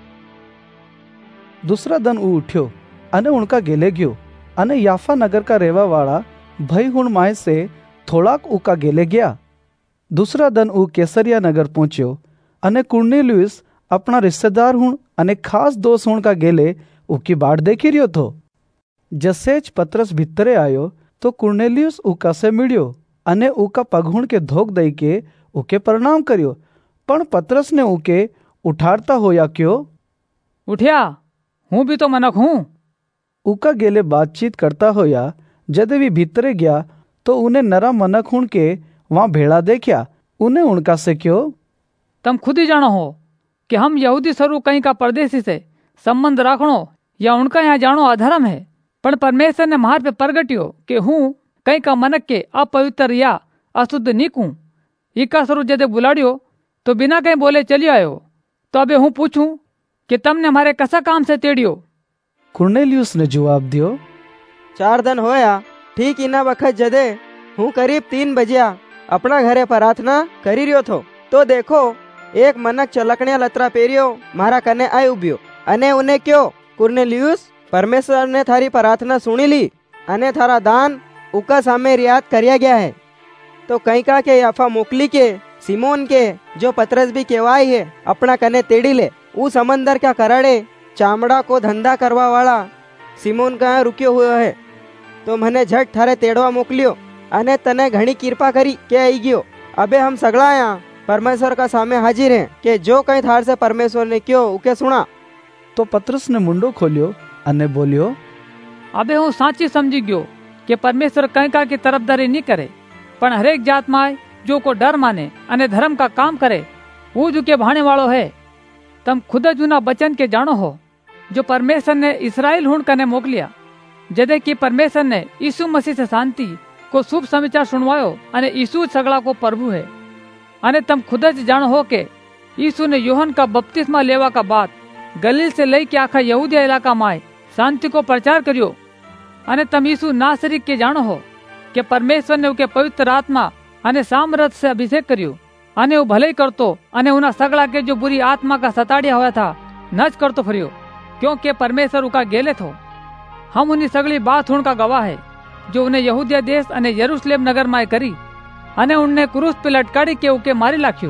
दूसरा दिन ऊ उठ्यो अने उनका गेले गयो अने याफा नगर का रेवा वाला भई हुण माय से थोड़ाक उका गेले गया। दूसरा दिन ऊ कैसरिया नगर पहुंच्यो अने कुर्नेलियुस अपना रिश्तेदार हुण अने खास दोस्त हुण का गेले उकी बाट देखी रियो थो। जसेज पतरस भीतरे आयो तो कुर्नेलियुस उका से मिलियो अने उका पगहुण के धोक दई के उके प्रणाम करियो। पण पतरस ने उके उठाड़ता होया क्यों? उठिया, हूँ भी तो मनक हूँ। उका गेले बातचीत करता होया जदे भी भीतरे गया तो उन्हें नरा मनक हुण के वहां भेड़ा देखा। उन्हें उनका से क्यों? तम खुद ही जानो हो कि हम यहूदी स्वरूप कहीं का परदेसी से संबंध राखणो या उनका यहाँ जानो अधर्म है। पण परमेश्वर ने मार पे प्रगटियो कि हूँ कहीं का मनक के अपवित्र या अशुद्ध नीकूं। इका स्वरूप जदे बुलाड़ियो तो बिना कहीं बोले चली आयो। तो अबे हूँ पूछूं कि तमने हमारे कसा काम से तेड़ियो? कुर्नेलियुस ने जवाब दियो, 4 दिन होया ठीक इना वक्त जदे हूँ करीब 3 बजिया अपना घरे प्रार्थना करी रियो थो तो देखो एक मनक चलकणिया लतरा पेरियो मारा कने आई उब्यो अने उन्हें क्यों, कुर्नेलियुस परमेश्वर ने थारी प्रार्थना सुनी ली अने थारा दान उका सामे रियात करिया गया है। तो कहीं का के याफा मोकली के सिमोन के जो पतरस भी केवाई है अपना कने तेड़ी ले। ऊ समंदर का कराड़े चामड़ा को धंधा करवा वाला सिमोन का रुकियो हुआ है। तो मने झट थारे तेड़वा मोकलियो अने तने घणी कृपा करी के आई गयो। अबे हम सगला यहाँ परमेश्वर का सामे हाजिर हैं कि जो कहीं थार से परमेश्वर ने क्यों उके सुना। तो पतरस ने मुंडो खोलियो अने बोलियो, अबे हूँ साची समझी गयो कि परमेश्वर कहीं का की तरफदारी नहीं करे पण हरेक जात में जो को डर माने अने धर्म का काम करे वो जो के भाने वालो है। तम खुद जुना बचन के जानो हो जो परमेश्वर ने इसराइल हुण कने मोकलिया जदे कि परमेश्वर ने यीशु मसीह से शांति को शुभ समाचार सुनवायो अने यीशु सगला को प्रभु है। अने तम खुद ज जानो हो के यीशु ने यूहन का बपतिस्मा लेवा का बाद गलील से लई के आखा यहूदिया इलाका में शांति को प्रचार करियो। अने तम यीशु नासरी के जानो हो कि परमेश्वर ने उके पवित्र आत्मा अने सामर्थ से अभिषेक करियो अने वो भले करतो अने उना सगला के जो बुरी आत्मा का सताड़िया हुआ था नच करतो फरियो क्योंकि परमेश्वर उका गेले थो। हम उन्हीं सगली बात उनका गवाह है जो उन्हें यहूदिया देश अने यरूशलेम नगर में करी अने उन्हें क्रूस पे लटकाड़ी के उके मारी लाख्यो।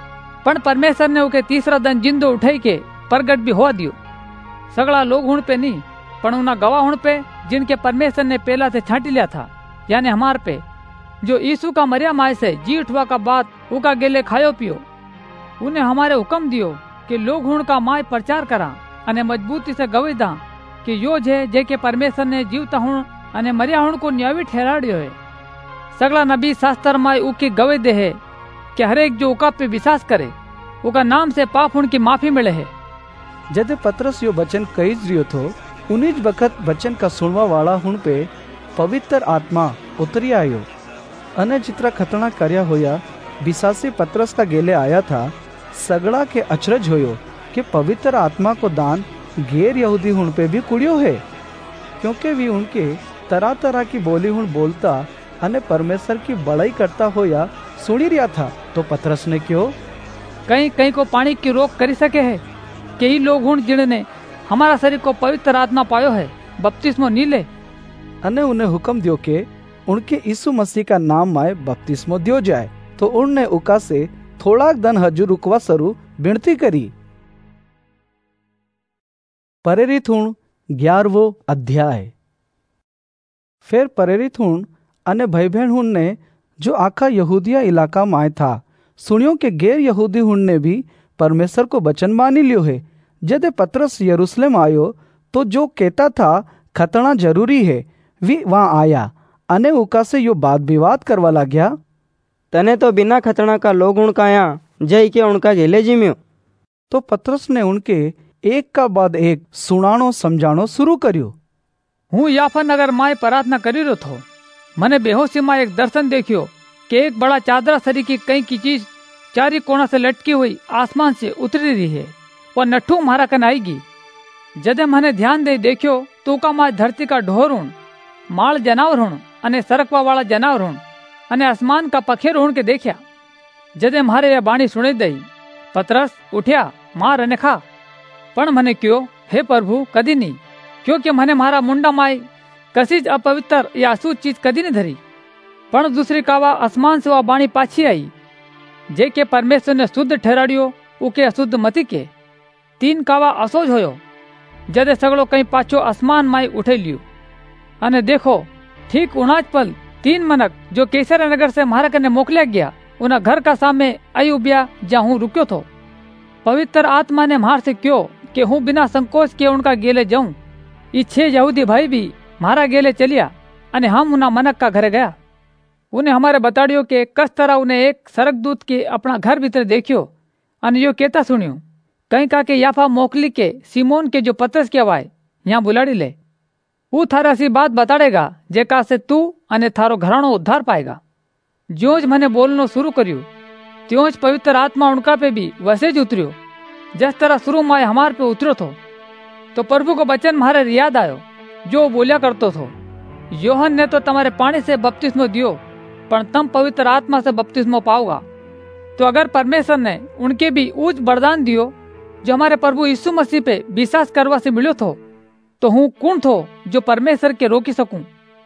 पण परमेश्वर ने उके तीसरा दिन जिंदो उठाई के प्रगट भी हो दियो। सगला लोग हुण पे नहीं पण उना गवाह हुण पे जिनके परमेश्वर ने पहला से छांटी लिया था यानी हमार पे जो यीशु का मरिया माय से जी उठवा का बाद उका गेले खायो पियो। उन्हें हमारे हुक्म दियो कि लोग हुण का माय प्रचार करा अने मजबूती से गवाही दा कि यो जे जे के परमेश्वर ने जीवता हुण अने मरिया हुण को न्यावी ठहराड़ियो है। सगला नबी शास्त्र माय उकी गवाही दे है कि हरेक जो उका पे विश्वास करे उका नाम से पाप हुण की माफी मिले है। जदे पतरस यो वचन कहीज रियो थो उन्हीं बखत वचन का सुनवा वाला हुण पे पवित्र आत्मा उतरी आयो अने जितना खतना कर्या होया बिसासी पतरस का गेले आया था सगड़ा के अचरज होयो कि पवित्र आत्मा को दान गैर यहूदी हुण पे भी कुड़ियो है क्योंकि वी उनके तरह तरह की बोली हुण बोलता अने परमेश्वर की बड़ाई करता होया सुनी रिया था। तो पतरस ने क्यों कहीं कहीं को पानी की रोक करी सके है कि ये लोग हुण जिन्हें हमारा शरीर को पवित्र आत्मा पायो है बपतिस्मो नी ले अने उन्हें हुक्म दियो के उनके यीशु मसीह का नाम में बपतिस्मो दियो जाए। तो उनने उका से थोड़ा दिन हजू रुकवा सरू विनती करी। प्रेरित हुण 11वां अध्याय। फिर प्रेरित हुण अने भाई बहन हुण ने जो आखा यहूदिया इलाका में था सुनियो के गैर यहूदी हुण ने भी परमेश्वर को वचन मानी लियो है। जदे पतरस यरूशलेम आयो तो जो कहता था खतना जरूरी है वी वहां आया अने उका से यो बात विवाद करवा लाग्या। तने तो बिना खतना का लोग उनका यहाँ जय के उनका गेले जिम्यो। तो पतरस ने उनके एक का बाद एक सुनानो समझानो शुरू करियो। हूँ याफा नगर माय प्रार्थना करी रो थो मने बेहोशी में एक दर्शन देखियो कि एक बड़ा चादरा सरी की कई की चीज चारी कोना से लटकी हुई आसमान से उतरी रही है, वह नठू मारा कन आएगी। जदे मैंने ध्यान दे देखियो तो का माँ धरती का ढोर हुण, माल जनावर हुण अने सरकवा वाला जनावर हुण अने आसमान का पखेर हुण के देख्या। जदे मारे यह बाणी सुनी दई, पतरस उठ्या, मार अने खा। पण मने क्यों, हे प्रभु, कदी नहीं, क्योंकि मने मारा मुंडा माई कसी ज अपवित्र या अशुद्ध चीज कदी नहीं धरी। पण दूसरी कावा आसमान से वह बाणी पाछी आई, जे के परमेश्वर ने शुद्ध ठहराड़ियो उके अशुद्ध मती के। 3 कावा असोज होयो, जदे सगड़ो कहीं पाछो आसमान माई उठे लियो। अने देखो, ठीक उनाज पल 3 मनक जो कैसर नगर से मारा कने मोकलिया गया, उना घर का सामने आई उबिया जहाँ हूँ रुक्यो थो। पवित्र आत्मा ने मार से क्यों कि हूँ बिना संकोच के उनका गेले जाऊं। ये 6 यहूदी भाई भी मारा गेले चलिया अने हम उना मनक का घर गया। उन्हें हमारे बताड़ियो के कस तरह उन्हें एक सरकदूत के अपना घर भीतर देखियो अने यो कहता सुनियो, कहीं का के याफा मोकली के सिमोन के जो पतरस के वाय यहाँ बुलाड़ी ले, वो थारा सी बात बताड़ेगा जेका से तू अने थारो घराणो उद्धार पाएगा। ज्योंज मैंने बोलनो शुरू करियो त्योंज पवित्र आत्मा उनका पे भी वैसे ज उतरियो जिस तरह शुरू में हमार पे उतरो थो। तो प्रभु को वचन मारे याद आयो जो बोलिया करतो थो, योहन ने तो तुम्हारे पानी से बपतिस्मो दियो, पर तुम पवित्र आत्मा से बपतिस्मो पाओगा। तो अगर परमेश्वर ने उनके भी उच्च वरदान दियो जो हमारे प्रभु यीशु मसीह पे विश्वास करवा से मिलो थो, तो हूँ कौन थो जो परमेश्वर के रोकी सकूं।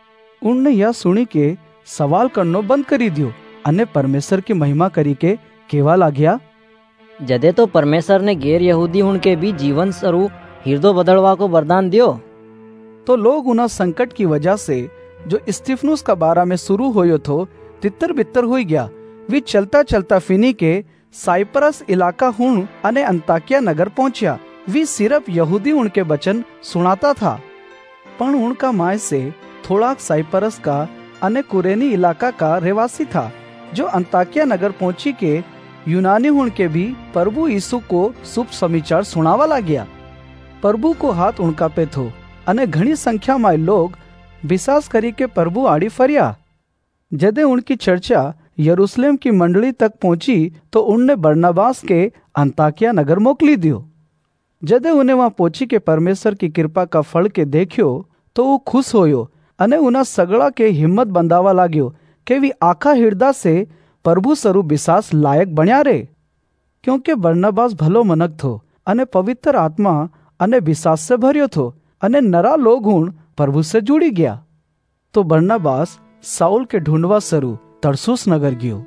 उनने यह सुनी के सवाल करनो बंद करी दियो अने परमेश्वर की महिमा करी के केवा लाग्या। जदे तो परमेश्वर ने गैर यहूदी उनके भी जीवन स्वरूप हृदय बदलवा को वरदान दियो। तो लोग उना संकट की वजह से जो स्तिफनुस का बारा में शुरू होयो थो तितर बितर हो गया। वे चलता चलता फिनी के साइप्रस इलाका हुण अने अंताकिया नगर पहुंचा। वे सिर्फ यहूदी उनके वचन सुनाता था, पण उनका माय से थोड़ा साइप्रस का अने कुरेनी इलाका का रहवासी था, जो अंताकिया नगर पहुंची के यूनानी हुण के भी प्रभु यीशु को शुभ समाचार सुनावा लाग्या। प्रभु को हाथ उनका पे थो अने घणी संख्या में लोग विश्वास करी के प्रभु आड़ी फरिया। जदे उनकी चर्चा यरूशलेम की मंडली तक पहुंची तो उनने बरनबास के अंताकिया नगर मोकली दियो। जदे उन्हें वहां पहुंची के परमेश्वर की कृपा का फल के देखियो तो वो खुश होयो अने उना सगड़ा के हिम्मत बंधावा लाग्यो के वी आखा हृदय से प्रभु स्वरूप विश्वास लायक बन्या रे, क्योंकि बरनबास भलो मनक थो अने पवित्र आत्मा अने विश्वास से भर्यो थो अने नरा लोग हुण प्रभु से जुड़ी गया। तो बरनबास साउल के ढूंढवा सरू तरसुस नगर गयो।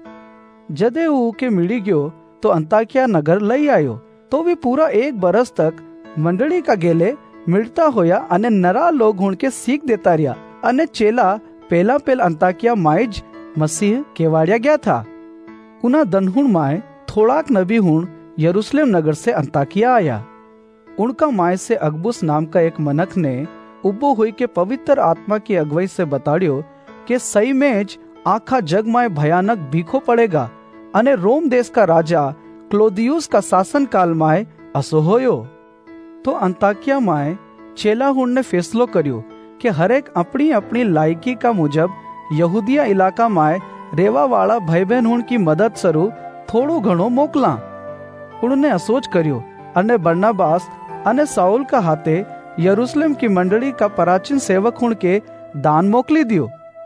जदे वो के मिली गयो तो अंताकिया नगर लई आयो। तो भी पूरा 1 बरस तक मंडली का गेले मिलता होया अने नरा लोग हुण के सीख देता रिया अने चेला पहला अंताकिया माइज मसीह केवाड़िया गया था। उना दनहुण माय थोड़ाक नबी हुण यरूशलेम नगर से अंताकिया आया। उनका माय से अगबुस नाम का एक मनक ने उबो हुई के पवित्र आत्मा की अगुवाई से बताड़ियो कि सही में आखा जग माय भयानक भीखो पड़ेगा अने रोम देश का राजा क्लोदियुस का शासन काल माय असो होयो। तो अंताकिया माय चेला हुण ने फैसलो कर्यो कि हरेक अपनी अपनी लायकी का मुजब यहूदिया इलाका माय रेवा वाला भाई बहन हुण की मदद सरू थोड़ो घणो मोकला। उन्होंने असोच कर्यो अने बरनबास अने साउल का हाथे यरूशलेम की मंडली का प्राचीन सेवक हुण के दान मोकली दियो।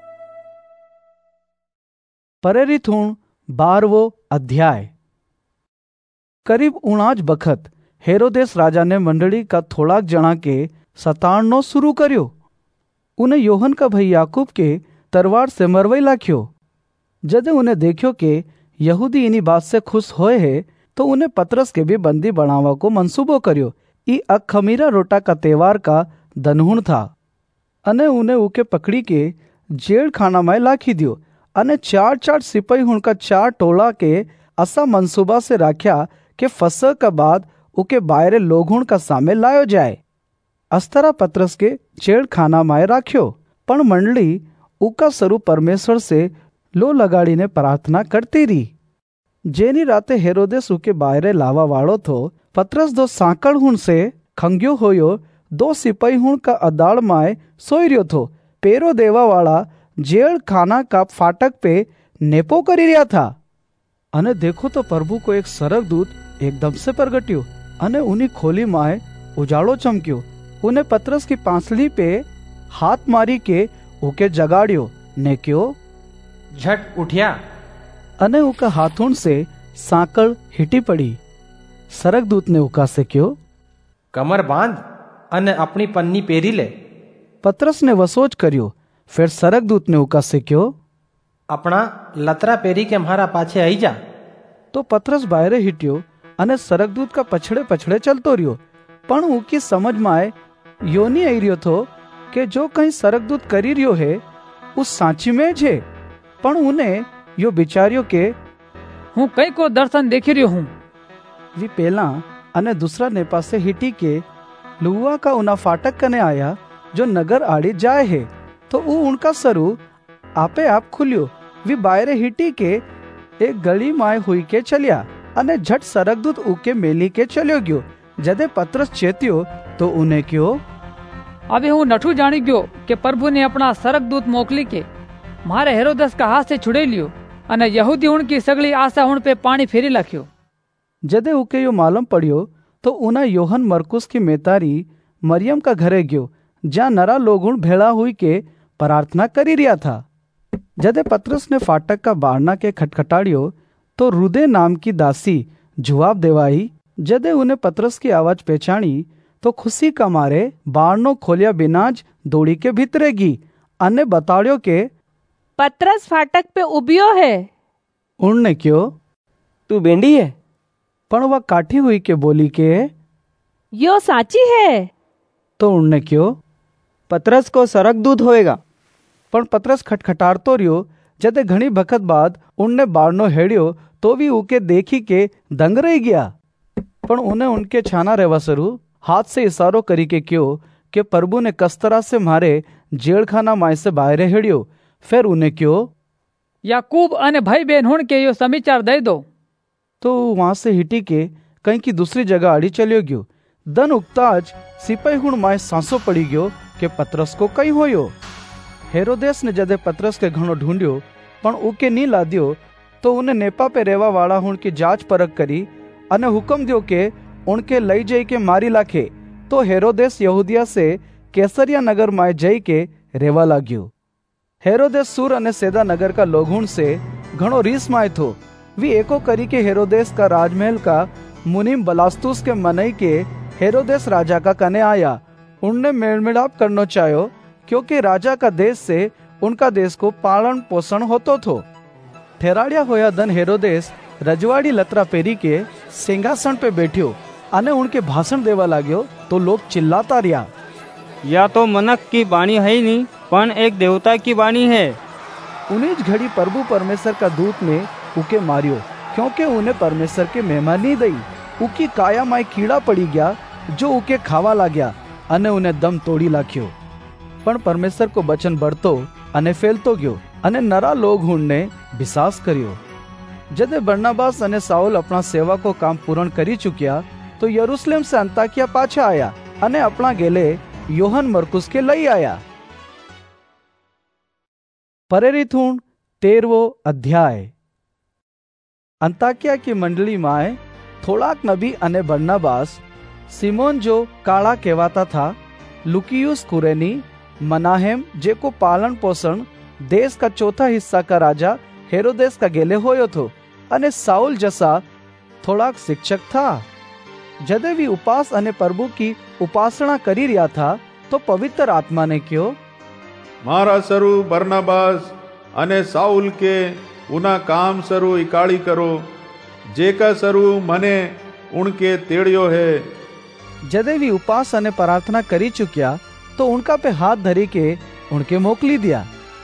प्रेरित हुण 12वां अध्याय। करीब 19 बखत हेरोदेस राजा ने मंडली का थोड़ाक जना के सताड़नो शुरू कर्यो। उन्हें योहन का भाई याकूब के तरवार से मरवई लाख्यो। जदे उन्हें देखियो के यहूदी इन्हीं बात से खुश होए है तो उन्हें पतरस के भी बंदी बनावा को मंसूबो कर्यो। ई अखमीरा रोटा का त्योहार का दनहुण था अने उन्हें उके पकड़ी के जेल खाना में लाखी दियो अने 4-4 सिपाही उनका 4 टोला के असा मंसूबा से राख्या के फसह का बाद उके बाहरे लोगुण का सामे लायो जाए। अस्तरा पतरस के जेल खाना में राख्यो, पण मंडली उका स्वरूप परमेश्वर से लो लगाड़ी ने प्रार्थना करती रही। जेनी राते हेरोदेस उके बाहरे लावा वाळो थो, पतरस 2 सांकड़ हुण से खंग्यो होयो 2 सिपाही हुण का अदाड़ माय सोई रियो थो। पेरो देवा वाला जेल खाना का फाटक पे नेपो करी रहा था। अने देखो तो प्रभु को एक सरकदूत एकदम से प्रगट्यो अने उन्हीं खोली माए उजाड़ो चमक्यो। उन्हें पतरस की पांसली पे हाथ मारी के उके जगाड़ियो ने क्यों झट उठिया अने उका हाथों से सांकड़ हिटी पड़ी। सरकदूत ने उका से क्यों कमर बांध अने अपनी पन्नी पेरी ले। पतरस ने वसोच कर्यो। फिर सरकदूत ने उका से क्यों अपना लतरा पेरी के म्हारा पाछे आई जा। तो पतरस बाहरे हिट्यो अने सरकदूत का पछड़े पछड़े चलतो रियो। पण उकी समझ में आए यो नहीं आई रियो थो कि जो कहीं सरकदूत करी रियो है उस सांची में जे। पण उन्हें यो बिचारियो के हूँ कई को दर्शन देखी रियो हूँ। वी पहला अने दूसरा ने पासे हिटी के लुआ का उना फाटक कने आया जो नगर आड़ी जाए है। तो ऊ उनका सरू आपे आप खुलियो। वी बाहरे हिटी के एक गली माए हुई के चलिया अने झट सरकदूत उके मेली के चलियो गयो। जदे पतरस चेतियो तो उन्हें क्यों अबे हूँ नठू जानी गयो कि प्रभु ने अपना सरकदूत मोकली के मारे हेरोदेस का हाथ से छुड़े लियो अने यहूदी उनकी सगली आशा उन पे पानी फेरी लख्यो। जदे उके यो मालूम पड़ियो तो उना योहन मरकुस की मेतारी मरियम का घरे गयो जहाँ नरा लोगुण भेड़ा हुई के प्रार्थना करी रिया था। जदे पतरस ने फाटक का बारना के खटखटाड़ियो तो रुदे नाम की दासी जवाब देवाई। जदे उन्हें पतरस की आवाज पहचानी तो खुशी का मारे बारनो खोलिया बिनाज दौड़ी के भीतरेगी अन्य बताड़ियो के पतरस फाटक पे उबियो है। उनने क्यों तू बेंडी है। पण वह काठी हुई के बोली के यो साची है। तो उनने क्यों पतरस को सरकदूत होएगा। पण पतरस खटखटारतो रियो। जदे घणी बखत बाद उनने बारनो हेड़ियो तो भी उके देखी के दंग रही गया। पण उन्हें उनके छाना रहवा सरू हाथ से इशारो करी के क्यों कि प्रभु ने कस्तरा से मारे जेलखाना माय से बाहर हेड़ियो। फिर उन्हें क्यों याकूब अने भाई बहन हुण के यो समाचार दे दो। तो वहां से हिटी के कहीं की दूसरी जगह आड़ी चलियो गयो। दन उगताज सिपाही हुण माय सांसो पड़ी गयो कि पतरस को कहीं होयो। हेरोदेस ने जदे पतरस के घणो ढूंढियो पण उके नी लादियो तो उन्हें नेपा पे रेवा वाला हुण की जांच परख करी अने हुक्म दियो के उनके लई जई के मारी लाखे। तो हेरोदेस यहूदिया से कैसरिया नगर माय जई के रेवा लाग्यो। हेरोदेस सूर अने सैदा नगर का लोगुण से घणो रीस माय थो। वी एको करी के हेरोदेस का राजमहल का मुनीम बलास्तुस के मनई के हेरोदेस राजा का कने आया। उनने मेल मिलाप करनो चाहो क्योंकि राजा का देश से उनका देश को पालन पोषण होतो थो। ठहराड़िया होया दन हेरोदेस रजवाड़ी लतरा पेरी के सिंहासन पे बैठियो अने उनके भाषण देवा लाग्यो तो लोग चिल्लाता रिया या तो मनक की बाणी है ही नहीं पण एक देवता की बाणी है। उन्हीं घड़ी प्रभु परमेश्वर का दूत ने उके मारियो क्योंकि उन्हें परमेश्वर के मेहमानी दई। उकी काया माय कीड़ा पड़ी गया जो उके खावा लाग्या अने उन्हें दम तोड़ी लाख्यो। पण परमेश्वर को वचन बढ़तो अने फैलतो गयो अने नरा लोग हुणने विश्वास करियो। जदे बरनबास अने साउल अपना सेवा को काम पूर्ण करी चुकिया तो यरूशलेम से अंताकिया पाछा आया अने अपना गेले योहन मरकुस के लई आया। प्रेरित हुण 13वां अध्याय। अंताकिया की मंडली माए थोड़ाक नबी अने बरनबास सिमोन जो काला कहवाता था लुकियुस कुरेनी मनाहेम जेको पालन पोषण देश का चौथा हिस्सा का राजा हेरोदेस का गेले होयो थो अने साउल जसा थोड़ाक शिक्षक था। जदे भी उपास अने प्रभु की उपासना करी रिया था तो पवित्र आत्मा ने क्यों मारा सरू बरनबास अने साउल के उना काम सरू इकाड़ी करो जेका सरू मने उनके तेड़ियो है। जदे भी उपास अने प्रार्थना करी चुकिया तो उनका पे हाथ धरी के उनके मोकली दिया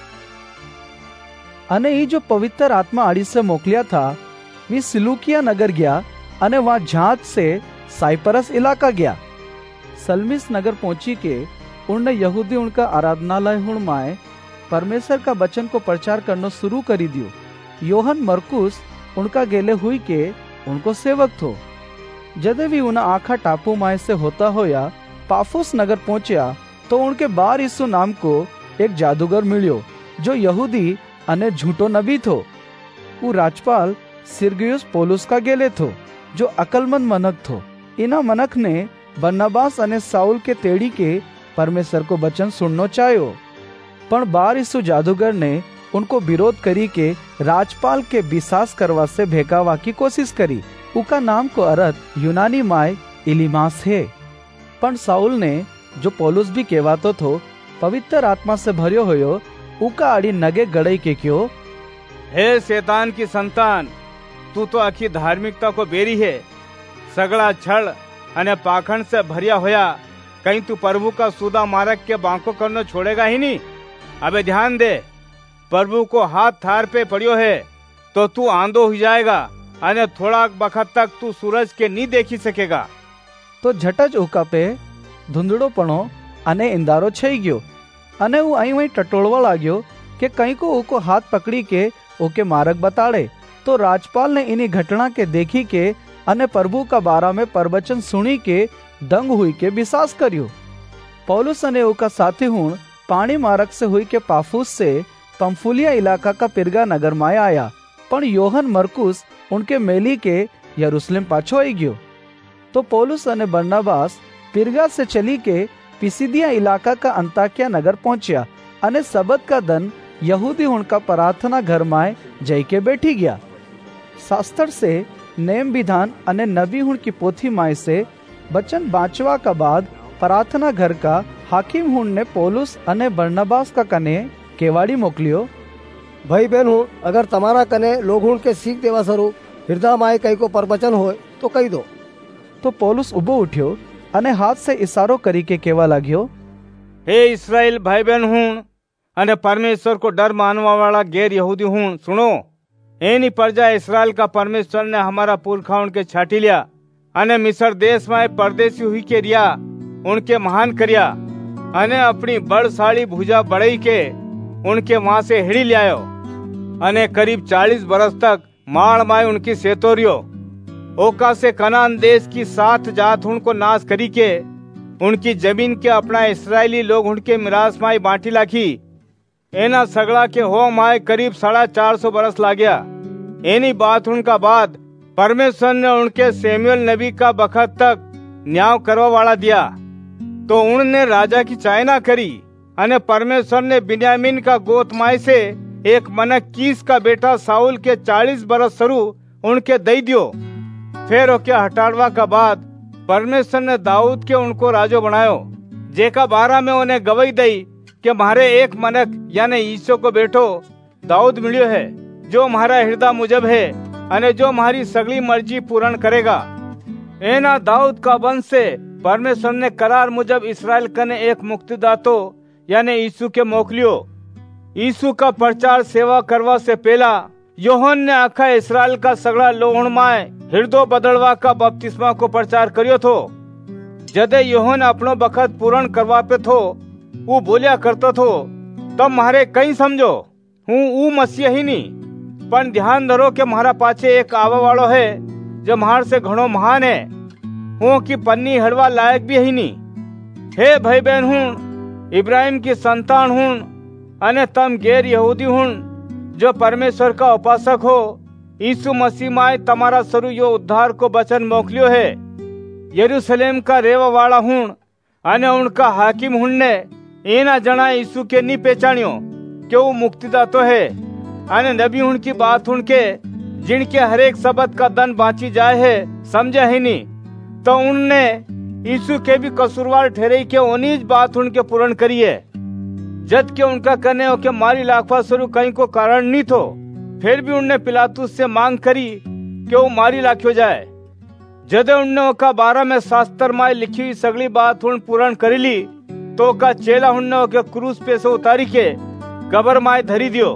अने ई जो पवित्र आत्मा आड़ी से मोकलिया था वी सिलूकिया नगर गया अने वहां जहाज से साइप्रस इलाका गया। सलमिस नगर पहुंची के उनने यहूदी उनका आराधनालय हुण माए परमेश्वर का वचन को प्रचार करना शुरू करी दियो। योहन मरकुस उनका गेले हुई के उनको सेवक थो। जदे भी उन्हें आखा टापू माए से होता होया पाफुस नगर पहुंचा तो उनके बार यीशु नाम को एक जादूगर मिलियो जो यहूदी अने झूठो नबी थो वो राजपाल सिरगियुस पौलुस का गेले थो, जो अकलमंद मनक थो। इना मनक ने बरनबास अने साउल के तेड़ी के परमेश्वर को वचन सुननो चाह्यो, पण बार यीशु जादूगर ने उनको विरोध करी के राजपाल के विश्वास करवा से भेकावा की कोशिश करी। उका नाम को अर्थ यूनानी माय इलीमास है। पण साउल ने, जो पौलुस भी कहवातो थो, पवित्र आत्मा से भर्यो होयो, उका आड़ी नगे गड़ई के क्यों, हे शैतान की संतान, तू तो आखी धार्मिकता को बेरी है। सगड़ा छल अने पाखंड से भरिया होया, कहीं तू प्रभु का सुदा मारक के बांको करनो छोड़ेगा ही नहीं। अबे ध्यान दे, प्रभु को हाथ थार पे पड़ियो है तो तू आंधो हो जाएगा अने थोड़ा बखत तक तू सूरज के नहीं देखी सकेगा। तो झटज उका पे धुंधड़ो पणो अने इंदारो छई गयो अने वो आई वही टटोलवा लाग्यो कि कहीं को उको हाथ पकड़ी के ओके मार्ग बताड़े। तो राजपाल ने इन्हीं घटना के देखी के अने प्रभु का बारा में प्रवचन सुनी के दंग हुई के विश्वास करियो। पौलुस अने उका साथी हुण पानी मार्ग से हुई के पाफूस से पंफुलिया इलाका का पिरगा नगर में आया, पण योहन मरकुस उनके मेली के यरूशलेम पाछो आई गयो। तो पौलुस अने बरनबास पिरगा से चली के पिसिदिया इलाका का अंताकिया नगर पहुंचा अने सबत का दन यहूदी उनका प्रार्थना घर में जई के बैठी गया। शास्त्र से नेम विधान अने नबी हुण की पोथी माय से वचन बाँचवा का बाद प्रार्थना घर का हाकिम हुण ने पौलुस अने बरनबास का कने केवाड़ी मोकलियो, भाई बहन हूँ, अगर तमारा कने लोग हुण के सीख देवा स्वरूप हृदय माय कई को प्रवचन होए तो कही दो। तो पौलुस उबो उठ्यो अने हाथ से इशारो करी के केवा लाग्यो, हे इस्राएल भाई बहन हुण अने परमेश्वर को डर मानवा वाला गैर यहूदी हुण, सुनो। एनी प्रजा इस्राएल का परमेश्वर ने हमारा पुरखाओं के छाटी लिया अने मिस्र देश में परदेसी हुई के रिया उनके महान करिया अने अपनी बड़साली भुजा बढ़ई के उनके वहां से हिड़ी लियायो अने करीब 40 बरस तक माड़ माय उनकी सेतोरियो। ओका से कनान देश की 7 जात उनको नाश करी के उनकी जमीन के अपना इस्राएली लोग उनके मिरास माय बांटी लाखी। एना सगड़ा के हो माय करीब 450 बरस लाग्या। एनी बात उनका बाद परमेश्वर ने उनके सैमुएल नबी का बखत तक न्याय करवा वाला दिया। तो उनने राजा की चायना करी अने परमेश्वर ने बिन्यामीन का गोत माय से एक मनक कीस का बेटा साउल के 40 बरस शुरू उनके दई दियो। फिर ओके हटाड़वा का बाद परमेश्वर ने दाऊद के उनको राजो बनायो, जेका बारा में उन्हें गवाही दई कि मारे एक मनक यानी ईसो को बेटो दाऊद मिलियो है, जो हमारा हृदय मुजब है अने जो हमारी सगली मर्जी पूर्ण करेगा। एना दाऊद का वंश से परमेश्वर ने करार मुजब इसराइल कने एक मुक्तिदातो यानी यीशु के मोकलियो। यीशु का प्रचार सेवा करवा से पहला योहन ने आखा इसराइल का सगड़ा लोहण माय हृदय बदलवा का बपतिस्मा को प्रचार करियो थो। जदे योहन अपनो बखत पूर्ण करवा पे थो, वो बोलिया करतो थो, तब मारे कहीं समझो हूँ ऊ मसीह ही नहीं, पर ध्यान धरो कि मारा पाछे एक आवा वालो है जो मार से घणो महान है, हूँ की पन्नी हड़वा लायक भी ही नहीं। हे भाई बहन हूँ, इब्राहिम की संतान हूँ अने तम गैर यहूदी हूँ जो परमेश्वर का उपासक हो, यीशु मसीह माय तमारा सरू यो उद्धार को वचन मोकलियो है। यरूशलेम का रेवा वाला हूँ अने उनका हाकिम हूँ ने एना जना यीशु के नी पहचानियो कि वो मुक्तिदातो है अने नबी हूँ की बात हूँ के जिनके हरेक शब्द का दन बाँची जाए है समझे ही नहीं, तो उनने यीशु के भी कसूरवार ठहरे के उन्हीं बात उनके पूर्ण करी है। जद के उनका कहने हो के मारी लाखवा स्वरू कहीं को कारण नहीं थो, फिर भी उनने पिलातुस से मांग करी कि वो मारी लाख्यो जाए। जदे उनने का 12 में शास्त्र माय लिखी हुई सगली बात उन पूर्ण करी ली, तो का चेला उनने के क्रूस पे से उतारी के कबर माय धरी दियो।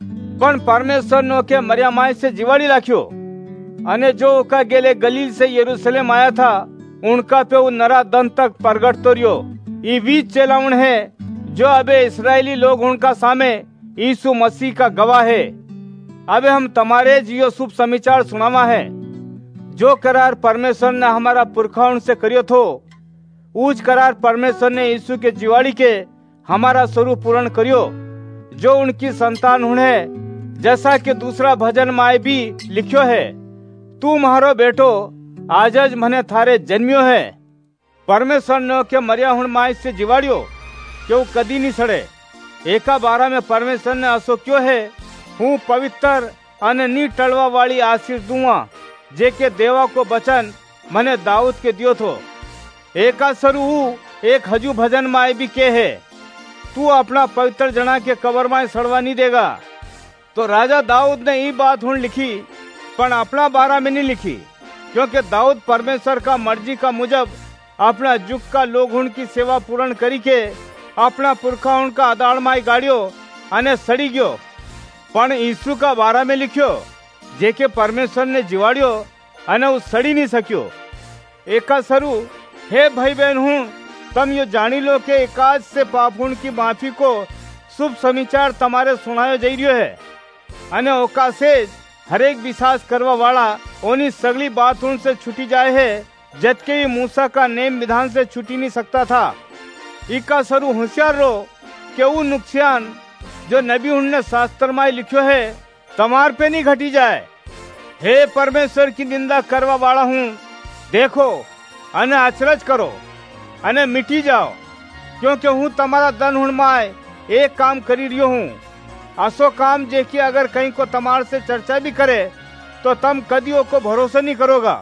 पण परमेश्वर ने के मरिया माय से जीवाड़ी लाख्यो अने जो का गेले गलील से यरूशलेम आया था उनका पे वो नरा दन तक प्रगट तोरियो। ये बीच चेला उन है जो अबे इस्राएली लोग उनका सामे यीशु मसीह का गवाह है। अबे हम तुम्हारे जियो शुभ समाचार सुनावा है। जो करार परमेश्वर ने हमारा पुरखाओं से करियो थो, उस करार परमेश्वर ने यीशु के जीवाड़ी के हमारा स्वरूप पूर्ण करियो। जो उनकी संतान उन्हें जैसा कि दूसरा भजन माय भी लिखियो है, तू म्हारो बेटो आजज मने थारे जन्मियो है। परमेश्वर ने के मरिया हुण माय से जिवाड़ियो कि वो कदी नहीं सड़े। एका बारा में परमेश्वर ने असो क्यों है, हूँ पवित्र अने नी टलवा वाली आशीष दूंगा, जे के देवा को बचन मने दाऊद के दियो थो। एका सरू एक हजू भजन माय भी के है, तू अपना पवित्र जना के कबर माय सड़वा नहीं देगा। तो राजा दाऊद ने ये बात हुण लिखी, पर अपना बारा में नहीं लिखी, क्योंकि दाऊद परमेश्वर का मर्जी का मुजब अपना युग का लोग उनकी सेवा पूर्ण करी के अपना पुरखा उनका अदाड़ माई गाड़ियो अने सड़ी गयो। पण यीशु का बारा में लिखियो, जेके परमेश्वर ने जिवाड़ियो अने वो सड़ी नहीं सक्यो। एका सरू हे भाई बहन हूँ, तम यो जानी लो के एकाज से पापुन की माफी को शुभ समाचार तमारे सुनायो जई रह्यो है, अने ओका से हरेक विश्वास करवा वाला ओनी सगली बात उन से छुटी जाए है, जबकि ये मूसा का नेम विधान से छुटी नहीं सकता था। इका सरू होशियार रो कि वो नुकसान जो नबी उनने शास्त्र में लिखियो है तमार पे नहीं घटी जाए। हे परमेश्वर की निंदा करवा वाला हूँ, देखो अने अचरज करो अने मिटी जाओ, क्योंकि हूँ तमारा दन हुण माय एक काम करी रियो हूँ। असो काम जे कि अगर कहीं को तमार से चर्चा भी करे तो तम कदियों को भरोसा नहीं करोगा।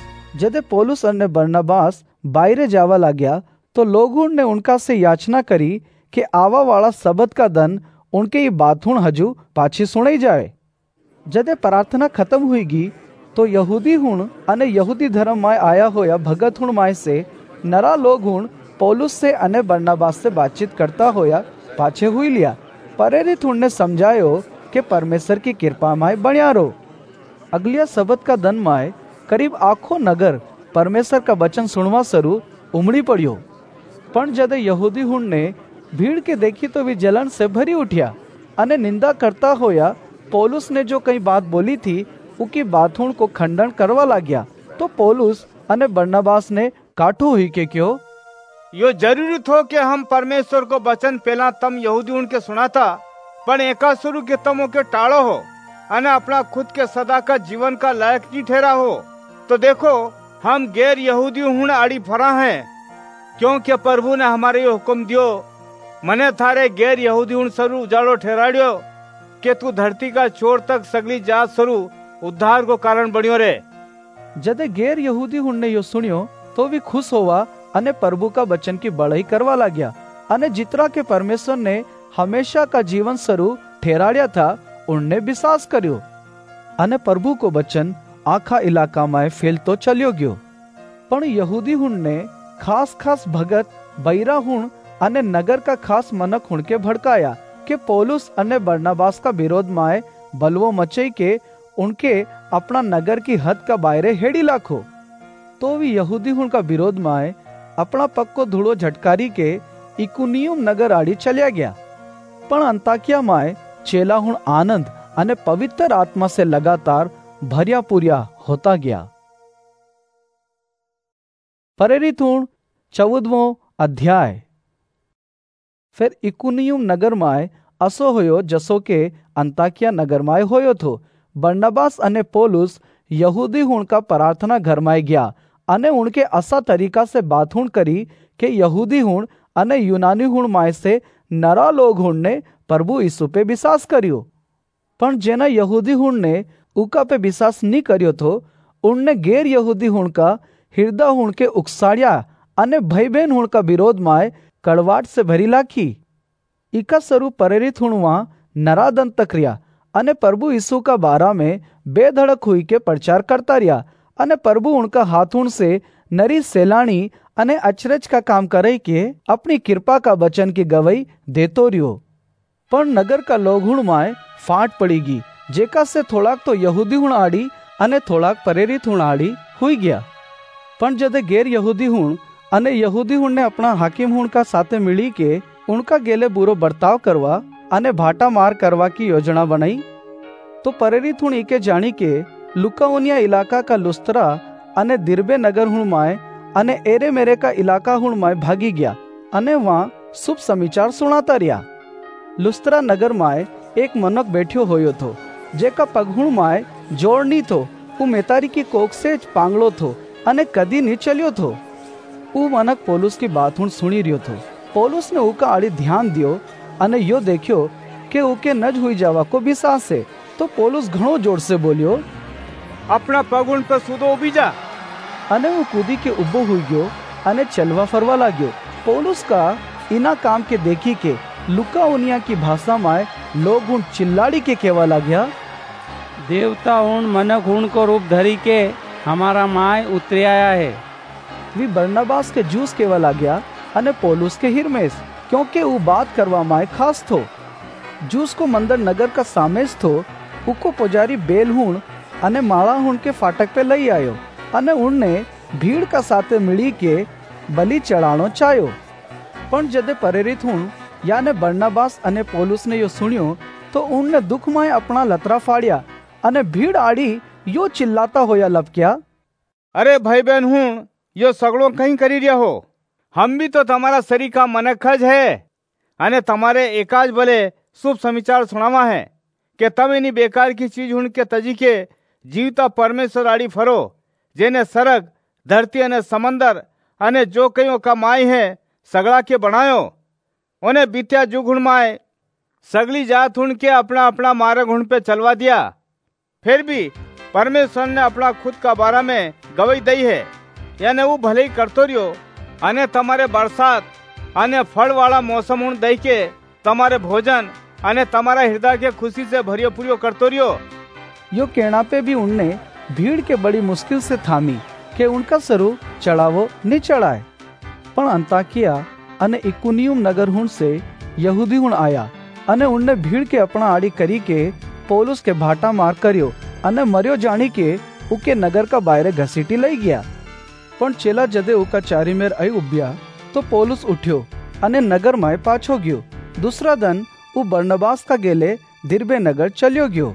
जदे पौलुस और बरनबास बाहरे जावा लाग्या तो लोगों ने उनका से याचना करी कि आवा वाला सबत का दन उनके ये बात हुण हजू पाछी सुनाई जाए। जदे प्रार्थना खत्म हुईगी तो यहूदी हुण अने यहूदी धर्म माय आया होया भगत हुण माय से नरा लोग हुण पौलुस से अने बरनबास से बातचीत करता होया पाछे हुई लिया। प्रेरित हुण ने समझायो कि परमेश्वर की कृपा माय बण्या रो। अगलिया सबत का दन माय करीब आखो नगर परमेश्वर का वचन सुनवा सरू उमड़ी पड़ियो। पण जदे यहूदी हुण ने भीड़ के देखी तो वे जलन से भरी उठिया अने निंदा करता होया पौलुस ने जो कई बात बोली थी उकी बात हुण को खंडन करवा लाग्या। तो पौलुस अने बरनबास ने काठो हुई के क्यों यो जरूरी थो कि हम परमेश्वर को वचन पहला तम यहूदी उनके सुनाता, पण एका शुरू के तमो के टाड़ो हो अने अपना खुद के सदा का जीवन का लायक नहीं ठहरा हो। तो देखो हम गैर यहूदी हुण आड़ी फरा हैं, क्योंकि प्रभु ने हमारे हुक्म दियो, मने थारे गैर यहूदी हुण सरू उजाड़ो ठहराड़ियो कि तू धरती का छोर तक सगली जात सरू उद्धार को कारण बनियो रे। जदे गैर यहूदी हुण ने यो सुनियो तो भी खुश होवा अने प्रभु का वचन की बढ़ाई करवा लाग्या अने जितरा के परमेश्वर ने हमेशा का जीवन सरू ठहराड़िया था उनने विश्वास कर्यो अने प्रभु को वचन आखा इलाका में फैलतो चलियो गयो। पण यहूदी हुण ने खास खास भगत बैरा हुण अने नगर का खास मनक हुण के भड़काया कि पौलुस अने बरनबास का विरोध माए बलवो मचई के उनके अपना नगर की हद का बाहरे हेड़ी लाखो। तो भी यहूदी हुण का विरोध माए अपना पक्को धूड़ो झटकारी के इकुनियुम नगर आड़ी चलिया गया। पण अंताकिया माए चेला हुण आनंद अने पवित्र आत्मा से लगातार भरिया पुरिया होता गया। प्रेरित हुण 14वां अध्याय। फिर इकुनियुम नगर माय असो होयो जसो के अंताकिया नगर माय होयो थो। बरनबास अने पौलुस यहूदी हुण का प्रार्थना घर माय गया अने उनके असा तरीका से बात हुण करी कि यहूदी हुण अने यूनानी हुण माय से नरा लोग हुण ने प्रभु यीशु पे विश्वास करियो। पण जेना यहूदी हुण ने उका पे विश्वास नहीं करियो थो उनने गैर यहूदी हुण का हृदय हुण के उकसाड़िया अने भाई बहन हुण का विरोध माय कड़वाट से भरी लाखी। इका स्वरूप प्रेरित हुण वहां नरादन तक रिया अने प्रभु यीशु का बारा में बेधड़क हुई के प्रचार करता रिया अने प्रभु उनका हाथ हुण से नरी सैलानी अने अचरज का काम करे के अपनी कृपा का वचन की गवाही देतो रियो। पर नगर का लोग हुण माय फाट पड़ीगी, जेका से थोड़ाक तो यहूदी हुण आड़ी अने थोड़ाक प्रेरित हुण आड़ी हुई गया। पण जदे गैर यहूदी हुण अने यहूदी हुण ने अपना हाकिम हुण का साथे मिली के उनका गेले बुरो बर्ताव करवा अने भाटा मार करवा की योजना बनाई। तो प्रेरित हुण इके जानी के लुकाओनिया इलाका का लुस्त्रा अने दिरबे नगर हुण माय अने एरे मेरे का इलाका हुण माय भागी गया अने वहां शुभ समाचार सुनाता रिया। लुस्त्रा नगर माय एक मनक बैठ्यो होयो थो जेका पगहुण माय जोड़नी थो। उ मेतारी की कोक से पांगड़ो थो अने कदी नहीं चलियो थो। उ मनक पौलुस की बात हुण सुनी रियो थो। पौलुस ने उका आड़ी ध्यान दियो अने यो देखियो के उके नज हुई जावा को विश्वास है। तो पौलुस घणो जोर से बोलियो, अपना पगुण पर सूदो उभी जा। अने वो कूदी के उबो हुई गयो अने चलवा फरवा लाग्यो। पौलुस का इना काम के देखी के लुकाउनिया की भाषा में लोग उन चिल्लाड़ी के केवा लाग्या, देवता उन मनक उन को रूप धरी के हमारा माय उतरे आया है। वी बरनबास के जूस केवा लाग्या अने पौलुस के हिरमेस, क्योंकि वो बात करवा माय खास थो। जूस को मंदिर नगर का सामेज थो। उको पुजारी बेलहुण अने माळाहुण के फाटक पे लई आयो अने उनने भीड़ का साथे मिली के बलि चढ़ाणो चाह्यो। पण जदे प्रेरित हुण याने बरनबास अने पौलुस ने यो सुनियो तो उनने दुखमय अपना लतरा फाड़िया अने भीड़ आड़ी यो चिल्लाता होया लपक्या, अरे भाई बहन हुण यो सगड़ो कहीं करी रिया हो। हम भी तो तुम्हारा शरीर का मनखज है अने तुम्हारे एकाज भले शुभ समाचार सुनावा है कि तब इनी बेकार की चीज हुण के तजी के जीवता परमेश्वर आड़ी फरो, जेने सरग धरती अने समंदर अने जो कईयों का माई है सगड़ा के बनायो। उन्हें बीत्या जुग हुण माए सगली जात हुण के अपना अपना मार्ग हुण पे चलवा दिया। फिर भी परमेश्वर ने अपना खुद का बारा में गवाही दई है, यानी वो भले ही करतो रियो अने तुम्हारे बरसात अने फल वाला मौसम हुण दई के तुम्हारे भोजन अने तुम्हारा हृदय के खुशी से भरियो पुरियो करतो रियो। यो कहना पे भी उनने भीड़ के बड़ी मुश्किल से थामी के उनका सरू चढ़ावो नहीं चढ़ाए। पण अंताकिया अने इकुनियुम नगर हुण से यहूदी हुण आया अने उनने भीड़ के अपना आड़ी करी के पौलुस के भाटा मार करियो अने मरियो जानी के उके नगर का बाहरे घसीटी लई गया। पण चेला जदे उका चारी मेर आई उब्या तो पौलुस उठ्यो अने नगर में पाछो गयो। दूसरा दिन उ बरनबास का गेले दिरबे नगर चलियो गयो।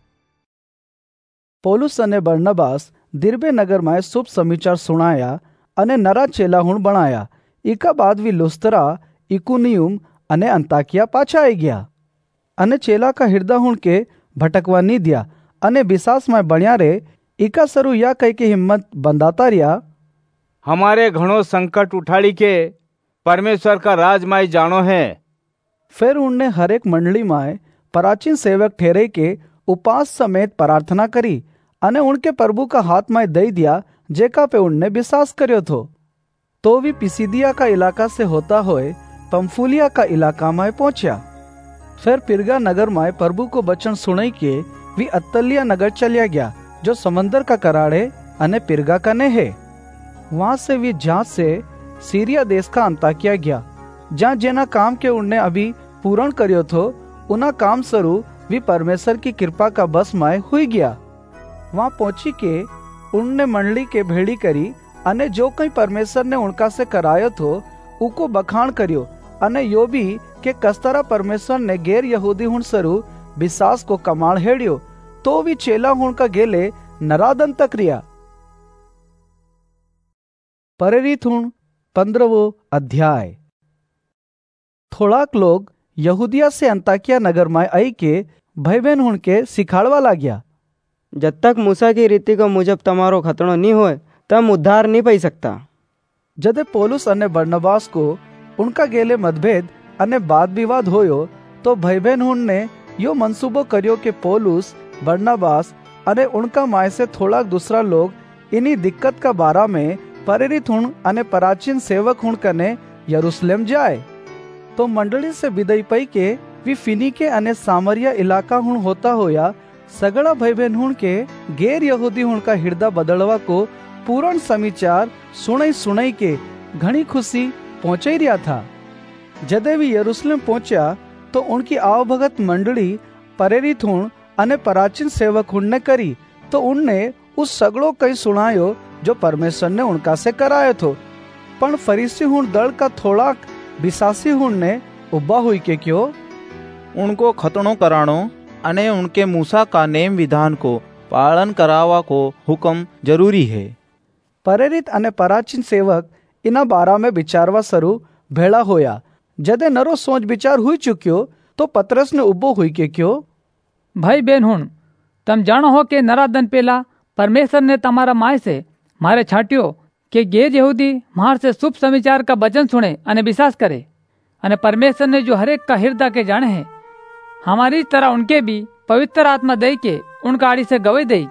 पौलुस अने बरनबास दिरबे नगर में शुभ समाचार सुनाया अने नरा चेला हुण बनाया। इका बाद वी लुस्त्रा, इकुनियुम अने अंताकिया पाछा आई गया अने चेला का हृदय हुण के भटकवा नी दिया अने विश्वास में बण्या रे। इका सरू या कह के हिम्मत बंधाता रिया, हमारे घणो संकट उठाड़ी के परमेश्वर का राजमाई जानो है। फिर उनने हर एक मंडली में प्राचीन सेवक ठहरे के उपास समेत प्रार्थना करी अने उनके प्रभु का हाथ में दई दिया जेका पे उनने विश्वास कर्यो थो। तो भी पिसिदिया का इलाका से होता होए पंफूलिया का इलाका में पहुंचा। फिर पिरगा नगर में प्रभु को वचन सुनाई के वी अत्तलिया नगर चलिया गया जो समंदर का कराड़े अने पिरगा का ने है। वहां से वी जहाज से सीरिया देश का अंताकिया गया, जहाँ जेना काम के उनने अभी पूर्ण करियो थो उना काम सरू वी परमेश्वर की कृपा का बस में हुई गया। वहां पहुंची के उनने मंडली के भेड़ी करी अने जो कई परमेश्वर ने उनका से करायो थो उको बखान करियो अने यो भी के कस्तरा परमेश्वर ने गैर यहूदी हुण सरू विश्वास को कमाल हेड़ियो। तो भी चेला हुण का गेले नरादन तक रिया। प्रेरित हुण 15वां अध्याय। थोड़ाक लोग यहूदिया से अंताकिया नगर में आई के भाई बहन हुण के सिखाड़वा लाग्या, जब तक मूसा की रीति को मुजब तमारो खतनो नहीं होए तम उद्धार नहीं पाई सकता। जदे पौलुस अने बरनबास को उनका गेले मतभेद अने वाद विवाद होयो तो भाई बहन हुण ने यो मंसूबो करियो के पौलुस बरनबास अने उनका माय से थोड़ा दूसरा लोग इन्हीं दिक्कत का बारा में प्रेरित हुण अने प्राचीन सेवक हुण कने यरूशलेम जाए। तो मंडली से विदाई पाई के वी फिनीके अने सामरिया इलाका हुण होता होया सगड़ा भाई बहन हुण के गैर यहूदी हुण का हृदय बदलवा को पूर्ण समाचार सुनाई के घनी खुशी पहुंचाई रिया था। जदे वी यरूशलेम पहुंचा तो उनकी आवभगत मंडली प्रेरित हुण अने प्राचीन सेवक हुण ने करी तो उनने उस सगड़ो कई सुनायो जो परमेश्वर ने उनका से करायो थो। पण फरीसी हुण दल का थोड़ा विश्वासी हुण ने उबा हुई के क्यों उनको खतनो कराणो अने उनके मूसा का नेम विधान को पालन करावा को हुक्म जरूरी है। प्रेरित अने प्राचीन सेवक इना बारा में विचारवा सरू भेड़ा होया। जदे नरो सोच विचार हुई चुक्यो तो पतरस ने उबो हुई के क्यों, भाई बेन हुण तम जानो हो के नरा दिन पहला परमेश्वर ने तमारा माय से मारे छाट्यो के गैर यहूदी मार से शुभ समाचार का वचन सुने अने विश्वास करे, अने परमेश्वर ने जो हरेक का हृदय के जाने है हमारी तरह उनके भी पवित्र आत्मा दे के उनका आड़ी से गवाही दई।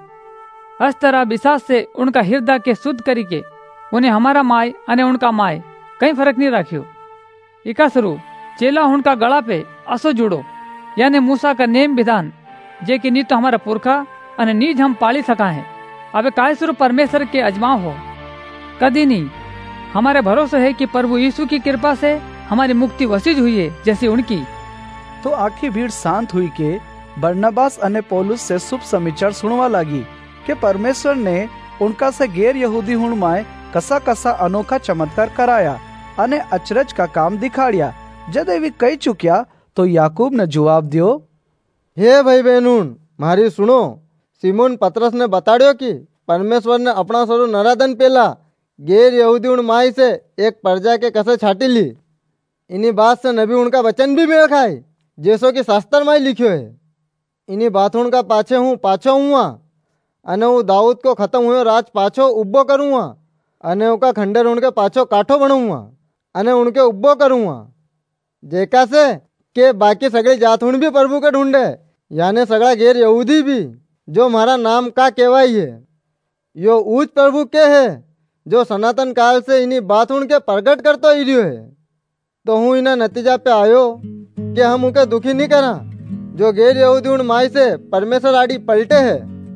इस तरह विश्वास से उनका हृदय के शुद्ध करी के उन्हें हमारा माय अने उनका माय कहीं फर्क नहीं राख्यो। इका स्वरूप चेला उनका गला पे असो जुड़ो, यानी मूसा का नेम विधान जे कि नी तो हमारा पुरखा अने नीज हम पाली सका है। अब काय स्वरूप परमेश्वर के अजमाव हो कदी नहीं। हमारे भरोसा है कि प्रभु यीशु की कृपा से हमारी मुक्ति वसीज हुई है जैसी उनकी। तो आखी भीड़ शांत हुई के बरनबास अने पौलुस से शुभ समाचार सुनवा लगी कि परमेश्वर ने उनका से गैर यहूदी हुण माय कसा कसा अनोखा चमत्कार कराया अने अचरज का काम दिखाड़िया। जद वे कही चुक्या तो याकूब ने जवाब दियो, हे भाई बहनून मारी सुनो, सिमोन पतरस ने बताड़ियो कि परमेश्वर ने अपना स्वरूप नरादन पेला गैर यहूदी माई से एक प्रजा के कसे छाटी ली। इन्हीं बात से नबी उनका वचन भी मेल खाए जैसो कि शास्त्र में लिखियो है। इन्हीं बात उनका पाछे हूँ पाछो हुआ अने हूँ दाऊद को खत्म हुए राज पाछो उब्बो करूँगा अने उनका खंडर उनके पाछो काठो बनूंगा अने उनके उब्बो करूँगा। जेका से के बाकी सगली जात हुण भी प्रभु के ढूंढे, यानी सगड़ा गैर यहूदी भी जो मारा नाम का केवाई है। यो ऊच प्रभु के है जो सनातन काल से इन्हीं बात उनके प्रगट करतो ही रह्यो है। तो हूँ इना नतीजा पे आयो कि हम उनके दुखी नहीं करा जो गैर यहूदी उन माई से परमेश्वर आड़ी पलटे है,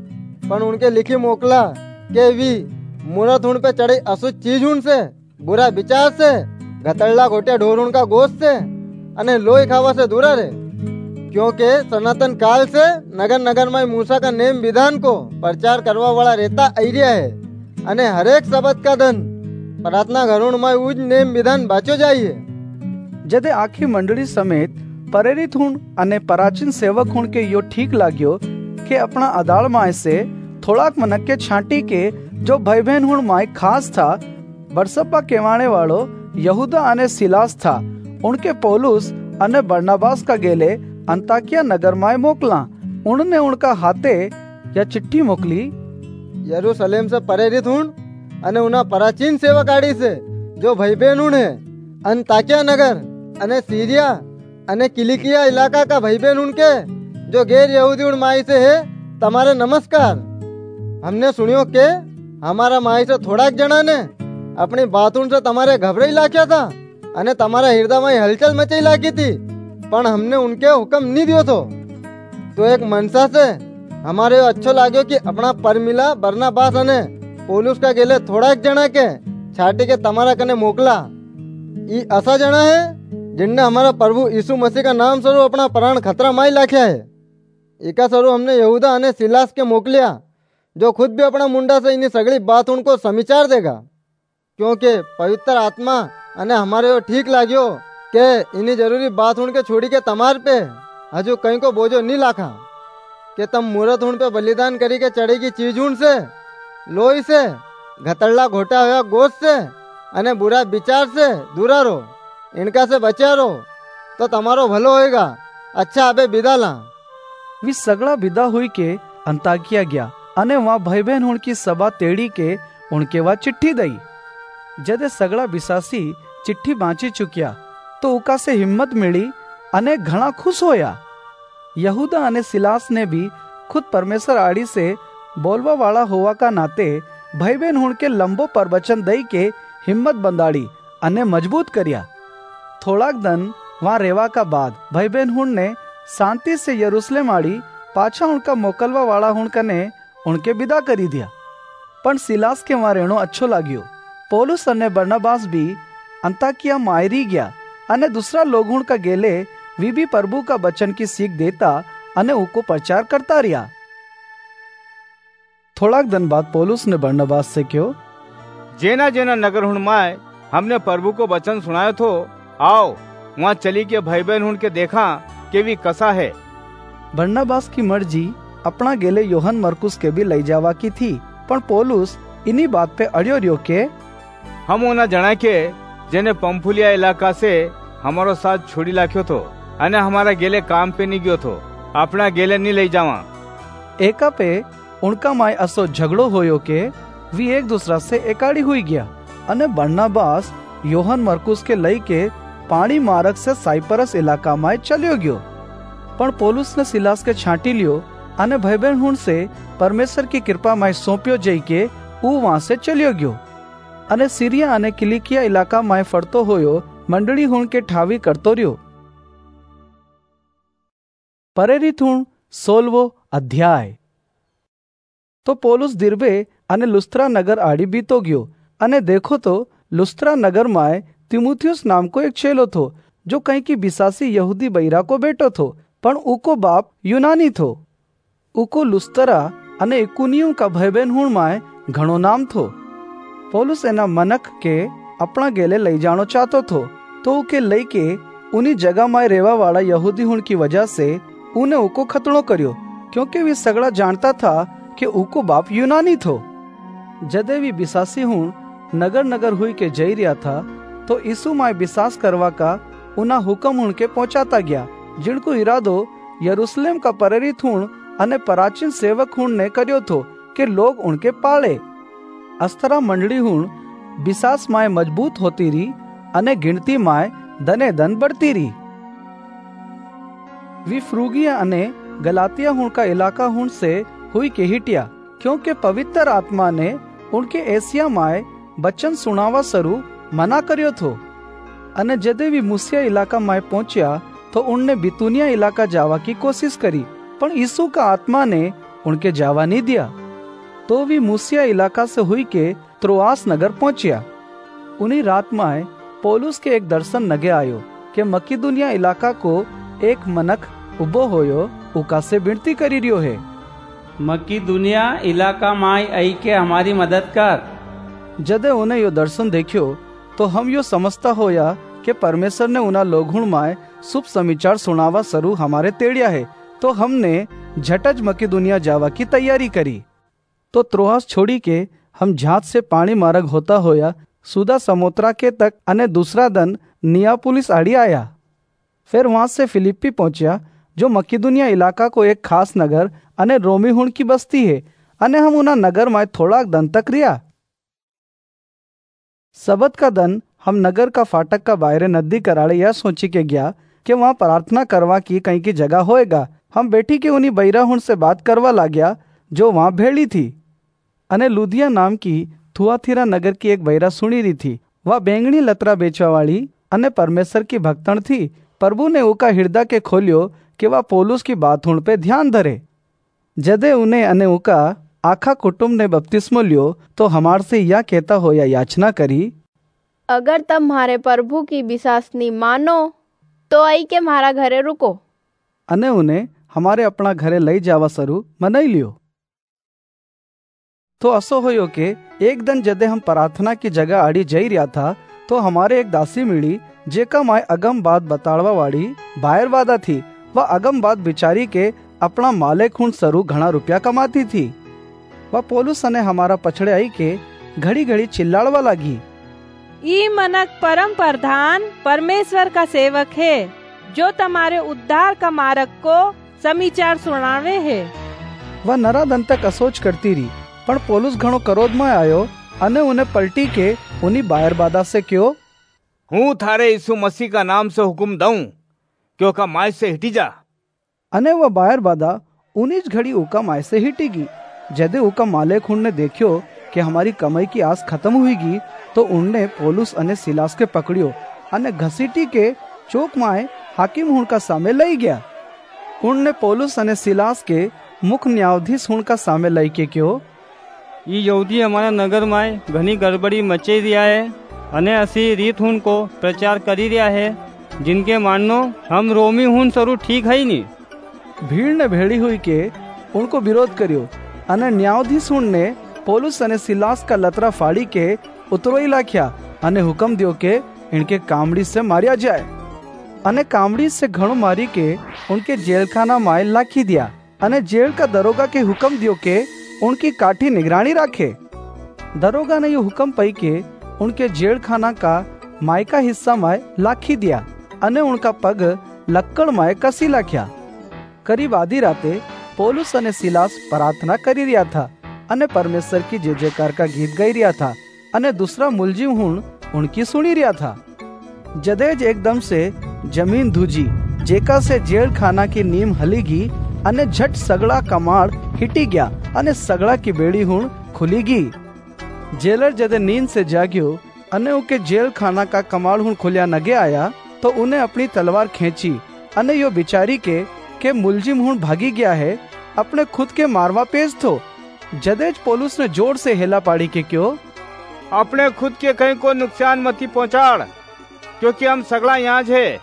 पर उनके लिखी मोकला के वी मूरत उन पे चढ़ी अशुद्ध चीज उन से बुरा विचार से घतड़ला घोटे ढोर उनका गोश्त से अने लोही खावा से दूर रहे, क्योंकि सनातन काल से नगर नगर में मूसा का नेम विधान को प्रचार करवा वाला रहता आइरिया है अने हरेक शब्द का धन प्रार्थना घरों में उज नेम विधान बाचो जाइए। जदे आखी मंडली समेत प्रेरित हुण अने प्राचीन सेवक हुण के यो ठीक लाग्यो कि अपना अदाल माय से थोड़ाक मनक के छांटी के जो भाई बहन हुण माय खास था बरसब्बा केवाणे वालो यहूदा अने सिलास था, उनके पौलुस अने बरनबास का गेले अंताकिया नगर माय मोकला। उनने उनका हाथे या चिट्ठी मोकली यरूशलेम से प्रेरित हुण अने उना प्राचीन सेवक आड़ी से जो भाई बहन हुण है अंताकिया नगर अने सीरिया अने किलिकिया इलाका का भाई बहन उनके जो गैर यहूदी उन माई से है तुम्हारे नमस्कार। हमने सुनियो के हमारा माई से थोड़ा जना ने अपनी बातों से तुम्हारे घबराई लाख्या था अने तुम्हारा हृदय में हलचल मचाई लागी थी, पर हमने उनके हुक्म नहीं दियो तो एक मनसा से हमारे अच्छो लाग्यो कि अपना परमिला बरनबास अने पौलुस का गेले थोड़ा जना के छाटी के तुम्हारा कने मोकला। ई ऐसा जना है जिनने हमारा प्रभु यीशु मसीह का नाम स्वरूप अपना प्राण खतरा माई लाख्या है। एका स्वरूप हमने यहूदा अने सिलास के मोकलिया जो खुद भी अपना मुंडा से इन्हीं सगली बात उनको समाचार देगा, क्योंकि पवित्र आत्मा अने हमारे यो ठीक लाग्यो के इन्हीं जरूरी बात उनके छोड़ी के तमार पे हजू कहीं को बोझो नहीं लाखा कि तम मूरत उन पे बलिदान करी के चढ़ेगी चीज उन से लोही से घतड़ला घोटा हुआ गोश्त से अने बुरा विचार से दूरा रहो, इनका से बचा रहो तो तुम्हारो भलो होएगा। अच्छा अबे विदा ला। वी सगड़ा विदा हुई के अंताकिया गया अने वहाँ भाई बहन उनकी सभा तेड़ी के उनके वहाँ चिट्ठी दई। जदे सगड़ा विश्वासी चिट्ठी बांची चुकिया तो उका से हिम्मत मिली अने घना खुश होया। यहूदा अने सिलास ने भी खुद परमेश्वर आड़ी से बोलवा वाला होवा का नाते भाई बहन हुण के लंबो प्रवचन दई के हिम्मत बंदाड़ी अने मजबूत करिया। थोड़ाक दिन वहाँ रेवा का बाद भाई बहन हुण ने शांति से यरूशलेम आड़ी पाछा उनका मोकलवा वाला हुण कने उनके विदा करी दिया। पण सिलास के वहाँ रहनो अच्छो लाग्यो। पौलुस अने बरनबास भी अंताकिया मायरी गया अने दूसरा लोग हुण का गेले वी भी प्रभु का वचन की सीख देता अने उको प्रचार करता रिया। थोड़ाक दिन बाद पौलुस ने बरनबास से क्यों जेना जेना नगर हुण माय हमने प्रभु को वचन सुनायो थो, आओ वहाँ चली के भाई बहन हुण के देखा के भी कसा है। बरनबास की मर्जी अपना गेले योहन मरकुस के भी लई जावा की थी, पर पौलुस इन्हीं बात पे अड़ियो रियो के हम ओना जना के जेने पंफुलिया इलाका से हमारो साथ छोड़ी लाख्यो थो अने हमारा गेले काम पे नहीं गयो थो, अपना गेले नहीं ले जावा। एका पे उनका माय असो झगड़ो होयो के वी एक दूसरा से एकाड़ी हुई गया अने बरनबास योहन मरकुस के लई के पानी मार्ग से साइप्रस इलाका में चलियो गयो। पण पौलुस ने सिलास के छांटी लियो अने भाई बहन हुण से परमेश्वर की कृपा में सौंप्यो जई के ऊ वहां से चलियो गयो अने सीरिया अने किलिकिया इलाका में फरतो होयो मंडली हुण के ठावी करतो रह्यो। प्रेरित हुण 16वो अध्याय। तो पौलुस दिर्बे अने लुस्त्रा नगर आड़ी बीतो गयो अने देखो तो लुस्त्रा नगर में तिमुथियुस नाम को एक चेलो थो जो कहीं की बिसासी यहूदी बैरा को बेटो थो, पण उको बाप यूनानी थो। उको लुस्त्रा अने इकुनियु का भाई बहन हुण में घणो नाम थो। पौलुस एना मनक के अपना गेले लई जानो चाहतो थो, तो उके लई के उनी जगह में रेवा वाला यहूदी हुण की वजह से उने उको खतनो कर्यो, क्योंकि वे सगड़ा जानता था कि उको बाप यूनानी थो। जदे भी बिसासी हुण नगर नगर हुई के जई रिया था, तो यीशु माय विश्वास करवा का उना हुक्म हुण के पहुंचाता गया, जिनको इरादो यरूशलेम का प्रेरित हुण अने प्राचीन सेवक हुण ने कर्यो थो कि लोग उनके पाले। अस्तरा मंडली हुण विश्वास माय मजबूत होती रही अने गिनती माय दने दन बढ़ती रही। वी फ्रूगिया अने गलातिया हुण का इलाका हुण से हुई के हिटिया, क्योंकि पवित्र आत्मा ने उनके एशिया माय बच्चन सुनावा सरू मना कर्यो थो। अने जदे वी मूसिया इलाका माय पहुंचा तो उनने बितुनिया इलाका जावा की कोशिश करी, पण यीशु का आत्मा ने उनके जावा नहीं दिया। तो वी मूसिया इलाका से हुई के त्रोआस नगर पहुंचा। उन्हीं रात में पौलुस के एक दर्शन नगे आयो कि मकिदुनिया इलाका को एक मनक उबो होयो उका से विनती करी रियो है, मकिदुनिया इलाका माय आई के हमारी मदद कर। जदे उन्हें यो दर्शन देखियो तो हम यो समझता होया कि परमेश्वर ने उना लोगुण माय शुभ समाचार सुनावा सरू हमारे तेड़िया है। तो हमने झटज मकिदुनिया जावा की तैयारी करी। तो त्रोआस छोड़ी के हम जहाज से पानी मार्ग होता होया सुदा समोत्रा के तक अने दूसरा दिन नियापुलिस आड़ी आया। फिर वहां से फिलिप्पी पहुंचा, जो मकिदुनिया इलाका को एक खास नगर अने रोमी हुण की बस्ती है, अने हम उना नगर में थोड़ा दिन तक रिया। सबत का दिन हम नगर का फाटक का बाहरे नदी कराड़े यह सोची के गया कि वहां प्रार्थना करवा की कहीं की जगह होएगा। हम बेटी के उन्हीं बैरा हुण से बात करवा ला गया जो वहां भेड़ी थी। अने लुदिया नाम की थुआथिरा नगर की एक बैरा सुनी रही थी। वह बैंगनी लतरा बेचवा वाली अने परमेश्वर की भक्तन थी। प्रभु ने उका हृदय के खोलियो कि वह पौलुस की बात हुण पे ध्यान धरे। जदे उन्हें अने उका आखा कुटुंब ने बपतिस्मो लियो तो हमार से यह कहता हो या याचना करी, अगर तब हमारे प्रभु की विश्वासनी मानो तो आई के हमारा घरे रुको। अने उन्हें हमारे अपना घरे लई जावा सरू मनाई लियो। तो असो होयो के एक दिन जदे हम प्रार्थना की जगह आड़ी जई रिया था, तो हमारे एक दासी मिली जेका माय अगम बात बताड़वा वाली बाहर वादा थी। वह अगम बात बिचारी के अपना मालिक हुण सरू घना रुपया कमाती थी। वह पौलुस ने हमारा पछड़े आई के घड़ी घड़ी चिल्लाड़वा लगी, ई मनक परम प्रधान परमेश्वर का सेवक है, जो तुम्हारे उद्धार का मार्ग को समाचार सुनावे है। वह नरा दिन तक असोच करती रही, पर पौलुस घणो क्रोध में आयो अने उन्हें पलटी के उन्हीं बाहर बादा से क्यों, हूँ थारे यीशु मसीह का नाम से हुक्म दऊं क्योंकि माय से हिटी जा। अने वह बाहर बादा उन्हीं घड़ी उका माय से हिटीगी। जदे उका मालिक हुण ने देखियो कि हमारी कमाई की आस खत्म हुईगी, तो उनने पौलुस अने सिलास के पकड़ियो अने घसीटी के चौक माय हाकिम हुण का सामे लई गया। उनने पौलुस अने सिलास के मुख्य न्यायाधीश हुण का सामे लई के क्यों, ये यहूदी हमारा नगर में घनी गड़बड़ी मचे रिया है अने असी रीत हुण को प्रचार करी रिया है, जिनके मानो हम रोमी हुण सरू ठीक है ही नहीं। भीड़ ने भेड़ी हुई के उनको विरोध करियो अने न्यायाधीश हुण ने पौलुस अने सिलास का लतरा फाड़ी के उतरोई लाख्या अने हुक्म दियो के इनके कामड़ी से मारिया जाए। अने कामड़ी से घणो मारी के उनके जेलखाना माय लाखी दिया अने जेल का दरोगा के हुक्म दियो के उनकी काठी निगरानी राखे। दरोगा ने ये हुक्म पाई के उनके जेल खाना का मायका हिस्सा माय लाखी दिया अने उनका पग लक्कड़ माए कसी लाख्या। करीब आधी राते पौलुस अने सिलास प्रार्थना करी रिया था अने परमेश्वर की जय जयकार का गीत गाई रिया था अने दूसरा मुलजिम हुण उनकी सुनी रिया था। जदेज एकदम से जमीन धूजी, जेका से जेल खाना की नीम हलीगी अने झट सगड़ा कमाड़ हिटी गया अने सगड़ा की बेड़ी हुण खुलीगी। जेलर जदे नींद से जाग्यो अने उके जेल खाना का कमाड़ हुण खुलिया नगे आया तो उन्हें अपनी तलवार खींची अने यो बिचारी के मुलजिम हुण भागी गया है, अपने खुद के मारवा पेश थो। जदेज पौलुस ने जोर से हेला पाड़ी के क्यों अपने खुद के कहीं को नुकसान मती पहुंचाड़, क्योंकि हम सगड़ा यहाँ है।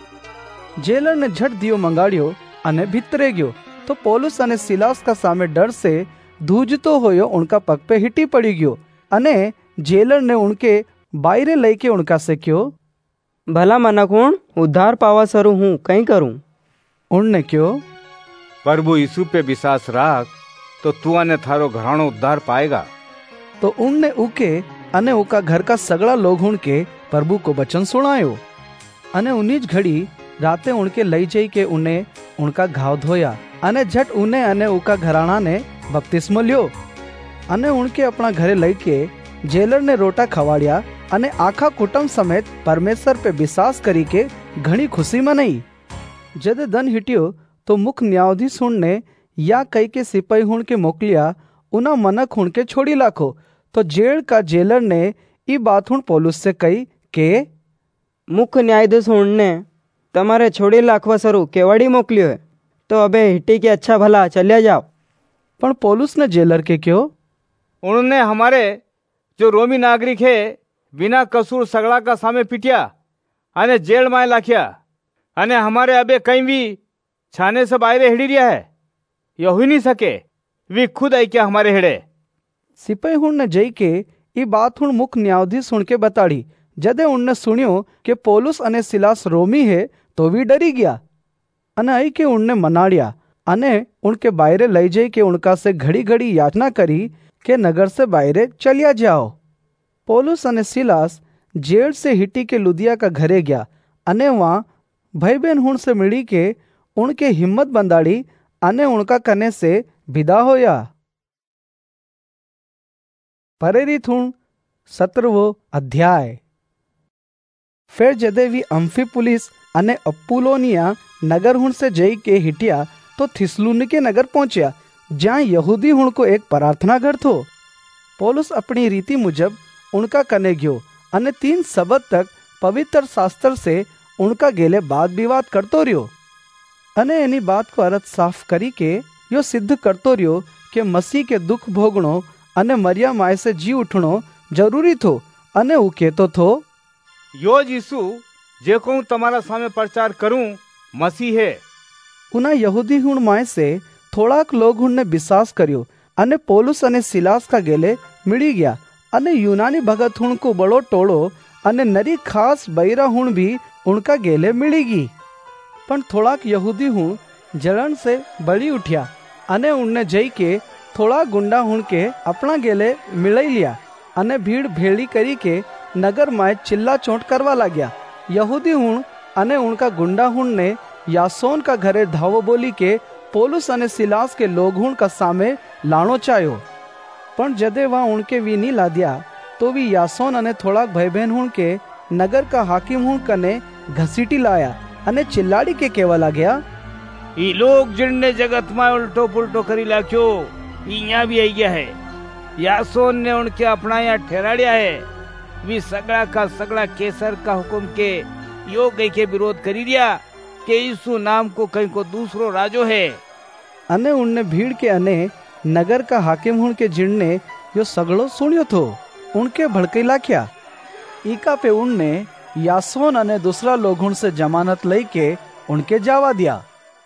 जेलर ने झट दियो मंगाड़ियो अने भीतरे गयो तो पौलुस अने सिलास का सामे डर से धूजतो होयो उनका पग पे हिटी पड़ी गयो अने जेलर ने उनके बाहरे लेके उनका से क्यों भला मनकुण उद्धार पावा सरू हूँ कहीं करूँ। उनने क्यों प्रभु यीशु पे विश्वास राख तो तू अने थारो घरानो उद्धार पाएगा। तो उनने उके अने उका घर का सगड़ा लोग उनके प्रभु को वचन सुनायो अने उन्हीं घड़ी राते उनके लई जाई के उन्हें उनका घाव धोया अने झट उन्हें अने उका घराना ने बपतिस्मो लियो अने उनके अपना घरे लई के जेलर ने रोटा खवाड़िया अने आखा कुटुंब समेत परमेश्वर पे विश्वास करी के घणी खुशी मनाई। जदे दन हिटियो तो मुख्य न्यायाधीश हुण ने या कई के सिपाही हुण के मोकलिया उना मनक हुण के छोड़ी लाखो। तो जेल का जेलर ने ई बात हुण पौलुस से कही के मुख्य न्यायाधीश हुण ने तमारे छोड़ी लाखवा सरू केवड़ी मोकलियो है, तो अबे हिटी के अच्छा भला चलिया जाओ। पण पौलुस ने जेलर के क्यों उन्होंने हमारे जो रोमी नागरिक है बिना कसूर सगड़ा का सामे पिटिया अने जेल में लाखिया अने हमारे अबे कहीं भी छाने से बाहर हिड़ी रिया है, यह हो ही नहीं सके। वे खुद आई क्या हमारे हिड़े। सिपाही हुण ने जई के ई बात हुण मुख्य न्यायाधीश हुण के बताड़ी। जदे उनने सुनियो कि पौलुस अने सिलास रोमी है तो भी डरी गया अने आई के उनने मनाड़िया अने उनके बाहरे लई जाई के उनका से घड़ी घड़ी याचना करी के नगर से बाहरे चलिया जाओ। पौलुस अने सिलास जेल से हिटी के लुदिया का घरे गया अने वहाँ भाई बहन हुण से मिली के उनके हिम्मत बंदाड़ी अने उनका कने से विदा होया। प्रेरित हुण 17वो अध्याय। फिर जदे वी अम्फिपुलिस अने अपुलोनिया नगर हुण से जई के हिटिया तो थिस्सलुनीके नगर पहुंचा, जहाँ यहूदी हुण को एक प्रार्थना घर थो। पौलुस अपनी रीति मुजब उनका कने गयो अने 3 सबत तक पवित्र शास्त्र से उनका गेले वाद विवाद करतो रियो अने एनी बात को अर्थ साफ करी के यो सिद्ध करतो रियो के मसीह के दुख भोगणो अने मरिया माय से जी उठणो जरूरी थो अने ऊ कहतो थो यो यीशु जे को तमारा सामे प्रचार करूं मसीह है। उना यहूदी हुण माय से थोड़ाक लोग हुण ने विश्वास कर्यो अने पौलुस अने सिलास का गेले मिली गया अने यूनानी भगत हुण को बड़ो टोळो अने नरी खास बैरा हुण भी उनका गेले मिलीगी। पण थोड़ाक यहूदी हुण जलन से बड़ी उठिया अने उनने जई के थोड़ा गुंडा हुण के अपना गेले मिलाई लिया अने भीड़ भेड़ी करी के नगर में चिल्ला चोट करवा लाग्या। यहूदी हुण अने उनका गुंडा हुण ने यासोन का घरे धावो बोली के पौलुस अने सिलास के लोग हुण का सामे लाणो चायो। पण जदे वहाँ उनके वी नी लाद्या तो वी यासोन अने थोड़ा भाई बहन हुण के नगर का हाकिम हुण कने घसीटी लाया अने चिल्लाड़ी के केवा लाग्या ई लोग जिनने जगत में उल्टो पुल्टो करी लाख्यो यहाँ भी आई गया है। यासोन ने उनके अपना यहाँ ठहराड़िया है। वी सगड़ा का सगड़ा कैसर का हुक्म के यो गई के विरोध करी दिया के यीशु नाम को कहीं को दूसरो राजो है। अने उनने भीड़ के अने नगर का हाकिम हुण के जिनने यो सगड़ो सुनियो थो उनके भड़कैला क्या। इका पे उनने यासोन अने दूसरा लोग हुण से जमानत लई के उनके जावा दिया।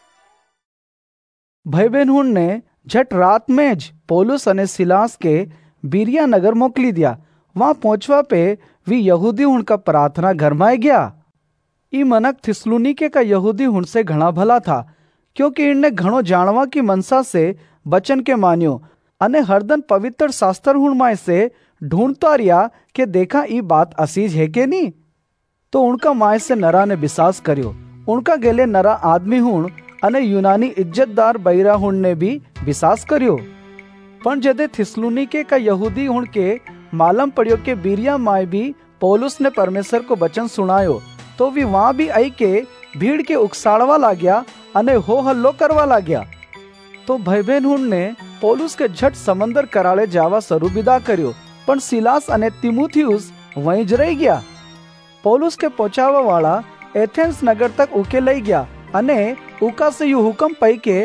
भाई बहन हुण ने झट रात में ज पौलुस अने सिलास के बीरिया नगर मोकली दिया। वहां पहुंचवा पे वी यहूदी हुण का प्रार्थना घर में गया। ई मनक थिस्सलुनीके का यहूदी हुण से घना भला था, क्योंकि इनने घणो जानवा की मनसा से बचन के मान्यो अने हरदन पवित्र शास्त्र हुण माय से ढूंढता रिया के देखा ई बात असीज है के नी। तो उनका माय से नरा ने विश्वास कर्यो। उनका गेले नरा आदमी हुण अने यूनानी इज्जतदार बैरा हुण ने भी विश्वास कर्यो। पण जदे थिस्सलुनीके का यहूदी हुण के मालूम पड़ियो के बिरिया माय भी पौलुस ने परमेश्वर को वचन सुनायो, तो वी वहां भी आई के भीड़ के उकसाड़वा लाग्या अने हो हल्लो करवा लाग्या। तो भाई बहन हुण ने पौलुस के झट समंदर कराळे जावा शरू विदा कर्यो, पण सिलास अने तिमुथियुस वहीं ज रही गया। पौलुस के पहुंचावा वाला एथेंस नगर तक उके लई गया अने उका से यू हुक्म पई के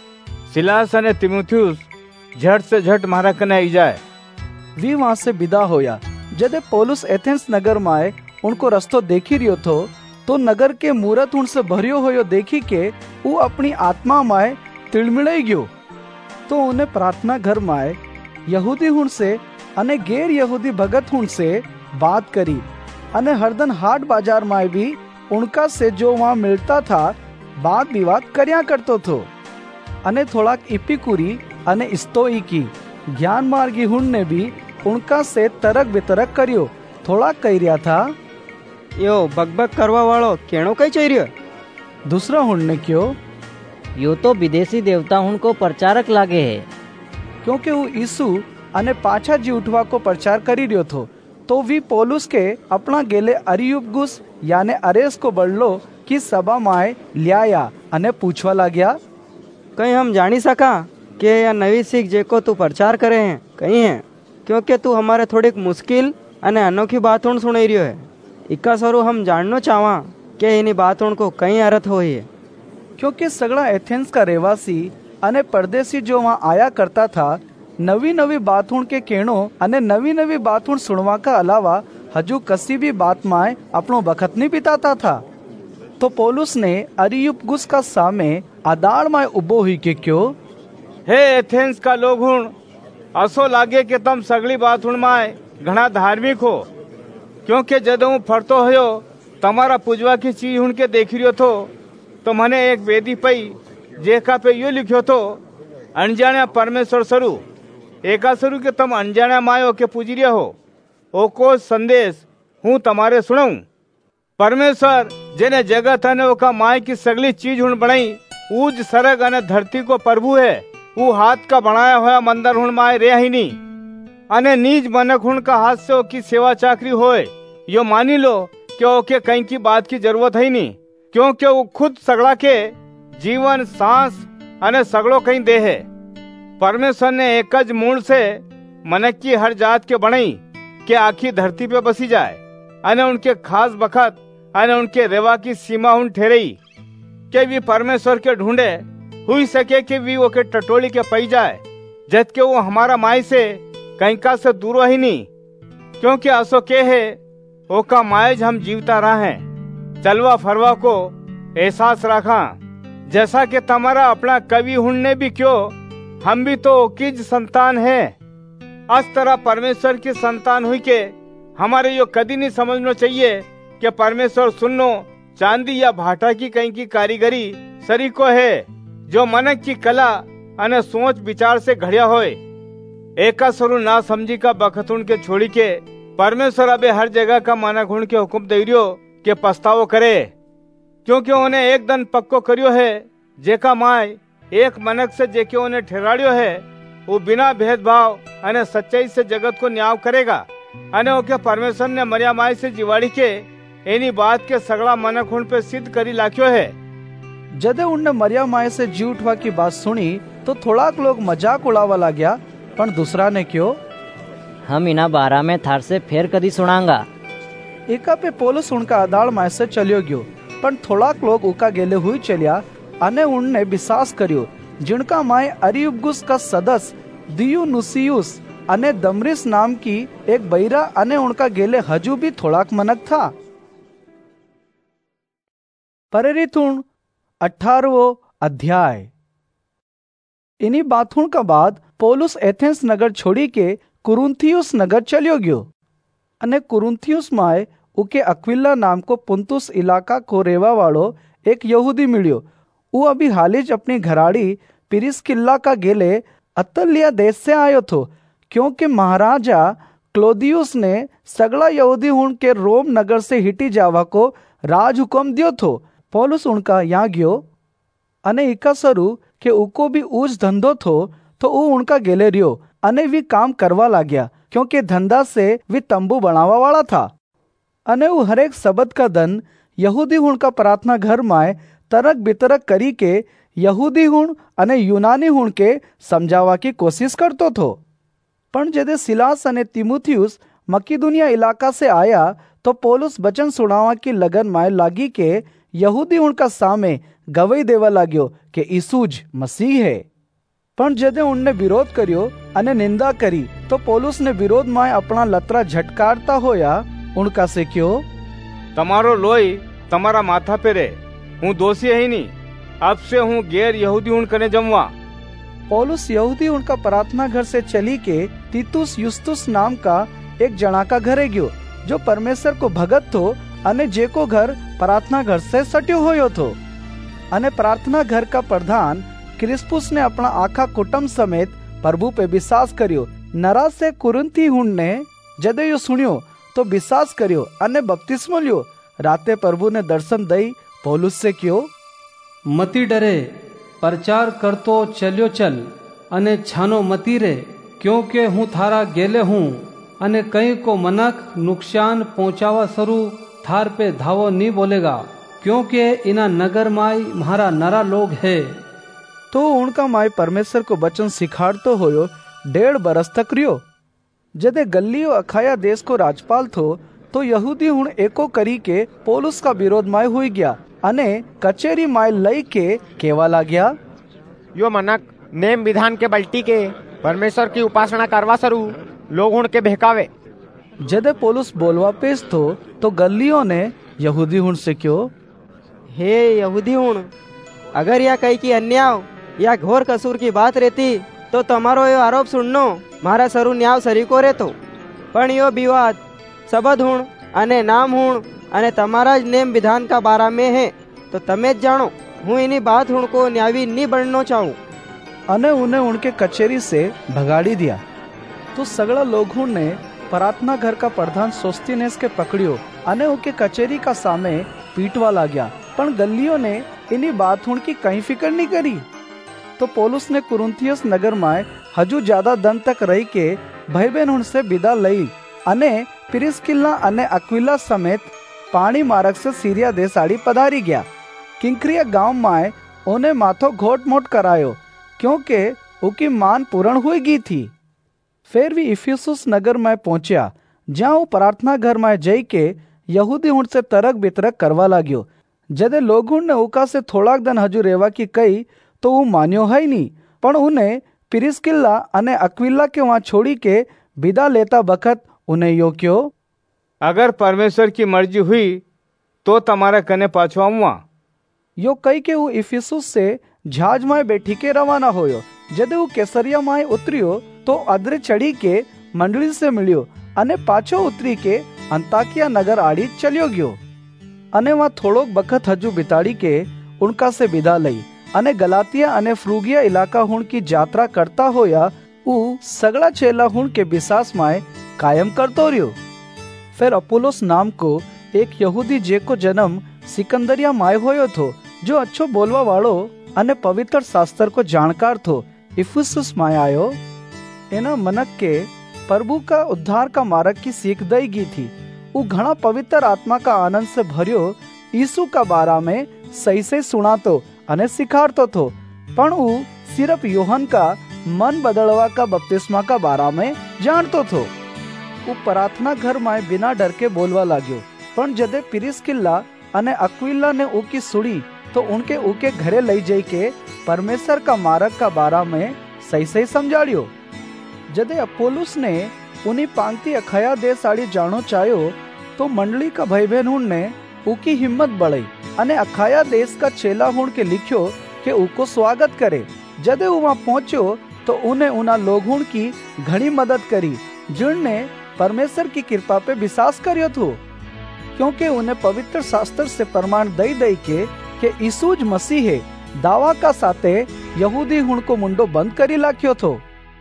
सिलास अने तिमुथियुस झट से झट मारा कने आई जाए। वी वहां से विदा होया। जदे पौलुस एथेंस नगर माए उनको रस्तो देखी रियो थो, तो नगर के मूरत उनसे भरियो होयो देखी के वो अपनी आत्मा माए तिलमिड़ाई गयो। तो उन्हें प्रार्थना घर माए यहूदी हुण से अने गैर यहूदी भगत हुण से बात करी अने हरदन हाट बाजार माए भी उनका से जो वहां मिलता था बात विवाद कर्या करतो थो। अने थोड़ाक इपिकुरी अने स्तोईकी ज्ञान मार्गी हुण ने भी उनका से तरक वितरक कर्यो। थोड़ा कही रिया था, यो बकबक करवा वालो केणो कई चाहिए रियो। दूसरा हुण ने क्यों, यो तो विदेशी देवता हुण को प्रचारक लागे है, क्योंकि वो यीशु अने पाछा जी उठवा को प्रचार करी रियो थो। तो वी पौलुस के अपना गेले अरियुपगुस याने अरेस को बड़लो की सभा माए लियाया अने पूछवा लाग्या, कहीं हम जानी सका के या नवी सीख जेको तू प्रचार करे हैं कहीं है, क्योंकि तू हमारे थोड़ी मुश्किल अने अनोखी बातों सुनाई रियो है। इक्का सरू हम जानना चाहवा के इन्हीं बातों को कहीं अर्थ हो है, क्योंकि सगड़ा एथेंस का रहवासी अने परदेसी जो वहाँ आया करता था नवी नवी बातों के केणो अने नवी नवी बातों सुनवा का अलावा हजू कसी भी बात माए अपनो बखत नहीं बिताता था। तो पौलुस ने अरियुपगुस का सामे आदाड़ माए उबो हुई के क्यों, हे एथेंस का लोग हुण असो लागे के तम सगली बात हुण माए घना धार्मिक हो, क्योंकि जदों फरतो होयो तमारा पूजवा की चीज हुण के देख रियो थो, तो मने एक वेदी पई जेका पे यो लिखियो थो, अनजाण्या परमेश्वर सरू एका सरू के तम अनजाण्या मायो के पूजी रिया हो। ओको संदेश हूँ तमारे सुनाऊं। परमेश्वर जेने जगत अने ओका माय की सगली चीज हुण बनाई ऊज सरग अने धरती को प्रभु है। वो हाथ का बनाया हुआ मंदिर हुण माय रे ही नहीं अने नीज मनक हुण का हाथ से ओकी सेवा चाकरी होए, यो मानी लो कि ओके कहीं की बात की जरूरत है नहीं, क्योंकि वो खुद सगड़ा के जीवन सांस अने सगड़ो कहीं दे है। परमेश्वर ने एकज मूल से मनक की हर जात के बनाई के आखी धरती पे बसी जाए अने उनके खास बखत अने उनके रेवा की सीमा हुण ठहरई के भी परमेश्वर के ढूंढे हुई सके कि वी ओके टटोली के पई जाए, जद के वो हमारा माई से कहीं का से दूर ही नहीं, क्योंकि असो के है ओका मायज हम जीवता रहा हैं, चलवा फरवा को एहसास रखा, जैसा कि तमारा अपना कवि हुण ने भी क्यों, हम भी तो किज संतान है। अस तरह परमेश्वर की संतान हुई के हमारे यो कदी नहीं समझना चाहिए कि परमेश्वर सुनो चांदी या भाटा की कहीं की कारीगरी सरीको है, जो मनक की कला अने सोच विचार से घड़िया होए। एका स्वरू ना समझी का बखतुन के छोड़ी के परमेश्वर अबे हर जगह का माना गुण के हुक्म दे रियो के पछतावो करे, क्योंकि उन्हें एक दन पक्को करियो है जेका माय एक मनक से जेके उन्हें ठहराड़ियो है, वो बिना भेदभाव अने सच्चाई से जगत को न्याय करेगा अने ओके परमेश्वर ने मरिया माई से जीवाड़ी के एनी बात के सगड़ा मनक हुण पे सिद्ध करी लाख्यो है। जदे उनने मरिया माए से जी उठवा की बात सुनी तो थोड़ा लोग मजाक उड़ावा लाग्या, पण दूसरा ने क्यों, हम इना बारा में थार से फेर कदी सुनांगा। एका पे पौलुस उनका आदाड़ माए से चलियो गयो, पण थोड़ा लोग उका गेले हुई चलिया अने उनने विश्वास करियो, जिनका माए अरियुपगुस का सदस्य दियुनुसियुस अने दमरिस नाम की एक बैरा अने उनका गेले हजू भी थोड़ाक मनक था। प्रेरितुन 18वां अध्याय। इन्हीं बातों का बाद पौलुस एथेंस नगर छोड़ी के कुरुन्थियुस नगर चलियो गयो अने कुरुन्थियुस माए उके अक्विला नाम को पुंतुस इलाका को रेवा वालो एक यहूदी मिलियो। वो अभी हालिज अपनी घराड़ी पिरिस्किल्ला का गेले अतलिया देश से आयो थो, क्योंकि महाराजा क्लोदियुस ने सगला यहूदी हुण के रोम नगर से हिटी जावा को राज हुक्म दियो थो। पौलुस उनका यहाँ गयो अने इका सरू के उको भी ऊज धंधो थो तो ऊ उनका गेले रियो अने वी काम करवा लाग्या क्योंकि धंधा से वी तंबू बनावा वाला था। अने ऊ हरेक सबद का दन यहूदी हुण का प्रार्थना घर माए तरक बितरक करी के यहूदी हुण अने यूनानी हुण के समझावा की कोशिश करतो थो। पण जदे सिलास अने तीमुथियुस मकिदुनिया इलाका से आया तो पौलुस वचन सुनावा की लगन माए लागी के यहूदी उनका सामे गवाही देवा लाग्यो के यीशुज मसीह है। पण जदे उनने विरोध करियो अने निंदा करी तो पौलुस ने विरोध माए अपना लतरा झटकारता होया उनका से क्यों तमारो लोई तमारा माथा पे रे, हूँ दोषी है ही नहीं, अब से हूँ गैर यहूदी उन कने जमवा। पौलुस यहूदी उनका प्रार्थना घर से चली के तीतुस युस्तुस नाम का एक जना का घरे गयो जो परमेश्वर को भगत थो अने जेको घर प्रार्थना घर से सट्यो होयो थो। अने प्रार्थना घर का प्रधान क्रिस्पुस ने अपना आखा कुटुंब समेत प्रभु पे विश्वास करियो। नरा से कुरिन्थी हुण ने जदे यो सुनियो तो विश्वास करियो अने बपतिस्मो लियो। राते प्रभु ने दर्शन दई पौलुस से क्यों मती डरे, प्रचार करतो चलियो चल अने छानो मती रे, क्योंकि हूँ थारा गेले हूँ अने कहीं को मनक नुकसान पहुँचावा सरू थार पे धावो नहीं बोलेगा, क्योंकि इना नगर माई म्हारा नरा लोग है। तो उनका माई परमेश्वर को वचन सिखाड़तो होयो 1.5 बरस तक रियो। जदे गल्लियो अखाया देश को राजपाल थो तो यहूदी हुण एको करी के पौलुस का विरोध माय हुई गया अने कचेरी माय लई के केवा लाग्या यो मनक नेम विधान के बल्टी के परमेश्वर की उपासना करवा सरू लोग हुण के बहकावे। जदे पौलुस बोलवा पेश थो तो गल्लियों ने यहूदी हुण से क्यों हे यहूदी हुण, अगर यह कहीं की अन्याय या घोर कसूर की बात रहती तो तुम्हारो यो आरोप सुननो मारा सरू न्याय सरीको रहतो। पण यो विवाद सबद हुण अने नाम हुण अने तमारा ज नेम विधान का बारा में है तो तमे ज जानो हूँ इनी बात हुण को न्यावी नहीं बनना चाहूँ। अने उन्हें उनके कचेरी से भगाड़ी दिया। तो सगड़ा लोगों ने प्रार्थना घर का प्रधान सोस्थिनेस के पकड़ियो अने उनके कचेरी का सामे पीटवा लाग्या। पण गल्लियों ने इनी बात हुण की कहीं फिक्र नहीं करी। तो पौलुस ने कुरिन्थियस नगर में हजू ज्यादा दिन तक रही के भाई बहन हुण से विदा लई अने प्रिस्किल्ला अने अक्विला समेत पानी मार्ग से सीरिया देश आड़ी पधारी गया। किंक्रिया गांव में उन्हें माथो घोट मोट करायो क्योंकि उनकी मान पूर्ण हुई गई थी। फिर भी इफिसुस नगर में पहुंचा जहाँ वो प्रार्थना घर में जई के यहूदी हुण से तरक बितरक करवा लाग्यो। जदे लोगों ने उका से थोड़ा दिन हजू रेवा की कही तो वो मान्यो है नहीं, पण उन्हें प्रिस्किल्ला अने अक्विला के वहां छोड़ी के विदा लेता बखत उन्हें यो क्यों अगर परमेश्वर की मर्जी हुई तो तुम्हारे कने पाछो आऊंगा। यो कई के वो इफिसुस से जहाज में बैठी के रवाना होयो। जदे वो कैसरिया में उतरियो तो अद्रे चढ़ी के मंडली से मिलियो अने पाछो उतरी के अंताकिया नगर आड़ी चलियो गयो अने वहां थोड़ो बखत हजू बिताड़ी के उनका से विदा लई अने गलातिया अने फ्रूगिया इलाका हुण की यात्रा करता होया ऊ सगड़ा चेला हुण के विश्वास में कायम करतो रियो। फिर अपोलोस नाम को एक यहूदी जे को जन्म सिकंदरिया माय होयो थो जो अच्छो बोलवा वालो अने पवित्र शास्त्र को जानकार थो इफिसुस माय आयो। एना मनक के प्रभु का उद्धार का मार्ग की सीख दई गई थी। वो घना पवित्र आत्मा का आनंद से भरियो यीशु का बारा में सही से सुनातो अने सिखारतो थो। पण वो सिर्फ यूहन का मन बदलवा का बपतिस्मा का बारा में जानतो थो। वो प्रार्थना घर में बिना डर के बोलवा लाग्यो। पण जदे प्रिस्किल्ला अने अक्विला ने उकी सुड़ी तो उनके उके घरे लई जाई के परमेश्वर का मार्ग का बारा में सही सही समझाड़ियो। जदे अपोलोस ने उन्हीं पांगती अखाया देश आड़ी जानो चाहो तो मंडली का भाई बहन हुण ने उकी हिम्मत बढ़ाई अने अखाया देश का चेला हुण के लिखियो के उको स्वागत करे। जदे वहां पहुंचो तो उन्हें उना लोगों की घनी मदद करी जिनने परमेश्वर की कृपा पे विश्वास करियो थो क्योंकि उन्हें पवित्र शास्त्र से प्रमाण दई दई के यीशुज मसीह है दावा का साथे यहूदी हुण को मुंडो बंद करी लाख्यो थो।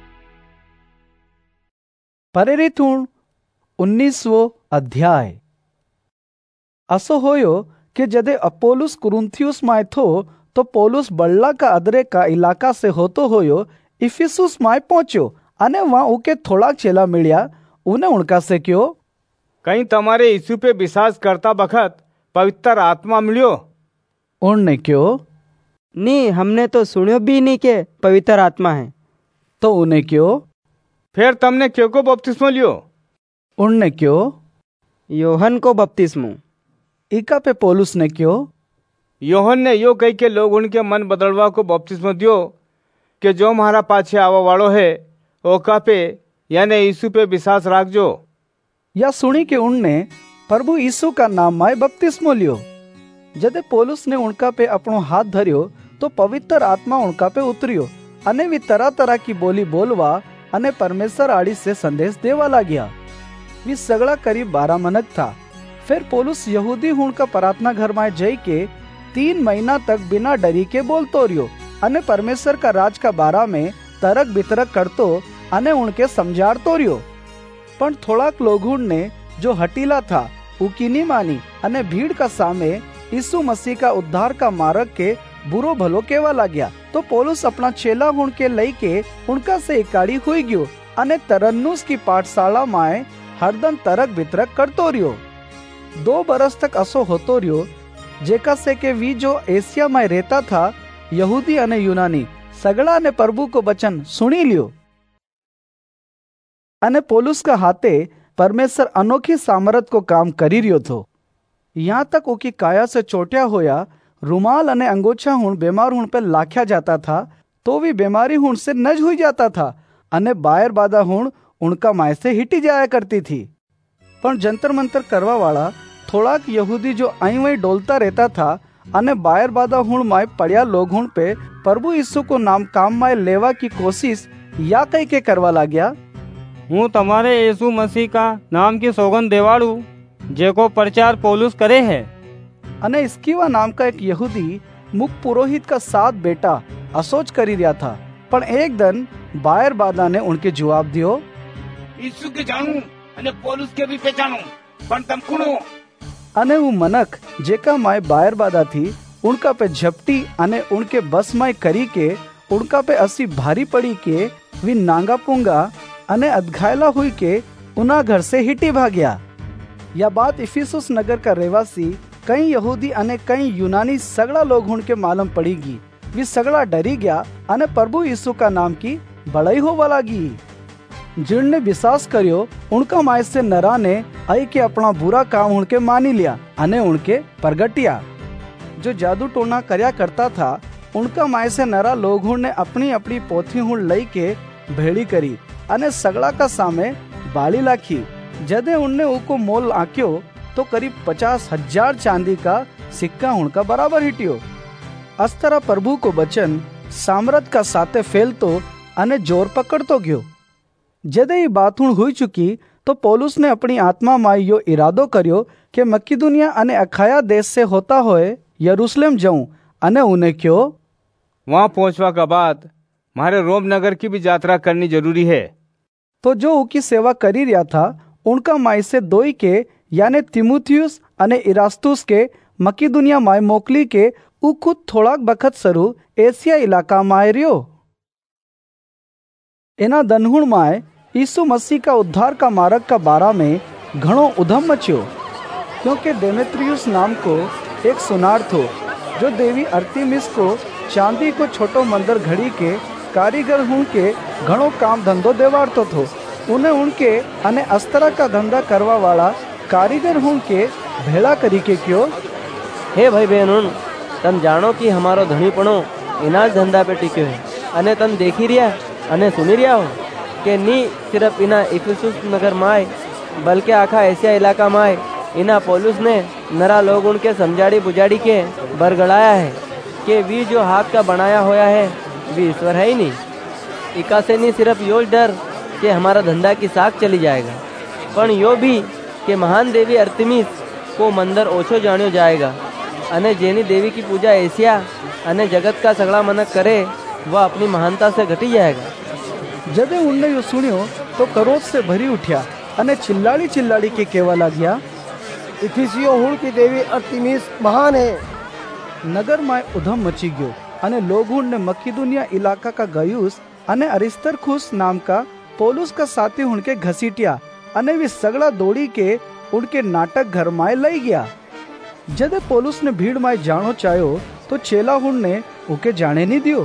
प्रेरित हुण 19वां अध्याय। असो होयो कि जदे अपोलुस कुरुन्थियुस माय थो तो पौलुस बल्ला का अदरे का इलाका से होतो होयो इफिसुस माय पहुंचो अने वहां उके थोड़ा चेला मिलिया। उन्हें उनका से क्यों कहीं तुम्हारे यीशु पे विश्वास करता बखत पवित्र आत्मा मिलियो? उनने क्यों नहीं, हमने तो सुनियो भी नहीं के पवित्र आत्मा है। तो उन्हें क्यों? फिर तुमने क्यों को बपतिस्मो लियो? उनने क्यों? योहन को बपतिस्मो। इका पे पौलुस ने क्यों? योहन ने यो कही के लोग उनके मन बदलवा को बपतिस्मो दियो कि जो हमारा पाछे आवा वालो है ओका पे यानी यीशु पे विश्वास राख जो। या सुनी के उनने प्रभु यीशु का नाम माय बपतिस्मो लियो। जदे पौलुस ने उनका पे अपनो हाथ धरियो तो पवित्र आत्मा उनका पे उतरियो अने वी तरह तरह की बोली बोलवा अने परमेश्वर आड़ी से संदेश देवा लाग्या। वी सगड़ा करीब 12 मनक था। फिर पौलुस यहूदी हुण का प्रार्थना घर में जई के 3 महीना तक बिना डरी के बोलतो रियो अने परमेश्वर का राज का बारा में तरक बितरक करतो अने उनके समझारतो रियो। पण थोड़ाक लोगुन ने जो हटीला था उकी नी मानी अने भीड़ का सामे यीशु मसीह का उद्धार का मार्ग के बुरो भलो केवा लाग्या। तो पौलुस अपना चेला हुण के लई के उनका से इकाड़ी हुई गयो अने तरन्नुस की पाठशाला माए हरदम तरक बितरक करतो रियो। 2 बरस तक असो होतो रियो जेका से के वी जो एशिया में रहता था यहूदी अने यूनानी सगड़ा ने प्रभु को वचन सुनी लियो। अने पौलुस का हाथे परमेश्वर अनोखी सामर्थ को काम करी रियो थो। यहाँ तक उकी काया से चोटिया होया रुमाल अने अंगोछा हुण बीमार हुण पे लाख्या जाता था तो भी बीमारी हुण से नज हुई जाता था अने बायर बादा हुण उनका माय से हिटी जाया करती थी। पर जंतर मंतर करवा वाला थोड़ाक यहूदी जो आई वही डोलता रहता था अने बायर बादा हुण माय पड़िया लोग हुण पे प्रभु यीशु को नाम काम माय लेवा की कोशिश या कई के करवा लाग्या। हूँ तुम्हारे यीशु मसीह का नाम की सौगंध देवाड़ू जेको प्रचार पौलुस करे है। अने इस्कीवा नाम का एक यहूदी मुख पुरोहित का 7 बेटा असोच करी रहा था। पर एक दिन बायर बादा ने उनके जवाब दियो यीशु के जानू अने पौलुस के भी पहचानू पण तम कुणो? अने वो मनक जेका माय बायर बादा थी उनका पे झपटी अने उनके बस माय करी के उनका पे असी भारी पड़ी के वी नांगा पुंगा अने अधघायला हुई के उना घर से हिटी भाग्या। यह बात इफिसुस नगर का रहवासी कई यहूदी अने कई यूनानी सगड़ा लोग उनके मालूम पड़ीगी। वे सगड़ा डरी गया अने प्रभु यीशु का नाम की बड़ाई होवा लागी। जिनने विश्वास करियो उनका माय से नरा ने आई के अपना बुरा काम उनके मानी लिया अने उनके प्रगटिया। जो जादू टोना करया करता था उनका माय से नरा लोग ने अपनी अपनी पोथी हुण लई के भेड़ी करी अने सगड़ा का सामे बाली लाखी। जदे उनने उनको मोल आक्यो तो करीब 50,000 चांदी का सिक्का उनका बराबर हिटियो। अस्तरा प्रभु को बचन सामर्थ का साथे फैलतो अने जोर पकड़तो गयो। जदे ये बात हुई चुकी तो पौलुस ने अपनी आत्मा में यो इरादो कर्यो कि मकिदुनिया अने अखाया देश से होता होए यरूशलेम जाऊं अने उन्हें क्यों वहां पहुंचवा का बाद मारे रोम नगर की भी यात्रा करनी जरूरी है। तो जो उनकी सेवा करी रहा था उनका माय से 2 के यानी तिमुथियुस अने इरास्तुस के मकिदुनिया माय मोकली के उ खुद थोड़ाक बखत सरू एशिया इलाका माय रियो। एना दनहुण माय यीशु मसीह का उद्धार का मार्ग का बारा में घणो उधम मचियो क्योंकि देमेत्रियुस नाम को एक सुनार थो जो देवी अर्तिमिस को चांदी को छोटो मंदिर घड़ी के कारीगर हुण के घणो काम धंधो देवाड़तो थो। उन्हें उनके अने अस्तरा का धंधा करवा वाला कारीगर हुण के भेड़ा करी के क्यों? हे भाई बहन तम जानो कि हमारो धनीपणो इनाज धंधा पे टिक्यो है अने तम देखी रिया अने सुनी रिया हो कि नी सिर्फ इना इफिसुस नगर माय बल्कि आखा एशिया इलाका माय इना पौलुस ने नरा लोग उनके समझाड़ी बुझाड़ी के बरगड़ाया है कि वी जो हाथ का बनाया होया है वी ईश्वर है ही नहीं। इका से नहीं सिर्फ यो डर कि हमारा धंधा की साख चली जाएगा पण यो भी कि महान देवी अर्तिमिस को मंदिर ओछो जाण्यो जाएगा अने जेनी देवी की पूजा एशिया अने जगत का सगड़ा मनक करे वह अपनी महानता से घटी जाएगा। जदे उनने यो सुनियो तो क्रोध से भरी उठ्या अने चिल्लाड़ी चिल्लाड़ी के केवा लाग्या इफिसियो हुण की देवी अर्तिमिस महान है। नगर में उधम मची गयो अने लोगों ने मकिदुनिया इलाका का गयुस अने अरिस्तर्खुस नाम का पौलुस का साथी उनके घसीटिया अने वे सगड़ा दौड़ी के उनके नाटक घर में लई गया। जदे पौलुस ने भीड़ में जानो चाहो तो चेला हुण ने उके जाने नहीं दियो।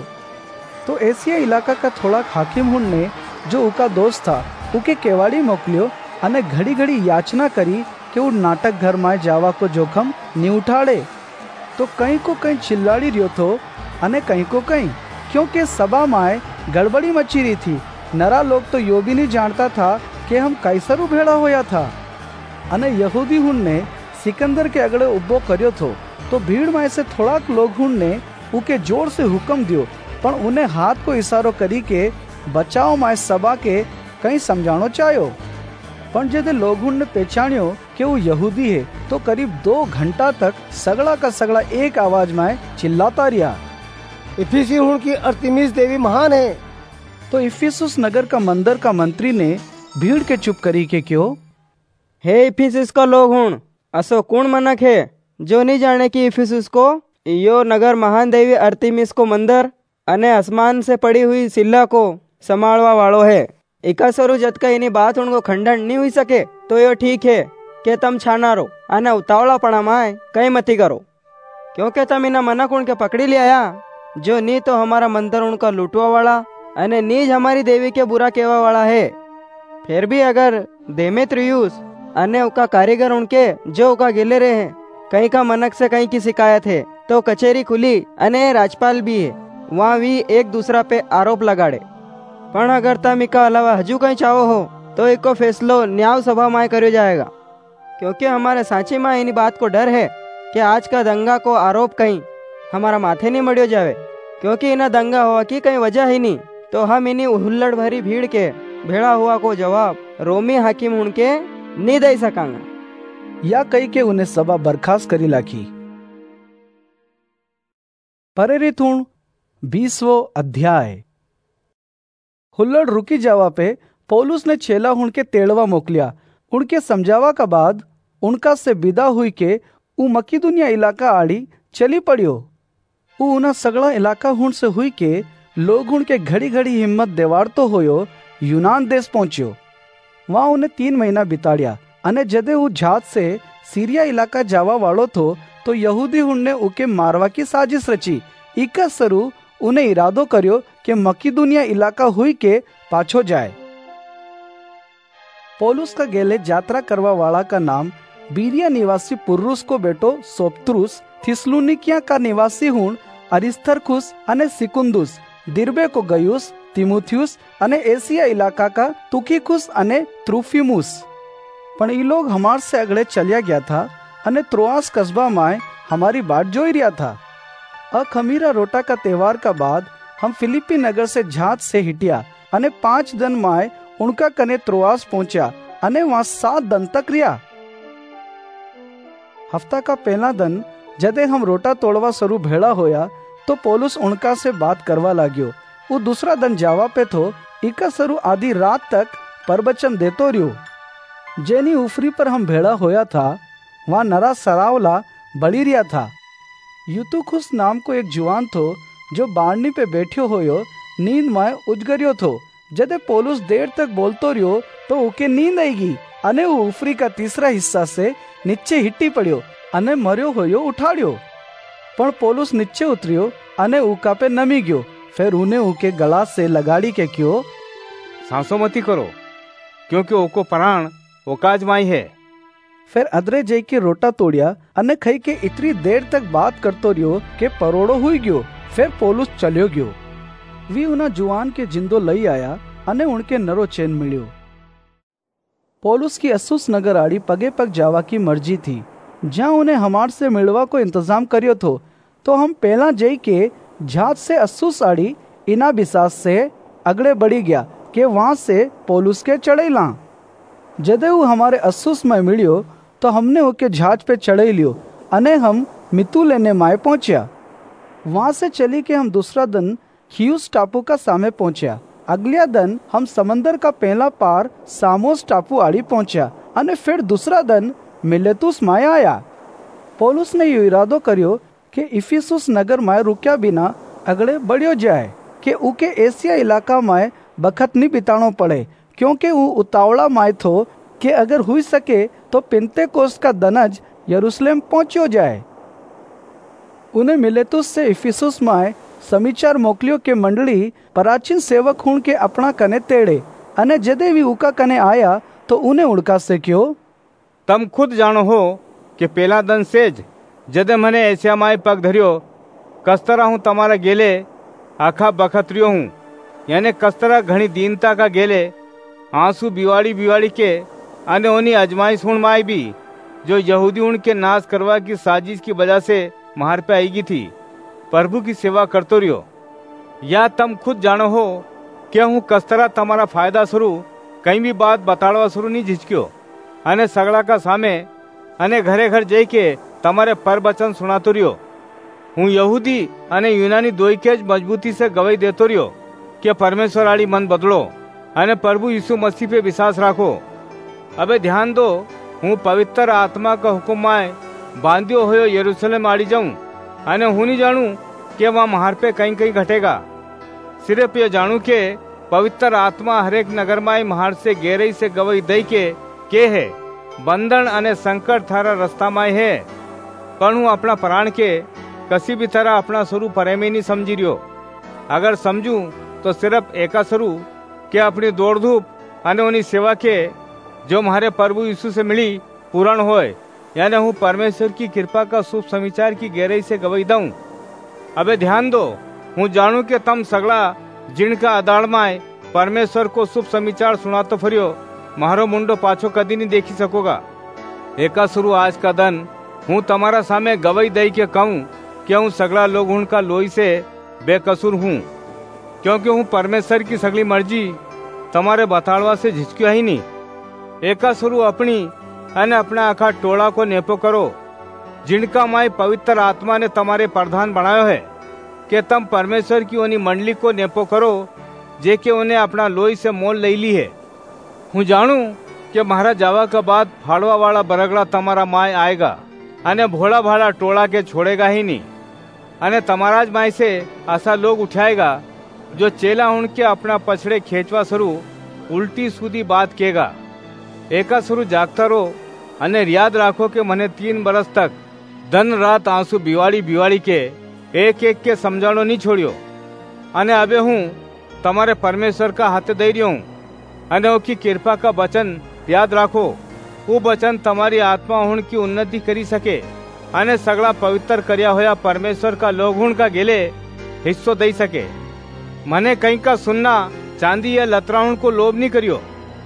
तो एशिया इलाका का थोड़ा हाकिम हुण ने जो उका दोस्त था उके केवाड़ी मोकलियो अने घड़ी घड़ी याचना करी कि वो नाटक घर में जावा को जोखम नहीं उठाड़े। तो कहीं को कहीं चिल्लाड़ी रियो थो अने कहीं को कहीं, क्योंकि सभा में गड़बड़ी मची रही थी। नरा लोग तो यो भी नहीं जानता था कि हम कैसरू भेड़ा होया था। अने यहूदी हुण ने सिकंदर के अगड़े उब्बो कर्यो थो। तो भीड़ में से थोड़ा लोग हुण ने उके जोर से हुक्म दियो, पण उन्हें हाथ को इशारो करी के बचाव में सभा के कहीं समझाणो चाह्यो। पण जदे लोगों ने पहचान्यो कि वो यहूदी है तो करीब 2 घंटा तक सगड़ा का सगड़ा एक आवाज में चिल्लाता रिया, इफिसी हुण की अर्तिमिस देवी महान है। तो इफिसुस नगर का मंदिर का मंत्री ने भीड़ के चुप करी के क्यों, हे इफिसुस का लोग हुण, असो कौन मनक है जो नहीं जाने कि इफिसुस को यो नगर महान देवी अर्तिमिस को मंदिर अने आसमान से पड़ी हुई सिल्ला को संभालवा वालो है। इकासरु जत का इनी बात उनको खंडन नहीं हुई सके तो यो ठीक है कि तम छाना रो अने उतावलापणा में कहीं मती करो, क्योंकि तम इना मनक उनके पकड़ी लिया जो नी तो हमारा मंदिर उनका लूटवा वाला अने नीज हमारी देवी के बुरा कहवा वाला है। फिर भी अगर देमेत्रियुस अने उका कारीगर उनके जो उका गिले रहे हैं कहीं का मनक से कहीं की शिकायत है तो कचेरी खुली अने राजपाल भी है, वहाँ भी एक दूसरा पे आरोप लगाड़े। पण अगर तम इका अलावा हजू कहीं चाहो हो तो इको फैसलो न्याय सभा में करो जाएगा, क्योंकि हमारे सांची में इन बात को डर है कि आज का दंगा को आरोप कहीं हमारा माथे नहीं मड़ियो जावे, क्योंकि इना दंगा हुआ की कहीं वजह ही नहीं तो हम इन्हीं हुल्लड़ भरी भीड़ के भेड़ा हुआ को जवाब रोमी हाकिम उनके नहीं दे सकांगा। या कही के उन्हें सभा बर्खास्त करी लाखी। प्रेरित हुण 20वां अध्याय। हुल्लड़ रुकी जावा पे पौलुस ने चेला हुण के तेड़वा मोकलिया। उनके समझावा का बाद उनका से विदा हुई के ऊ मकिदुनिया इलाका आड़ी चली पड़ियो। ऊ उना सगड़ा इलाका हुण से हुई के लोग हुण के घड़ी घड़ी हिम्मत देवाड़ तो होयो यूनान देश पहुंचियो। वहां उन्हें 3 महीना बिताड़िया अने जदे ऊ जहाज से सीरिया इलाका जावा वालो थो तो यहूदी हुण ने उके मारवा की साजिश रची। इका सरू उन्हें इरादो कर्यो कि मकिदुनिया इलाका हुई के पाछो जाए। पौलुस का गेले यात्रा करवा वाला का नाम बीरिया निवासी पुर्रुस को बेटो सोपत्रुस, थिस्सलुनीकिया का निवासी हुण अरिस्तर्खुस अने सिकुंदुस, दिरबे को गयुस, तिमुथियुस अने एशिया इलाका का तुखिकुस अने त्रुफिमुस। पण ये लोग हमार से अगले चलिया गया था अने त्रोआस कस्बा में हमारी बाट जोई रिया था। अखमीरा रोटा का त्योहार का बाद हम फिलिपी नगर से जहाज से हिटिया अने 5 दिन में उनका कने त्रोआस पहुंचा अने वहां 7 दिन तक रिया। हफ्ता का पहला दिन जदे हम रोटा तोड़वा शुरू भेड़ा होया तो पौलुस उनका से बात करवा लाग्यो। वो दूसरा दिन जावा पे थो, इका सरू आधी रात तक प्रवचन देतो रियो। जेनी ऊफरी पर हम भेड़ा होया था वहां नरा सरावला बड़ी रिया था। यूतुखुस नाम को एक जुआन थो जो बाड़नी पे बैठ्यो होयो नींद में उजगरियो थो। जदे पौलुस देर तक बोलतो रियो तो उके नींद आईगी अने वो ऊफरी का तीसरा हिस्सा से नीचे हिट्टी पड़ियो अने मर्यो होयो उठाड़ियो। पण पौलुस नीचे उतरियो अने उका पे नमी गयो। फिर उन्हें उके गला से लगाड़ी के क्यों, सांसो मती करो, क्योंकि ओको प्राण ओकाज माई है। फिर अदरे जई के रोटा तोड़िया अने खाई के इतनी देर तक बात करतो रियो के परोड़ो हुई गयो। फिर पौलुस चलियो गयो। वी उना जुआन के जिंदो लई आया अने उनके नरो चैन मिलियो। पौलुस की अस्सुस नगर आड़ी पगे पग जावा की मर्जी थी, जहाँ उन्हें हमार से मिलवा को इंतजाम करियो थो। तो हम पहला जई के जहाज से अस्सुस आड़ी इना बिसास से अगड़े बढ़ी गया कि वहां से पौलुस के चढ़े ला। जदे वो हमारे अस्सुस में मिलियो तो हमने ओके जहाज पे चढ़े लियो अने हम मितुलेने माए पहुंचा। वहां से चली के हम दूसरा दिन खियुस टापू का सामे पहुंचा। अगलिया दिन हम समंदर का पहला पार सामोस टापू आड़ी पहुंचा अने फिर दूसरा दिन मिलेतुस माय आया। पौलुस ने यो इरादो कर्यो कि इफिसुस नगर में रुक्या बिना अगले बढ़ियो जाए कि उके एशिया इलाका में बखत नहीं बितानो पड़े, क्योंकि वो उतावला माय थो कि अगर हुई सके तो पेंतेकोस्त का दनज यरूशलेम पहुंचो जाए। उन्हें मिलेतुस से इफिसुस में समाचार मोकलियो के मंडली प्राचीन सेवक हूं के अपना कने तेड़े अने जदे भी उका कने आया तो उन्हें उड़का से क्यों तम खुद जानो हो कि पेला दन सेज जदे मने एशिया माय पग धरियो कस्तरा हूँ तमारा गेले आखा बखतरियो हूँ, यानी कस्तरा घनी दीनता का गेले आंसू बिवाड़ी बिवाड़ी के अने ओनी अजमाइश हुण माय भी जो यहूदी उनके नाश करवा की साजिश की वजह से मार पे आएगी थी, प्रभु की सेवा करतो रियो। या तम खुद जानो हो क्या हूँ कस्तरा तमारा फायदा शुरू कहीं भी बात बताड़वा शुरू नहीं झिझक्यो अने सगड़ा का सामे अने घरे घर जई के तमारे पर वचन सुनातो रियो। हूँ यहूदी अने यूनानी दोई के मजबूती से गवाही देतो रियो कि परमेश्वर आड़ी मन बदलो अने प्रभु यीशु मसीह पे विश्वास राखो। अबे ध्यान दो, हूँ पवित्र आत्मा का हुक्म आए बांधियो होयो यरूशलेम आड़ी जाऊं अने हूँ नहीं जानू कि वहाँ महार पे कहीं कहीं घटेगा। सिर्फ ये जानू के पवित्र आत्मा हरेक नगर माई महार से गहराई से गवाही दई के है बंधन अने संकट थारा रास्ता माय है, पण हूँ अपना प्राण के कसी भी तरह अपना स्वरूप परे में नहीं समझी रियो। अगर समझू तो सिर्फ एका स्वरूप के अपनी दौड़ धूप अने उन्हीं सेवा के जो हमारे प्रभु यीशु से मिली पूर्ण होए, यानी हूँ परमेश्वर की कृपा का शुभ समाचार की गहराई से गवाही दूं। अबे ध्यान दो, हूँ जानू के तम सगड़ा जिनका अदाड़ माय परमेश्वर को शुभ समाचार सुनातो फरियो मारो मुंडो पाछो कदी नहीं देखी सकोगा। एका शुरू आज का दिन हूँ तमारा सामे गवाही दई के कहूँ कि हूँ सगड़ा लोग उनका लोई से बेकसूर हूँ, क्योंकि हूँ परमेश्वर की सगली मर्जी तमारे बताड़वा से झिझक्यो ही नहीं। एका शुरू अपनी अने अपना आखा टोला को नेपो करो जिनका माय पवित्र आत्मा ने तमारे प्रधान बनायो है कि तम परमेश्वर की ओनी मंडली को नेपो करो जे के उन्हें अपना लोई से मोल ले ली है। हूँ जानू कि महाराज जावा का बाद फाड़वा वाला बरगड़ा तमारा माय आएगा अने भोला भाला टोला के छोड़ेगा ही नहीं अने तमाराज माय से ऐसा लोग उठाएगा जो चेला उनके अपना पछड़े खेचवा शुरू उल्टी सूदी बात केगा। एका शुरू जागता रो अने याद राखो कि मने 3 बरस तक दिन रात आंसू बिवाड़ी बिवाड़ी के एक एक के समझानो नहीं छोड़ियो अने अबे हूँ तमारे परमेश्वर का हाथ दे रही हूँ अने ओकी कृपा का वचन याद राखो। वो वचन तमारी आत्मा हुण की उन्नति करी सके अने सगड़ा पवित्र करया होया परमेश्वर का लोग हुण का गेले हिस्सो दई सके। मने कहीं का सुनना चांदी या लतराउन को लोभ नहीं करियो।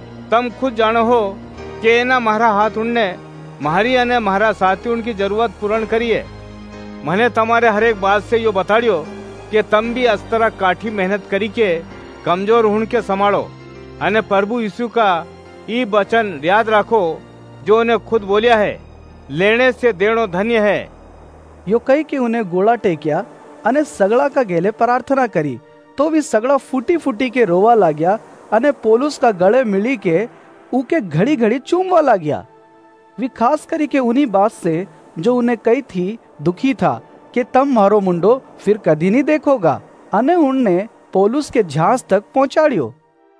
तम खुद जानो हो कि एना मारा हाथ उनने मारी अने मारा साथी उनकी जरूरत पूर्ण करिए। मने तमारे हर एक बात से यो बताड़ियो कि तम भी अस्तर काठी मेहनत करी के कमजोर हुण के संभालो अने प्रभु यीशु का ई वचन याद राखो जो उन्हें खुद बोलिया है, लेने से देणो धन्य है। यो कही कि उन्हें गोला टेकिया अने सगड़ा का गेले प्रार्थना करी तो भी सगड़ा फूटी फूटी के रोवा लाग्या अने पौलुस का गले मिली के उके घड़ी घड़ी चूमवा लाग्या। वी खास करी के उन्हीं बात से जो उन्हें कही थी दुखी था कि तम मारो मुंडो फिर कदी नहीं देखोगा अने उनने पौलुस के जहाज तक पहुंचाड़ियो।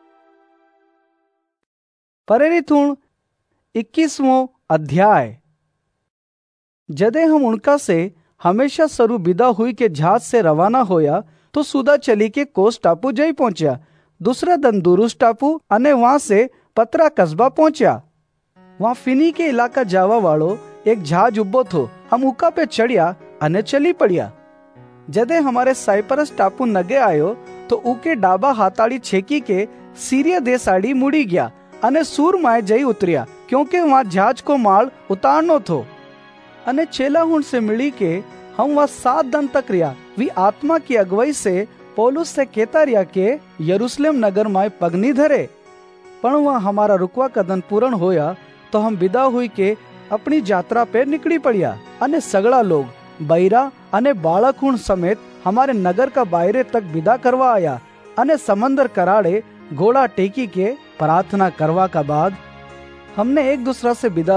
प्रेरित 21वां अध्याय। जदे हम उनका से हमेशा सरू विदा हुई के जहाज से रवाना होया तो सुदा चली के कोस टापू जई पहुंचा। दूसरा दिन दुरुस टापू अने वहां से पतरा कस्बा पहुंचा। वहां फिनी के इलाका जावा वालो एक जहाज उब्बो थो। हम उका पे चढ़िया अने चली पड़िया। जदे हमारे साइप्रस टापू नगे आयो तो उके डाबा हाथाड़ी छेकी के सीरिया देश आड़ी मुड़ी गया अने सूर माए जई उतरिया, क्योंकि वहां जहाज को माल उतारनो थो। अने चेला हुण से मिली के हम वहां 7 दिन तक रिया। वी आत्मा की अगुवाई से पौलुस से कहता रिया के यरूशलेम नगर माए पगनी धरे, पण वहां हमारा रुकवा कदन पूर्ण होया तो हम विदा हुई के अपनी यात्रा पे निकली पड़िया। अने सगड़ा लोग बैरा अने बालक हुण समेत हमारे नगर का बायरे तक विदा करवा आया। अने समंदर कराड़े घोड़ा टेकी के प्रार्थना करवा का बाद हमने एक दूसरा से विदा लई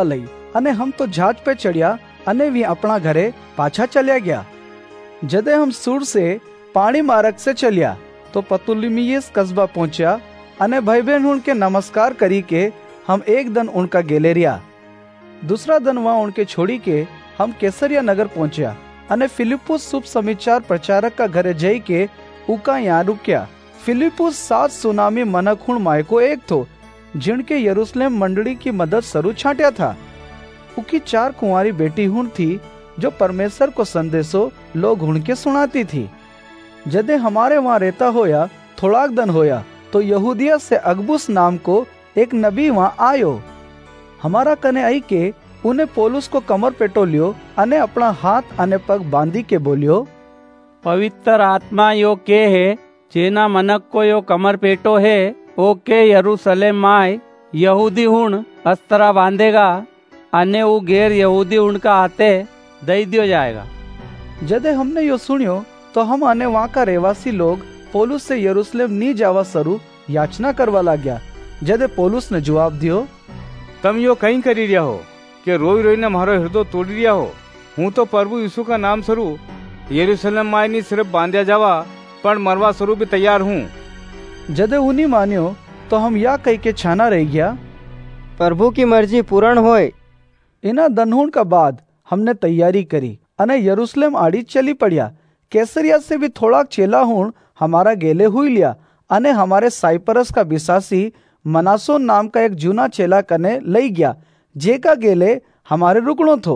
अने हम तो जहाज पे चढ़िया अने वी अपना घरे पाछा चलिया गया। जदे हम सूर से पानी मार्ग से चलिया तो पतुलिमियस कस्बा पहुंचा अने भाई बहन उनके नमस्कार करी के हम एक दिन उनका गेले रिया। दूसरा दिन वहाँ उनके छोड़ी के हम कैसरिया नगर पहुंचा अने फिलिपुस शुभ समाचार प्रचारक का घरे जई के उका यहाँ रुक्या। फिलिपुस 7 सुनामी मनक हुण माय को एक थो जिनके यरूशलेम मंडली की मदद सरू छांट्या था। उकी 4 कुंवारी बेटी हुण थी जो परमेश्वर को संदेशो लोग हुण के सुनाती थी। जदे हमारे वहाँ रहता होया थोड़ा दिन होया तो यहूदिया से अगबुस नाम को एक नबी वहाँ आयो। हमारा कने आई के उन्हें पौलुस को कमर पेटो लियो अने अपना हाथ अने पग बांधी के बोलियो, पवित्र आत्मा यो के है जेना मनक को यो कमर पेटो है ओ के यरूशलेम माय यहूदी हुण अस्त्रा बांधेगा अने वो गैर यहूदी उनका हाथे दई दियो जाएगा। जदे हमने यो सुनियो तो हम आने वहाँ का रहवासी लोग पौलुस से यरूशलेम नी जावा सरू याचना करवा लाग्या। जदे पौलुस ने जवाब दियो, तम यो कहीं करी रिया हो कि रोई रोई ने मारो हृदय तोड़ी रिया हो। हूँ तो प्रभु यीशु का नाम सरू यरूशलेम माय नी सिर्फ बांध्या जावा पर मरवा स्वरूप भी तैयार हूँ। जदे उन्हीं मानियो तो हम या कह के छाना रह गया, प्रभु की मर्जी पूर्ण होए। इना दनहुण का बाद हमने तैयारी करी अने यरूशलेम आड़ी चली पड़िया। कैसरिया से भी थोड़ा चेला हुण हमारा गेले हुई लिया अने हमारे साइप्रस का विश्वासी मनासोन नाम का एक जूना चेला कने लई गया जेका गेले हमारे रुकणो थो।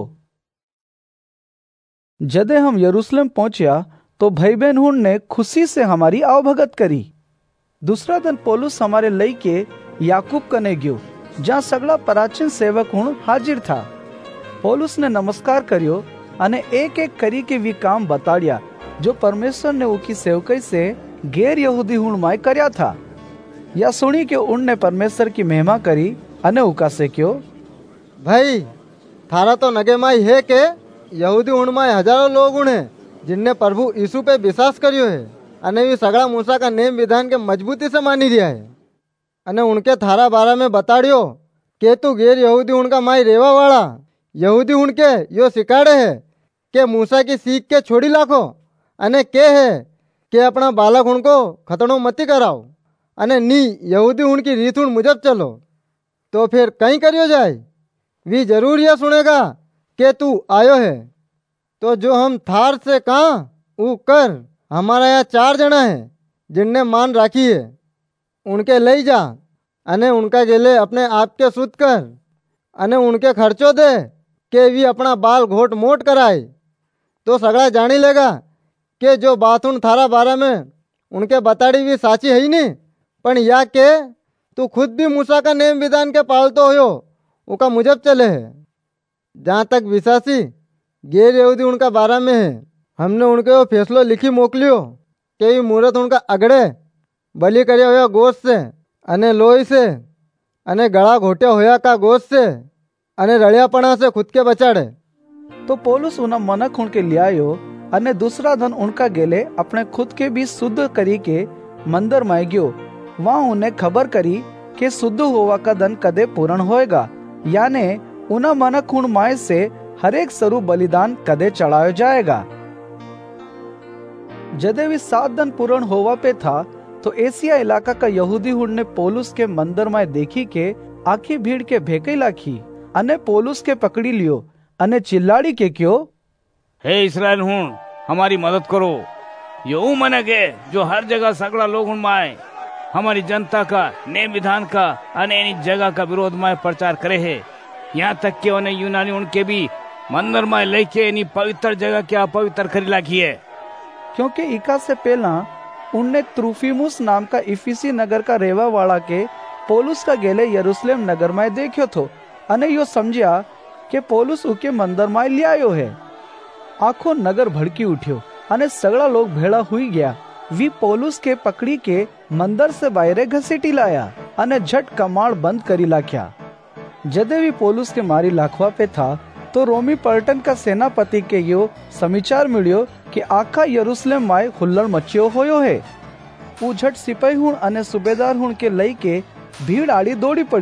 जदे हम यरूशलेम पहुंचा तो भाई बहन हुण ने खुशी से हमारी आवभगत करी। दूसरा दिन पौलुस हमारे लई के याकूब कने गयो जहाँ सगला प्राचीन सेवक हुण हाजिर था। पौलुस ने नमस्कार करियो अने एक एक करी के वी काम बताड़िया जो परमेश्वर ने उनकी सेवकई से गैर यहूदी हुण माय करया था। या सुनी के उनने परमेश्वर की महिमा करी अने उका से क्यों, भाई थारा तो नगे माई है के यहूदी हुण माय हजारों लोग उणे जिनने प्रभु यीशु पे विश्वास करियो है अने वी सगड़ा मूसा का नेम विधान के मजबूती से मानी रिया है अने उनके थारा बारा में बताड़ियो के तू गैर यहूदी उनका माई रेवा वाला यहूदी उनके यो सिखाड़े है के मूसा की सीख के छोड़ी लाखो अने के है के अपना बालक उनको खतनो मती कराओ अने नी यहूदी उनकी रीत उन मुजब चलो। तो फिर कहीं करियो जाए वी जरूर यह सुनेगा के तू आयो है। तो जो हम थार से कहा ऊ कर। हमारा यहाँ 4 जना है जिनने मान राखी है उनके ले जा अने उनका गेले अपने आप के शुद्ध कर अने उनके खर्चो दे के वी अपना बाल घोट मोट कराए। तो सगड़ा जानी लेगा के जो बात उन थारा बारे में उनके बताड़ी भी साची है ही नहीं पण या के तू खुद भी मूसा का नेम विधान के पालतो हो उका मुजब चले है। जहाँ तक विश्वासी गैर यहूदी उनका बारा में है हमने उनके वो फैसलो लिखी मोकलियो के मुहूर्त उनका अगड़े बलि करया होया गोश्त से अने लोही से अने गला घोट्या होया का गोश्त से अने रड़ियापणा से खुद के बचाड़े। तो पौलुस उन्हें मनक उनके लियायो अने दूसरा दिन उनका गेले अपने खुद के भी शुद्ध करी के मंदिर में गयो। वहाँ उन्हें खबर करी कि शुद्ध होवा का दिन कदे पूर्ण होएगा यानी उन्हें मनक हुण माय से हर एक स्वरूप बलिदान कदे चढ़ाया जाएगा। जदे भी 7 दिन पूर्ण होवा पे था तो एशिया इलाका का यहूदी हुण ने पौलुस के मंदिर में देखी के आखी भीड़ के भेकई लाखी अने पौलुस के पकड़ी लियो अने चिल्लाड़ी के क्यों, हे इस्राएल हुण हमारी मदद करो। यो मनक है जो हर जगह सगड़ा लोग हुण माए हमारी जनता का नेम विधान का अने इन जगह का विरोध में प्रचार करे है। यहाँ तक के उन्हें यूनानी उनके भी मंदिर में लेके इन पवित्र जगह के अपवित्र करी लाखी है। क्योंकि इका से पहला उनने त्रुफिमुस नाम का इफिसी नगर का रेवा वाला के पौलुस का गेले यरूशलेम नगर में देखियो थो अने यो समझिया के पौलुस उके मंदिर में लियायो है। आखो नगर भड़की उठ्यो अने सगड़ा लोग भेड़ा हुई गया। वी पौलुस के पकड़ी के मंदिर से बाहरे घसीटी लाया अने झट कमाड़ बंद करी लाख्या। जदे भी पौलुस के मारी लाखवा पे था तो रोमी पलटन का सेनापति के यो समाचार मिलियो कि आखा यरूशलेम में हुल्लड़ मचियो होयो है। ऊ झट सिपाही हुण अने सूबेदार हुण के लई के भीड़ आड़ी दौड़ी पड़ियो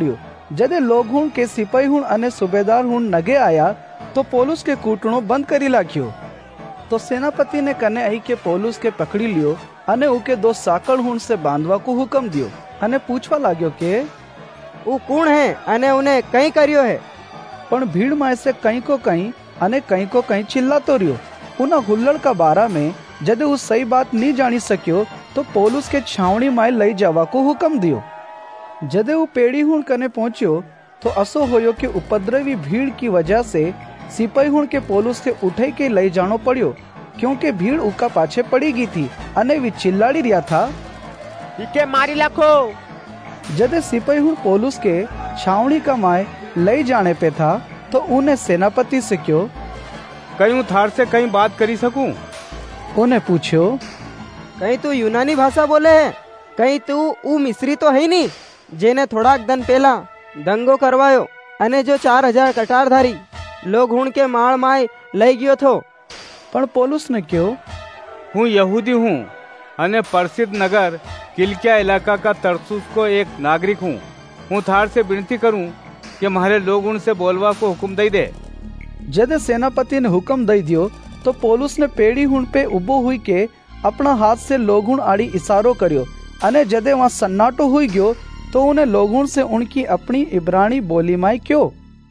जदे लोग हुण के सिपाही हुण अने सूबेदार हुण नगे आया तो पौलुस के कूटणो बंद करी लाख्यो। तो सेनापति ने कने आई के पौलुस के पकड़ी लियो अने उके 2 साकड़ हुण से बांधवा को हुक्म दियो अने पूछवा लाग्यो के ऊ कौन है अने उन्हें कहीं करियो है। पण भीड़ में से कहीं को कहीं चिल्लातो रियो। उना हुल्लड़ का बारा में जदे उस सही बात नहीं जानी सक्यो तो पौलुस के छावनी में लई जावा को हुक्म दियो। जदे वो पेड़ी हुण कने पहुंचियो तो असो होयो कि उपद्रवी भीड़ की वजह से सिपाही हुण के पौलुस के उठे के लई जानो पड़ियो, क्योंकि भीड़ उका पाछे पड़ी गई थी अने वी चिल्लाड़ी रिया था इके मारी लाखो। जदे सिपाही हुण पौलुस के छावनी का माय लई जाने पे था तो उन्हें सेनापति से क्यों कहीं थार से कहीं बात करी सकूं? उन्हें पूछो कहीं तू यूनानी भाषा बोले है, कहीं तू ऊ मिस्री तो है नहीं जेने थोड़ा दिन पहला दंगो करवायो अने जो 4000 कटारधारी लोग हुण के माळ माय लई गयो थो। पण पौलुस ने क्यों हूँ यहूदी हूँ अने प्रसिद्ध नगर किलिकिया इलाका का तरसुस को एक नागरिक हूँ थार से विनती करूँ कि हमारे लोग उनसे बोलवा को हुक्म दई दे। जदे सेनापति ने हुक्म दई दियो तो पौलुस ने पेड़ी हुण पे उबो हुई के अपना हाथ से लोगुण आड़ी इशारो कर्यो अने जदे वहां सन्नाटो हुई गयो तो उन्हें लोगुण से उनकी अपनी इब्रानी बोली माई क्यों।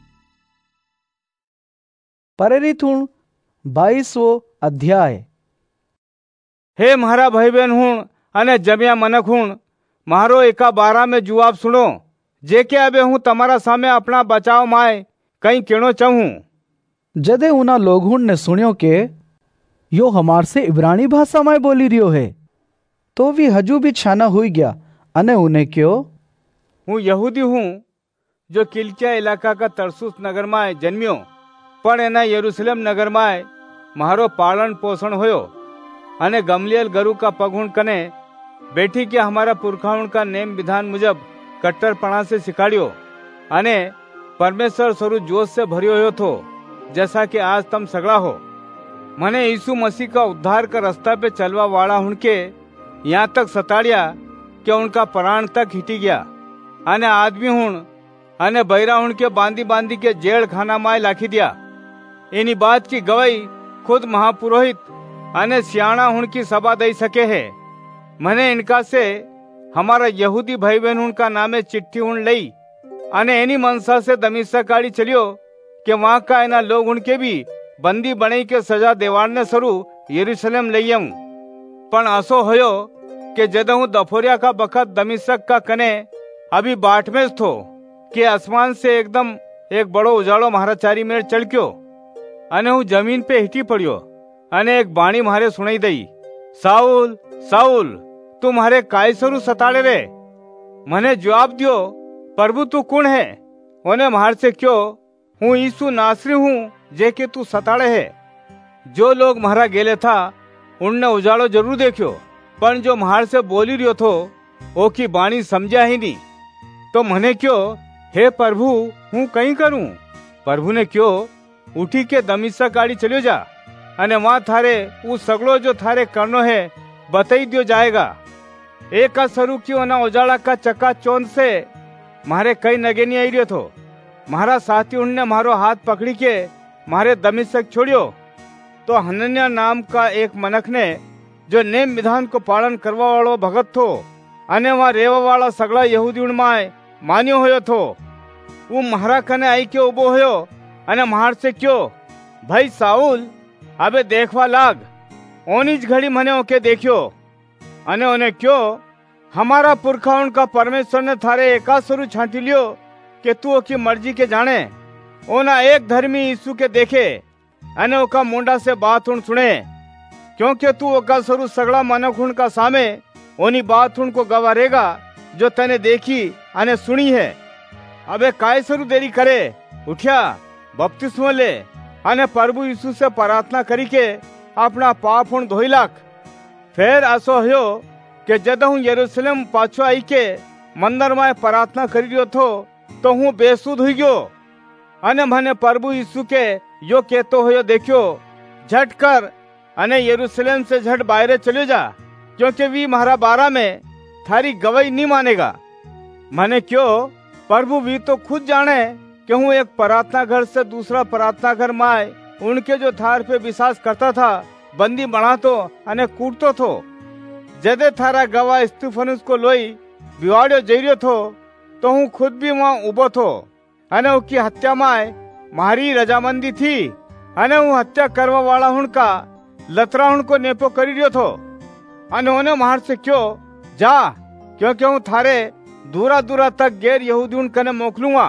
प्रेरित हुण 22वां अध्याय। हे मारा भाई बहन हुण अने जमिया मनक हुण मारो एका बारा में जवाब सुनो जे के अबे हूँ तमारा सामे अपना बचाव माय कहीं केणो चाहूं। जदे उना लोगुण ने सुनियो के यो हमार से इब्रानी भाषा में बोली रियो है तो भी हजू भी छाना हुई गया अने उन्हें क्यों हूँ यहूदी हूँ जो किलिकिया इलाका का तरसुस नगर में जन्मियो पण एना यरूशलेम नगर में मारो पालन पोषण होयो अने गमलियल गुरु का पगुण कने बैठी के हमारा पुरखाउन का नेम विधान मुजब कट्टरपणा से सिखाड़ियो अने परमेश्वर स्वरूप जोश से भरियो हो थो जैसा कि आज तम सगड़ा हो। मने यीशु मसीह का उद्धार का रास्ता पे चलवा वाला उनके यहाँ तक सताड़िया कि उनका प्राण तक हिटी गया अने आदमी हुण अने बहिरा हुण के बांधी बांधी के जेल खाना माय लाखी दिया। इनी बात की गवाही खुद महापुरोहित अने सियाणा हुण की सभा दे सके है। मने इनका से हमारा यहूदी भाई बहन उनका नामे चिट्ठी हुण लई अने एनी मनसा से दमिश्क आड़ी चलियो कि वहां का एना लोग उनके भी बंदी बने के सजा देवाड़ने सरू यरूशलेम लईयम। पण असो होयो कि जदहू दफोरिया का बखत दमिश्क का कने अभी बाट में थो कि आसमान से एकदम एक बड़ो उजाड़ो मारा चारी मेर चढ़क्यो अने हूँ जमीन पे हिटी पड़ियो अने एक बाणी मारे सुनाई दई साउल साउल तू मारे कायसरू सताड़े रे। मने जवाब दियो प्रभु तू कौन है? ओने मार से क्यों हूँ यीशु नासरी हूँ जे के तू सताड़े है। जो लोग मारा गेले था उनने उजाड़ो जरूर देखियो पण जो मार से बोली रियो थो ओ की बाणी समझा ही नहीं। तो मने क्यों हे प्रभु हूँ कहीं करूं? प्रभु ने क्यों उठी के दमिश्क आड़ी चलियो जा अने वहां थारे वो सगड़ो जो थारे करनो है बताई दियो जाएगा। एक सरू क्यों ना उजाड़ा का चक्का चौंध से मारे कई नगे नहीं आई रियो थो। मारा साथी उनने मारो हाथ पकड़ी के मारे दमिश्क छोड़ियो तो हनन्या नाम का एक मनक ने जो नेम विधान को पालन करवा वालो भगत थो अने वहां रेवा वाला सगड़ा यहूदी उनमाय मान्यो होयो थो। वो महारा कने आई के उबो होयो अने महार से क्यों भाई साउल अबे देखवा लाग ओनीज घड़ी मने ओके देखियो अने ओने क्यों हमारा पुरखा उनका परमेश्वर ने थारे एकासरु छांटी लियो कि तू ओकी मर्जी के जाने ओना एक धर्मी यीशु के देखे अने ओका मुंडा से बात उन सुने क्योंकि तू ओका सरू सगड़ा मनखुण का सामे ओनी बात उनको गवारेगा जो तने देखी अने सुनी है। अबे काय सरू देरी करे उठिया बपतिस्मो ले अने प्रभु यीशु से प्रार्थना करी के अपना पाप हुण धोई लाख। फिर असो हो कि जद हूँ यरूशलेम पाछो आई के मंदिर में प्रार्थना करी रियो थो तो हूँ बेसुध हुई गयो अने मने प्रभु यीशु के यो कहतो हो देखियो झट कर अने यरूशलेम से झट बाहरे चले जा क्योंकि वी महारा बारा में थारी गवाही नहीं मानेगा। मने क्यों प्रभु वी तो खुद जाने कि हूँ एक प्रार्थना घर से दूसरा प्रार्थना घर माए उनके जो थार पे विश्वास करता था बंदी बनातो अने कूटतो थो। जदे थारा गवाह स्तिफनुस को लोई बिवाड़ो जइरियो थो तो हूँ खुद भी वहाँ उबो थो अने उसकी हत्या माए मारी रजामंदी थी अने हूँ हत्या करवा वाला हुनका लतरा हुनको नेपो करी रियो थो अने उन्हें मार से क्यों जा क्योंकि हूँ थारे दूरा दूरा तक गैर यहूदी उनकने मोकलूंगा।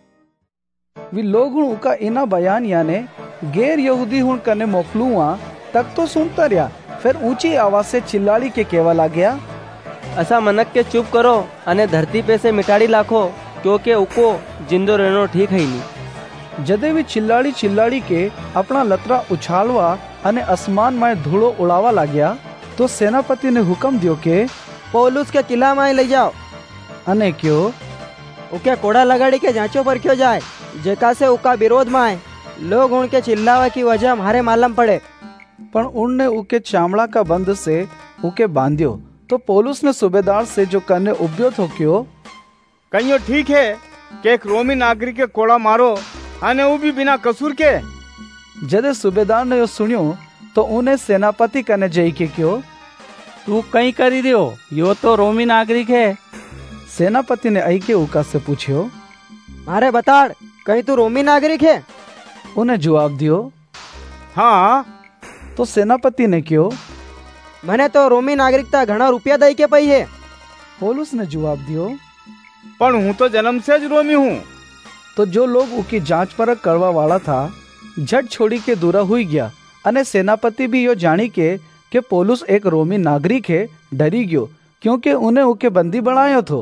वे लोग उनका इना बयान याने गैर यहूदी हुन कने मोकलूंगा तक तो सुनता रहा। फिर ऊंची आवाज से चिल्लाड़ी के केवल आ गया, ऐसा मनक के चुप करो अने धरती पे से मिटाड़ी लाखो क्योंकि उको जिंदो रहनो ठीक है नहीं। जदे वे चिल्लाड़ी के अपना लतरा उछालवा अने आसमान में धूड़ो उड़ावा लाग्या तो सेनापति ने हुक्म दियो के पौलुस के किला में ले जाओ अने क्यों उके कोड़ा लगाड़ी के जांचो पर क्यों जाए जेका से उका विरोध में आए लोग उनके चिल्लावा की वजह हमारे मालूम पड़े। पर उनने उके चामड़ा का बंद से उके बांधियो तो पौलुस ने सूबेदार से जो करने उब्यो थो क्यों कहियो ठीक है कि एक रोमी नागरिक के कोड़ा मारो अने वो भी बिना कसूर के। जदे सूबेदार ने यो सुनियो तो उन्हें सेनापति कने जई के क्यों तू कहीं करी दियो यो तो रोमी नागरिक है। सेनापति ने आई के उका से पूछियो मारे बताड़ कहीं तू रोमी नागरिक है। उन्हें जवाब दियो हाँ। तो सेनापति ने क्यों मैंने तो रोमी नागरिकता घना रुपया दई के पई है। पौलुस ने जवाब दियो पर हूँ तो जन्म से ज रोमी हूँ। तो जो लोग उकी जांच परख करवा वाला था झट छोड़ी के दूरा हुई गया अने सेनापति भी यो जानी के पौलुस एक रोमी नागरिक है डरी गयो क्योंकि उन्हें उके बंदी बनायो थो।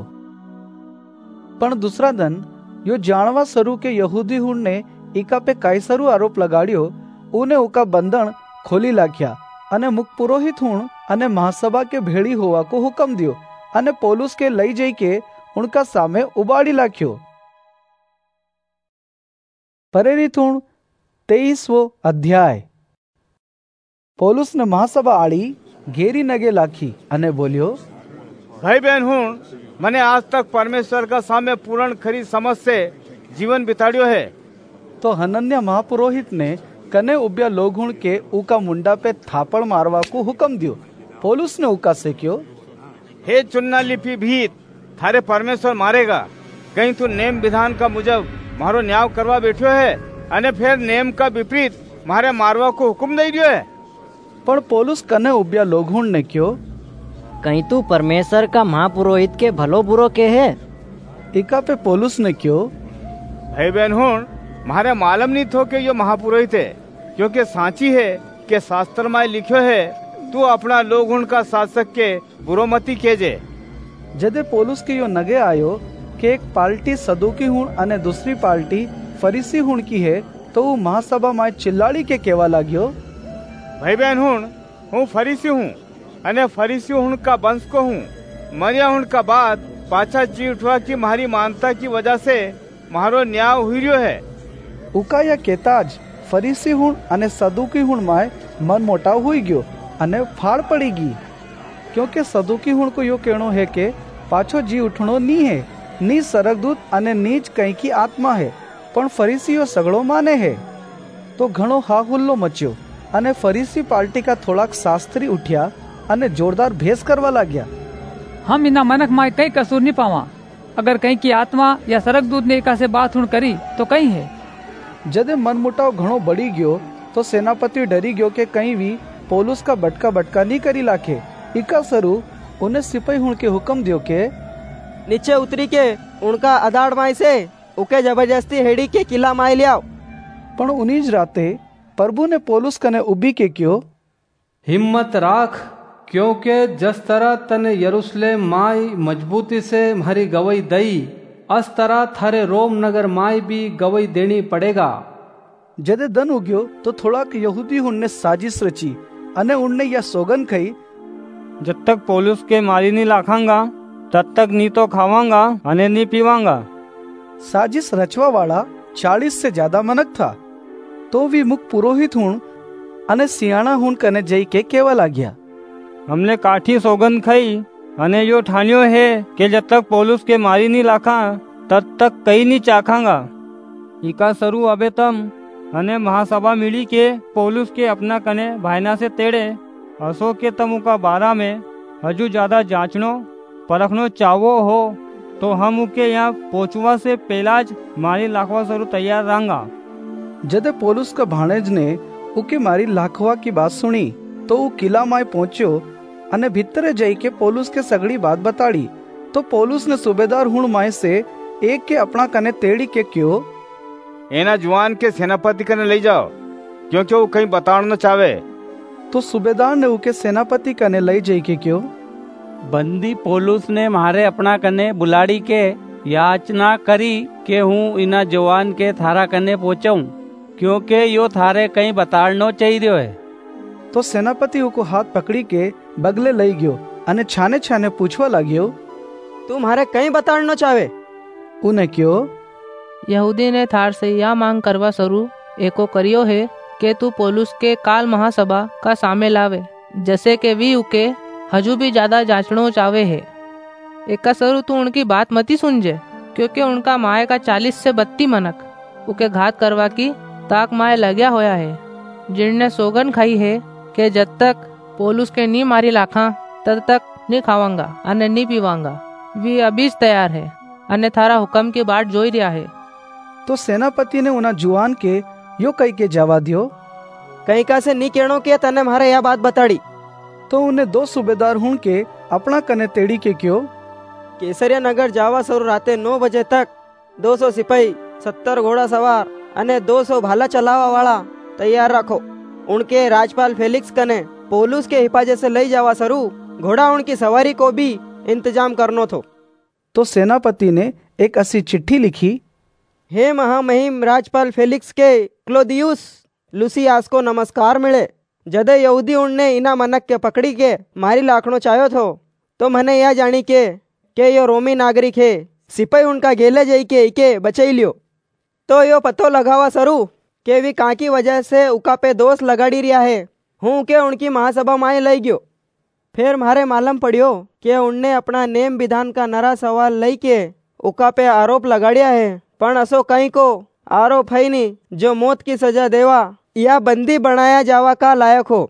पर दूसरा दिन यो जानवा सरू के यहूदी हुण ने इका पे कायसरू आरोप लगाड़ियो उन्हें उका बंधन खोली लाख्या अने मुख्य पुरोहित हुण अने महासभा के भेड़ी होवा को हुक्म दियो अने पौलुस के लई जई के उनका सामे उबाड़ी लाख्यो। प्रेरित हुण 23वां अध्याय। पौलुस ने महासभा आड़ी घेरी नगे लाखी अने बोलियो भाई बहन हुण मने आज तक परमेश्वर का सामे पूर्ण खरी समझ से जीवन बिताड़ियो है। तो हनन्या महापुरोहित ने कने उब्या लोग हुण के उका मुंडा पे थापड़ मारवा को हुक्म दियो। पौलुस ने उका से क्यों हे चुन्ना लिपि भीत थारे परमेश्वर मारेगा कहीं तू नेम विधान का मुजब मारो न्याय करवा बैठो है अने फिर नेम का विपरीत मारे मारवा को हुक्म दे दियो है। पर पौलुस कने उब्या लोग हुण ने क्यों कहीं तू परमेश्वर का महापुरोहित के भलो बुरो के है। इका पे पौलुस ने क्यों भाई बहन हुण मारे मालूम नहीं थो कि यो महापुरोहित है क्योंकि सांची है कि शास्त्र में लिखो है तू अपना लोग उनका शासक के बुरो मती केजे। जदे पौलुस के यो नगे आयो कि एक पार्टी सदुकी हुण अने दूसरी पार्टी फरीसी हुण की है तो वो महासभा में चिल्लाड़ी के केवा लाग्यो भाई बहन हुण हूँ फरीसी हूँ अने फरीसी हुण का वंश को हूँ मरिया हुण का बाद पाछा जी उठवा की मारी मानता की वजह से मारो न्याय हुई रियो है। उका या केताज फरीसी हुण अने सदुकी हुण में मन मोटाव हुई गयो अने फाड़ पड़ीगी क्योंकि सदुकी हुण को यो कहनो है कि पाछो जी उठनो नी है नी सरगदूत अने नीच कहीं की आत्मा है पण फरीसीओ सगड़ो माने है। तो घणो हाहुल्लो मच्यो अने फरीसी पार्टी का थोड़ाक शास्त्री उठ्या अने जोरदार भेस करवा लाग्या हम इना मनक माय कई कसूर नहीं पावा अगर कहीं की आत्मा या सरगदूत ने एका से बात हुण करी तो कहीं है। जदे मनमुटाव घणो बढ़ी गयो तो सेनापति डरी गयो के कहीं भी पौलुस का बटका नहीं करी लाखे। इका सरू उन्हें सिपाही हुण के हुक्म दियो के नीचे उतरी के उनका अदाड़ माई से उके जबरदस्ती हेड़ी के किला माई लियाओ। पण उन्नीज राते प्रभु ने पौलुस कने उबी के क्यों हिम्मत राख क्योंकि जिस तरह तने यरूशलेम माई मजबूती से हमारी गवाही दई अस तरह थारे रोम नगर माई भी गवाही देनी पड़ेगा। जदे दन उग्यो तो थोड़ा यहूदी हुण साजिश रची अने उनने यह सौगन खई जब तक पौलुस के मारी नहीं लाखांगा तब तक नी तो खावांगा अने नी पीवांगा। साजिश रचवा वाला 40 से ज्यादा मनक था तो भी मुख्य पुरोहित हुण अने सियाणा हुण कने जई के केवल आ गया हमने काठी सौगन खाई अने यो ठान्यो है कि जब तक पौलुस के मारी नहीं लाखा तब तक कहीं नहीं चाखांगा। इका सरू अबे तम अने महासभा मिली के पौलुस के अपना कने भाईना से तेड़े असो के तम का बारा में हजू ज्यादा जांचनो परखनो चावो हो तो हम उके यहाँ पहुँचवा से पहलाज मारी लाखवा सरू तैयार रहूंगा। जदे पौलुस का भाणेज ने उके मारी लाखवा की बात सुनी तो वो किला माय पहुंचो अने भीतरे जाई के पौलुस के सगड़ी बात बताड़ी। तो पौलुस ने सूबेदार हुण माय से एक के अपना कने तेड़ी के क्यों एना जुआन के सेनापति कने ले जाओ क्योंकि वो कहीं बताना चाहे। तो सूबेदार ने उके सेनापति कने ले जाई के क्यों बंदी पौलुस ने मारे अपना कने बुलाड़ी के याचना करी के हूँ इना जवान के थारा कने पहुँचाऊं क्योंकि यो थारे कहीं बताड़नो चाहिए है। तो सेनापति को हाथ पकड़ी के बगले लई गयो अने छाने छाने पूछवा लाग्यो तुम्हारे कहीं बताड़नो चाहे उन्हें क्यों। यहूदी ने थार से यह मांग करवा शुरू एको करियो है कि तू पौलुस के काल महासभा का सामे लावे जैसे के वी उके हजू भी ज्यादा जांचनो चावे है। एका सरू तू उनकी बात मती सुनजे क्योंकि उनका माए का 40 से 32 मनक उके घात करवा की ताक माए लग्या होया है जिनने सोगन खाई है कि जब तक पौलुस के नी मारी लाखा तब तक नी खावांगा अने नी पीवांगा। वी अभी तैयार है अने थारा हुक्म की बाट जोई रिया है। तो सेनापति ने उना जुआन के यो कई के जवा दियो कहीं का से नी कहनो के तने मारे यह बात बताड़ी। तो उन्हें 2 सूबेदार हुण के अपना कने तेड़ी के क्यों केसरिया नगर जावा सरू राते 9 बजे तक 200 सिपाही 70 घोड़ा सवार अने 200 भाला चलावा वाला तैयार रखो। उनके राजपाल फेलिक्स कने पौलुस के हिफाजत से ले जावा सरू घोड़ा उनकी सवारी को भी इंतजाम करनो थो। तो सेनापति ने एक ऐसी चिट्ठी लिखी हे महामहिम राजपाल फेलिक्स के क्लोदियुस लुसियास को नमस्कार मिले। जदे यहूदी उनने इना मनक के पकड़ी के मारी लाखनो चाहो थो तो मने यह जानी के यो रोमी नागरिक है सिपाही उनका गेले जाई के इके बचाई लियो। तो यो पतो लगावा सरू के वी काकी वजह से उका पे दोष लगाड़ी रिया है हूँ के उनकी महासभा माए लई गयो। फिर मारे मालूम पड़ियो कि उनने अपना नेम विधान का नरा सवाल लई के उका पे आरोप लगाड़िया है पण असो कहीं को आरोप है नहीं जो मौत की सजा देवा या बंदी बनाया जावा का लायक हो।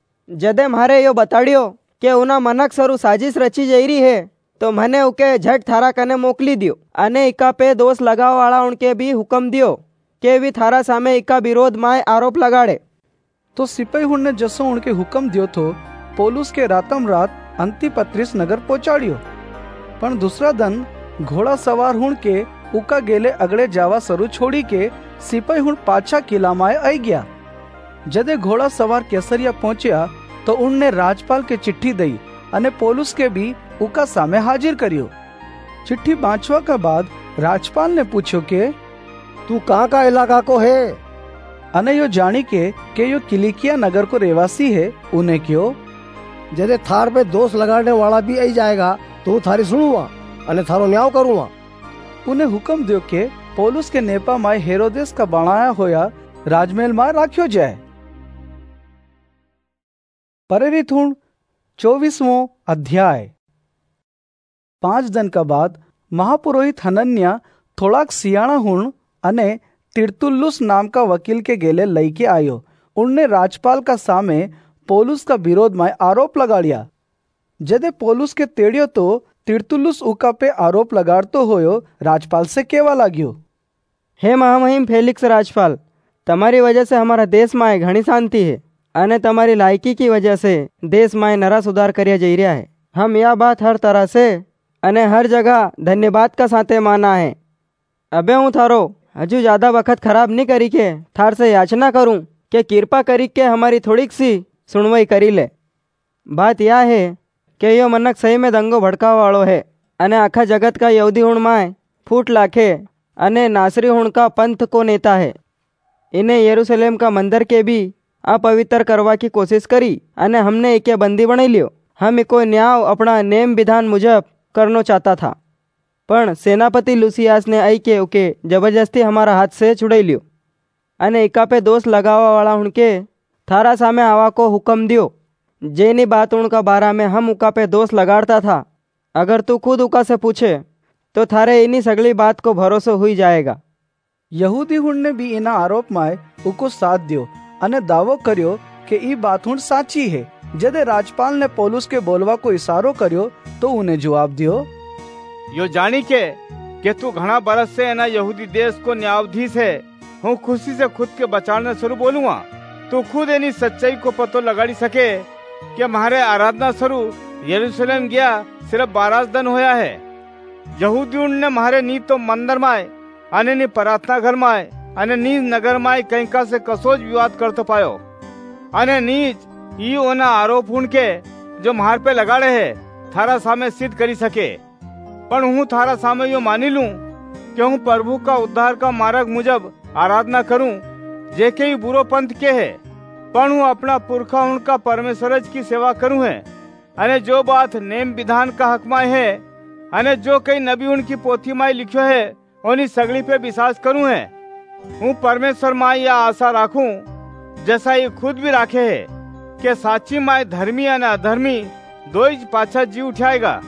जदे मारे यो बताड़ियो के उना मनक सरू साजिश रची जईरी है तो मने उके झट थारा कने मोकली दियो अने इका पे दोष लगाव वाला उनके भी हुक्म दियो के भी थारा सामे इका विरोध माय आरोप लगाड़े। तो सिपाही हुण ने जसो उनके हुक्म दियो तो पौलुस के रातम रात अंतिपत्रिस नगर पहुंचाड़ियो पण दूसरा दिन घोड़ा सवार हुण के उका गेले अगड़े जावा सरू छोड़ी के सिपाही हुण पाछा किला माए आई गया। जदे घोड़ा सवार केसरिया पहुंचा तो उनने राजपाल के चिट्ठी दई अने पौलुस के भी उका सामे हाजिर करियो। चिट्ठी बांचवा का बाद राजपाल ने पूछो के तू कहाँ का इलाका को है अने यो जानी के यो किलिकिया नगर को रेवासी है उन्हें क्यों जदे थार पे दोष लगाने वाला भी आई जाएगा तो थारी सुनूंगा अने थारो न्याय करूंगा। उन्हें हुक्म दियो के पौलुस के नेपा माय हेरोदेस का बनाया होया राजमहल मां राख्यो जाए। प्रेरित हुण 24वां अध्याय। 5 दिन का बाद महापुरोहित हनन्या थोड़ाक सियाणा हुण अने तिरतुल्लुस नाम का वकील के गेले लई के आयो। उनने राजपाल का सामे पौलुस का विरोध में आरोप लगाड़िया। जदे पौलुस के तेड़ियो तो तिरतुल्लुस उका पे आरोप लगाड़तो होयो राजपाल से केवा लाग्यो हे महामहिम फेलिक्स राजपाल तमारी वजह से हमारा देश में घनी शांति है अने तमारी लायकी की वजह से देश में नरा सुधार करिया जई रहा है। हम यह बात हर तरह से अने हर जगह धन्यवाद का साथे माना है। अबे हूँ थारो हजू ज्यादा वक्त खराब नहीं करी के थार से याचना करूं के कृपा करी के हमारी थोड़ीक सी सुनवाई करी ले। बात यह है कि यो मनक सही में दंगो भड़कावा वालो है अने आखा जगत का यहूदी हुण माय फूट लाखे अने नासरी हुण का पंथ को नेता है। इन्हें यरूशलेम का मंदिर के भी अपवित्र करवा की कोशिश करी अने हमने इके बंदी बनाई लियो। हम इको न्याय अपना नेम विधान मुजब करनो चाहता था पण सेनापति लुसियास ने आई के उके जबरदस्ती हमारा हाथ से छुड़ाई लियो अने इका पे दोष लगावा वाला उनके थारा सामे आवा को हुक्म दियो। जेनी बात उनका बारा में हम उका पे दोष लगाड़ता था। अगर तू खुद उका से पूछे तो थारे इन्हीं सगली बात को भरोसा हुई जाएगा। यहूदी हुण ने भी इना आरोप माय उको साथ दियो अने दावो कर्यो कि ई बात हुण साची है। जदे राजपाल ने पौलुस के बोलवा को इशारो कर्यो तो उन्हें जवाब दियो, यो जानी के तू घना बरस से ना यहूदी देश को न्यायाधीश है, हूँ खुशी से खुद के बचाने शुरू बोलूंगा। तू खुद इन्हीं सच्चाई को पतो लगाड़ी सके कि हमारे आराधना शुरू यरूशलेम गया सिर्फ 12 दिन होया है। यहूदियों ने हमारे नी तो मंदिर माए अने नी प्रार्थना घर माए अने नी नगर माए कहीं का से कसोज विवाद कर तो पायो अने नीच ई ओना आरोप उनके जो मार पे लगाड़े है थारा सामे सिद्ध करी सके। पर हूँ थारा सामे यो मानी लूं कि हूँ प्रभु का उद्धार का मार्ग मुजब आराधना करूं जे के बुरो पंथ के है, पर हूँ अपना पुरखा उनका परमेश्वर की सेवा करूं है अने जो बात नेम विधान का हक माय है अने जो कई नबी उनकी पोथी माय लिखो है उन्हीं सगली पे विश्वास करूं है। हूँ परमेश्वर माय या आशा राखूं जैसा ये खुद भी राखे है कि साची माय धर्मी अने अधर्मी दो ही पाछा जी उठाएगा।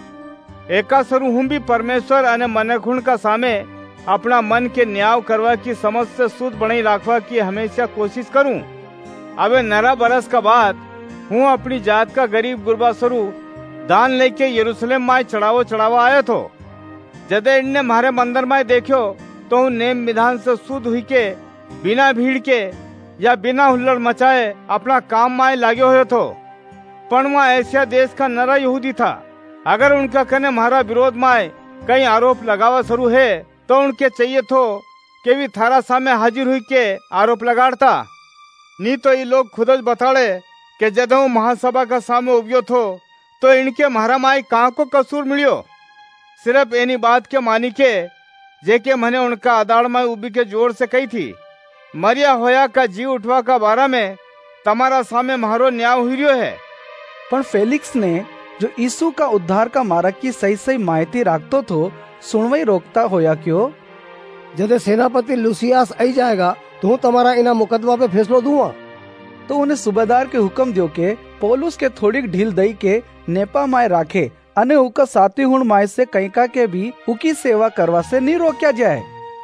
एका सरू हूँ भी परमेश्वर अने मनखुण का सामे अपना मन के न्याय करवा की समझ से शुद्ध बनाई राखवा की हमेशा कोशिश करूं। अबे 9 बरस का बाद हूँ अपनी जात का गरीब गुरबा सरू दान लेके यरूशलेम माय चढ़ावा आया तो जदे इनने मारे मंदिर माय देखो तो हूँ नेम विधान से शुद्ध हुई के बिना भीड़ के या बिना हुल्लड़ मचाए अपना काम माय लागे हुए तो। पर वहाँ एशिया देश का नरा यहूदी था, अगर उनका कने हमारा विरोध माय कई आरोप लगावा शुरू है तो उनके चाहिए तो कि भी थारा सामने हाजिर हुई के आरोप लगाड़ता। नहीं तो ये लोग खुद बताड़े कि जब हूँ महासभा का सामने उबियो तो इनके महारा माई कहाँ को कसूर मिलियो। सिर्फ एनी बात के मानी के जेके मने उनका आदाड़ माई उबी के जोर से कही थी, मरिया होया का जी उठवा का बारा में तमारा सामने महारो न्याय हुई है। पर फेलिक्स ने जो यीशु का उद्धार का मार्ग की सही माहिती राखतो थो सुनवाई रोकता होया क्यों। जदे सेनापति लुसियास आई जाएगा तो हूँ तुम्हारा इना मुकदमा पे फैसलो दूंगा। तो उन्हें सूबेदार के हुक्म दियो के पौलुस के थोड़ी ढील दई के नेपा माय राखे अने उका साथी हुण माय से कईका के भी उकी सेवा करवा से नहीं रोक्या जाए।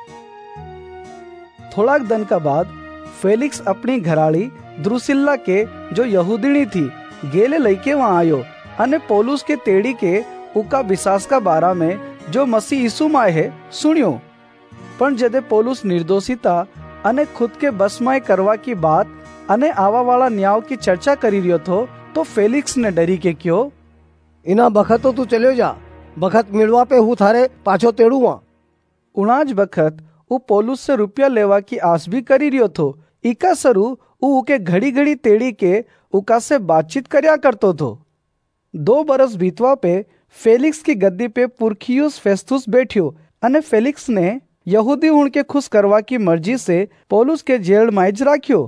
थोड़ा दिन का बाद फेलिक्स अपनी घराड़ी द्रुसिल्ला के जो यहूदिनी थी गेले लईके वहां आयो अने पौलुस के तेड़ी के उका विश्वास का बारा में जो मसीह यीशु माय है सुनियो। पर जदे पौलुस निर्दोषिता अने खुद के बस माय करवा की बात अने आवा वाला न्याय की चर्चा करी रियो थो तो फेलिक्स ने डरी के क्यों इना बखत तो तू चले जा, बखत मिलवा पे हूँ थारे पाछो तेड़ूआ। उनाज बखत उ पौलुस से रुपया लेवा की आस भी करी रियो थो। इका सरू उके घड़ी घड़ी तेड़ी के उका से बातचीत करया करतो थो। 2 बरस बीतवा पे फेलिक्स की गद्दी पे पुरखियुस फेस्तुस बैठियो अने फेलिक्स ने यहूदी उनके खुश करवा की मर्जी से पौलुस के जेल माइज राख्यो।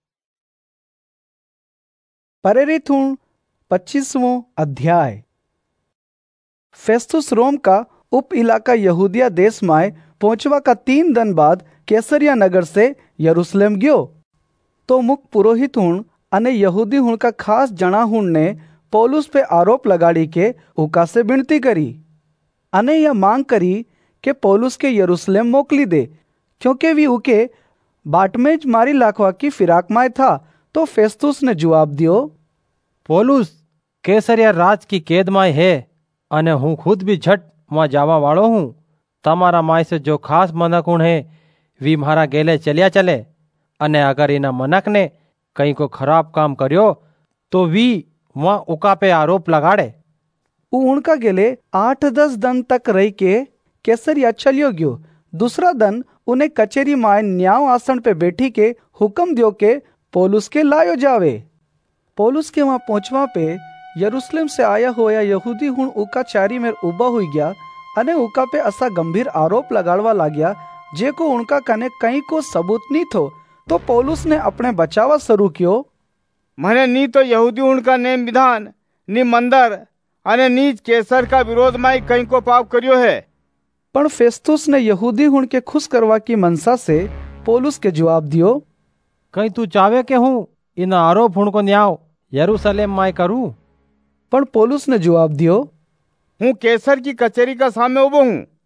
प्रेरित 25वां अध्याय। फेस्तुस रोम का उप इलाका यहूदिया देश में पहुंचवा का 3 दिन बाद कैसरिया नगर से यरूशलेम गयो। तो मुख्य पुरोहित हुण अने यहूदी हुण का खास जना हुण ने पौलुस पे आरोप लगाड़ी के उका से विनती करी अने यह मांग करी कि पौलुस के यरूशलेम मोकली दे, क्योंकि वी उके बाटमेज मारी लाखवा की फिराक माय था। तो फेस्तुस ने जवाब दियो, पौलुस कैसरिया राज की कैद माय है अने हूँ खुद भी झट वहाँ जावा वालो हूँ। तमारा माय से जो खास मनकुण है वी मारा गेले चलिया चले अने अगर इना मनक ने कहीं को खराब काम करियो तो वी वहाँ उका पे आरोप लगाड़े। उनका गेले 8-10 दिन तक रही के कैसरिया चलियो गयो। दूसरा दिन उन्हें कचेरी माय न्याय आसन पे बैठी के हुक्म दियो के पौलुस के लायो जावे। पौलुस के वहां पहुंचवा पे यरूशलेम से आया होया यहूदी हुण उका चारी में उबा हुई गया अने उका पे असा गंभीर आरोप लगाड़वा लाग्या जे को उनका कने कहीं को सबूत नहीं थो। तो पौलुस ने अपने बचावा शुरू कियो, मने नी तो यहूदी उनका नेम विधान नी मंदिर अने नीच कैसर का विरोध में कहीं को पाप करियो है। पर फेस्तुस ने यहूदी हुण के खुश करवा की मनसा से पौलुस के जवाब दियो, कहीं तू चावे के हूँ इन आरोप हुण को न्याय यरूशलेम माय करूं। पर पौलुस ने जवाब दियो, हूँ कैसर की कचेरी का सामने उबो हूँ।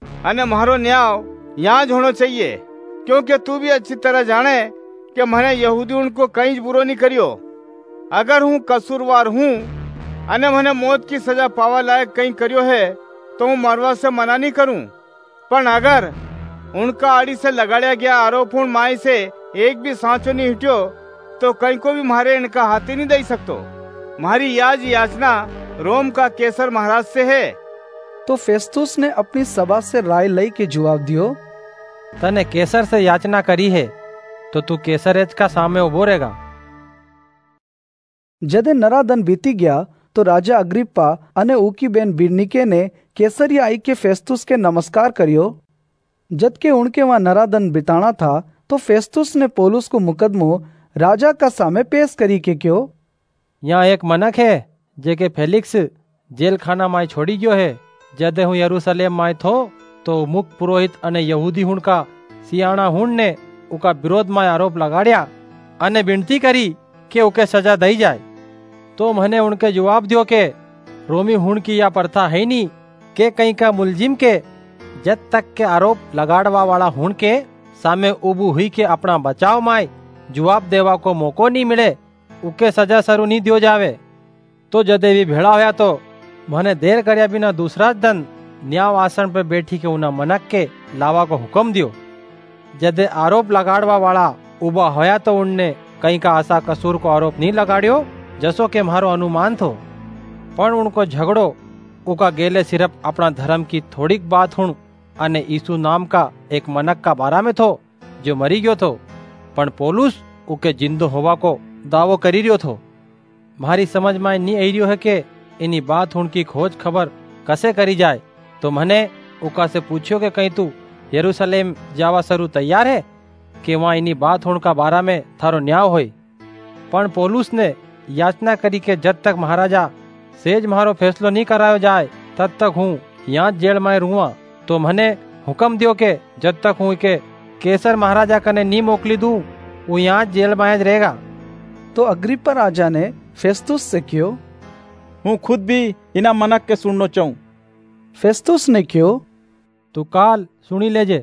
अने मारो न्याय यहाँ ज होना चाहिए, क्योंकि तू भी अच्छी तरह जाने कि मैंने यहूदी उनको कहीं बुरो नहीं करियो। अगर हूँ कसूरवार हूँ अने मैंने मौत की सजा पावा लायक कहीं करियो है तो हूँ मरवा से मना नहीं करूँ। पर अगर उनका आड़ी से लगाया गया आरोप हूँ माई से एक भी सांचो नहीं हटियो तो कहीं को भी मारे इनका हाथी नहीं दे सकतो। मारी याज याचना रोम का कैसर महाराज से है। तो फेस्तुस ने अपनी सभा से राय लई के जवाब दियो, तने कैसर से याचना करी है तो तू कैसरेज का सामने उभो रहेगा। जदे नरादन बीती गया तो राजा अग्रिप्पा अने ऊकी बेन बिरनीके ने कैसरिया आई के फेस्तुस के नमस्कार करियो। जद के उनके वहां नरादन बिताना था तो फेस्तुस ने पौलुस को मुकदमो राजा का सामने पेश करी के क्यों, यहाँ एक मनक है जेके फेलिक्स जेल खाना माय छोड़ी गयो है। जदे हूँ यरूशलेम माय थो तो मुख्य पुरोहित अने यहूदी हुण का सियाणा हुण ने उका विरोध में आरोप लगाड़िया अने विनती करी के उके सजा दई जाए। तो मैंने उनके जवाब दियो के रोमी हुण की या प्रथा है नहीं के कहीं का मुलजिम के जब तक के आरोप लगाड़वा वाला हुण के सामने उबू हुई के अपना बचाव माय जवाब देवा को मौको नहीं मिले उके सजा सरू नहीं दियो जावे। तो जदे भी भेड़ा होया तो मैंने देर करया बिना दूसरा दिन न्याय आसन पे बैठी के उन्हें मनक के लावा को हुक्म दियो। जदे आरोप लगाड़वा वाला उबा होया तो उनने कहीं का आशा कसूर को आरोप नहीं लगाड़ियो जसो के मारो अनुमान थो। पर उनको झगड़ो उका गेले सिर्फ अपना धर्म की थोड़ी बात हुण अने यीशु नाम का एक मनक का बारा में थो जो मरी गयो थो, पण पौलुस उके जिंदो होवा को दावो करी रियो थो। मारी समझ में नहीं आई रियो है कि इनी बात उनकी खोज खबर कसे करी जाए। तो मैंने उका से पूछियो कि कहीं तू यरूशलेम जावा सरू तैयार है कि वहाँ इनी बात होने का बारा में थारो न्याय होई। पण पौलुस ने याचना करी के जब तक महाराजा सेज मारो फैसलो नहीं करायो जाए तब तक हूँ यहाँ जेल में रुआ। तो मैंने हुक्म दियो के जब तक हूँ के कैसर महाराजा कने नहीं मोकली दूं वो यहाँ जेल में रहेगा। तो अग्रिप्पा राजा ने फेस्तुस से क्यों, हूँ खुद भी इना मनक के सुननो चाहूं। फेस्तुस ने क्यों, तू काल सुनी लेजे।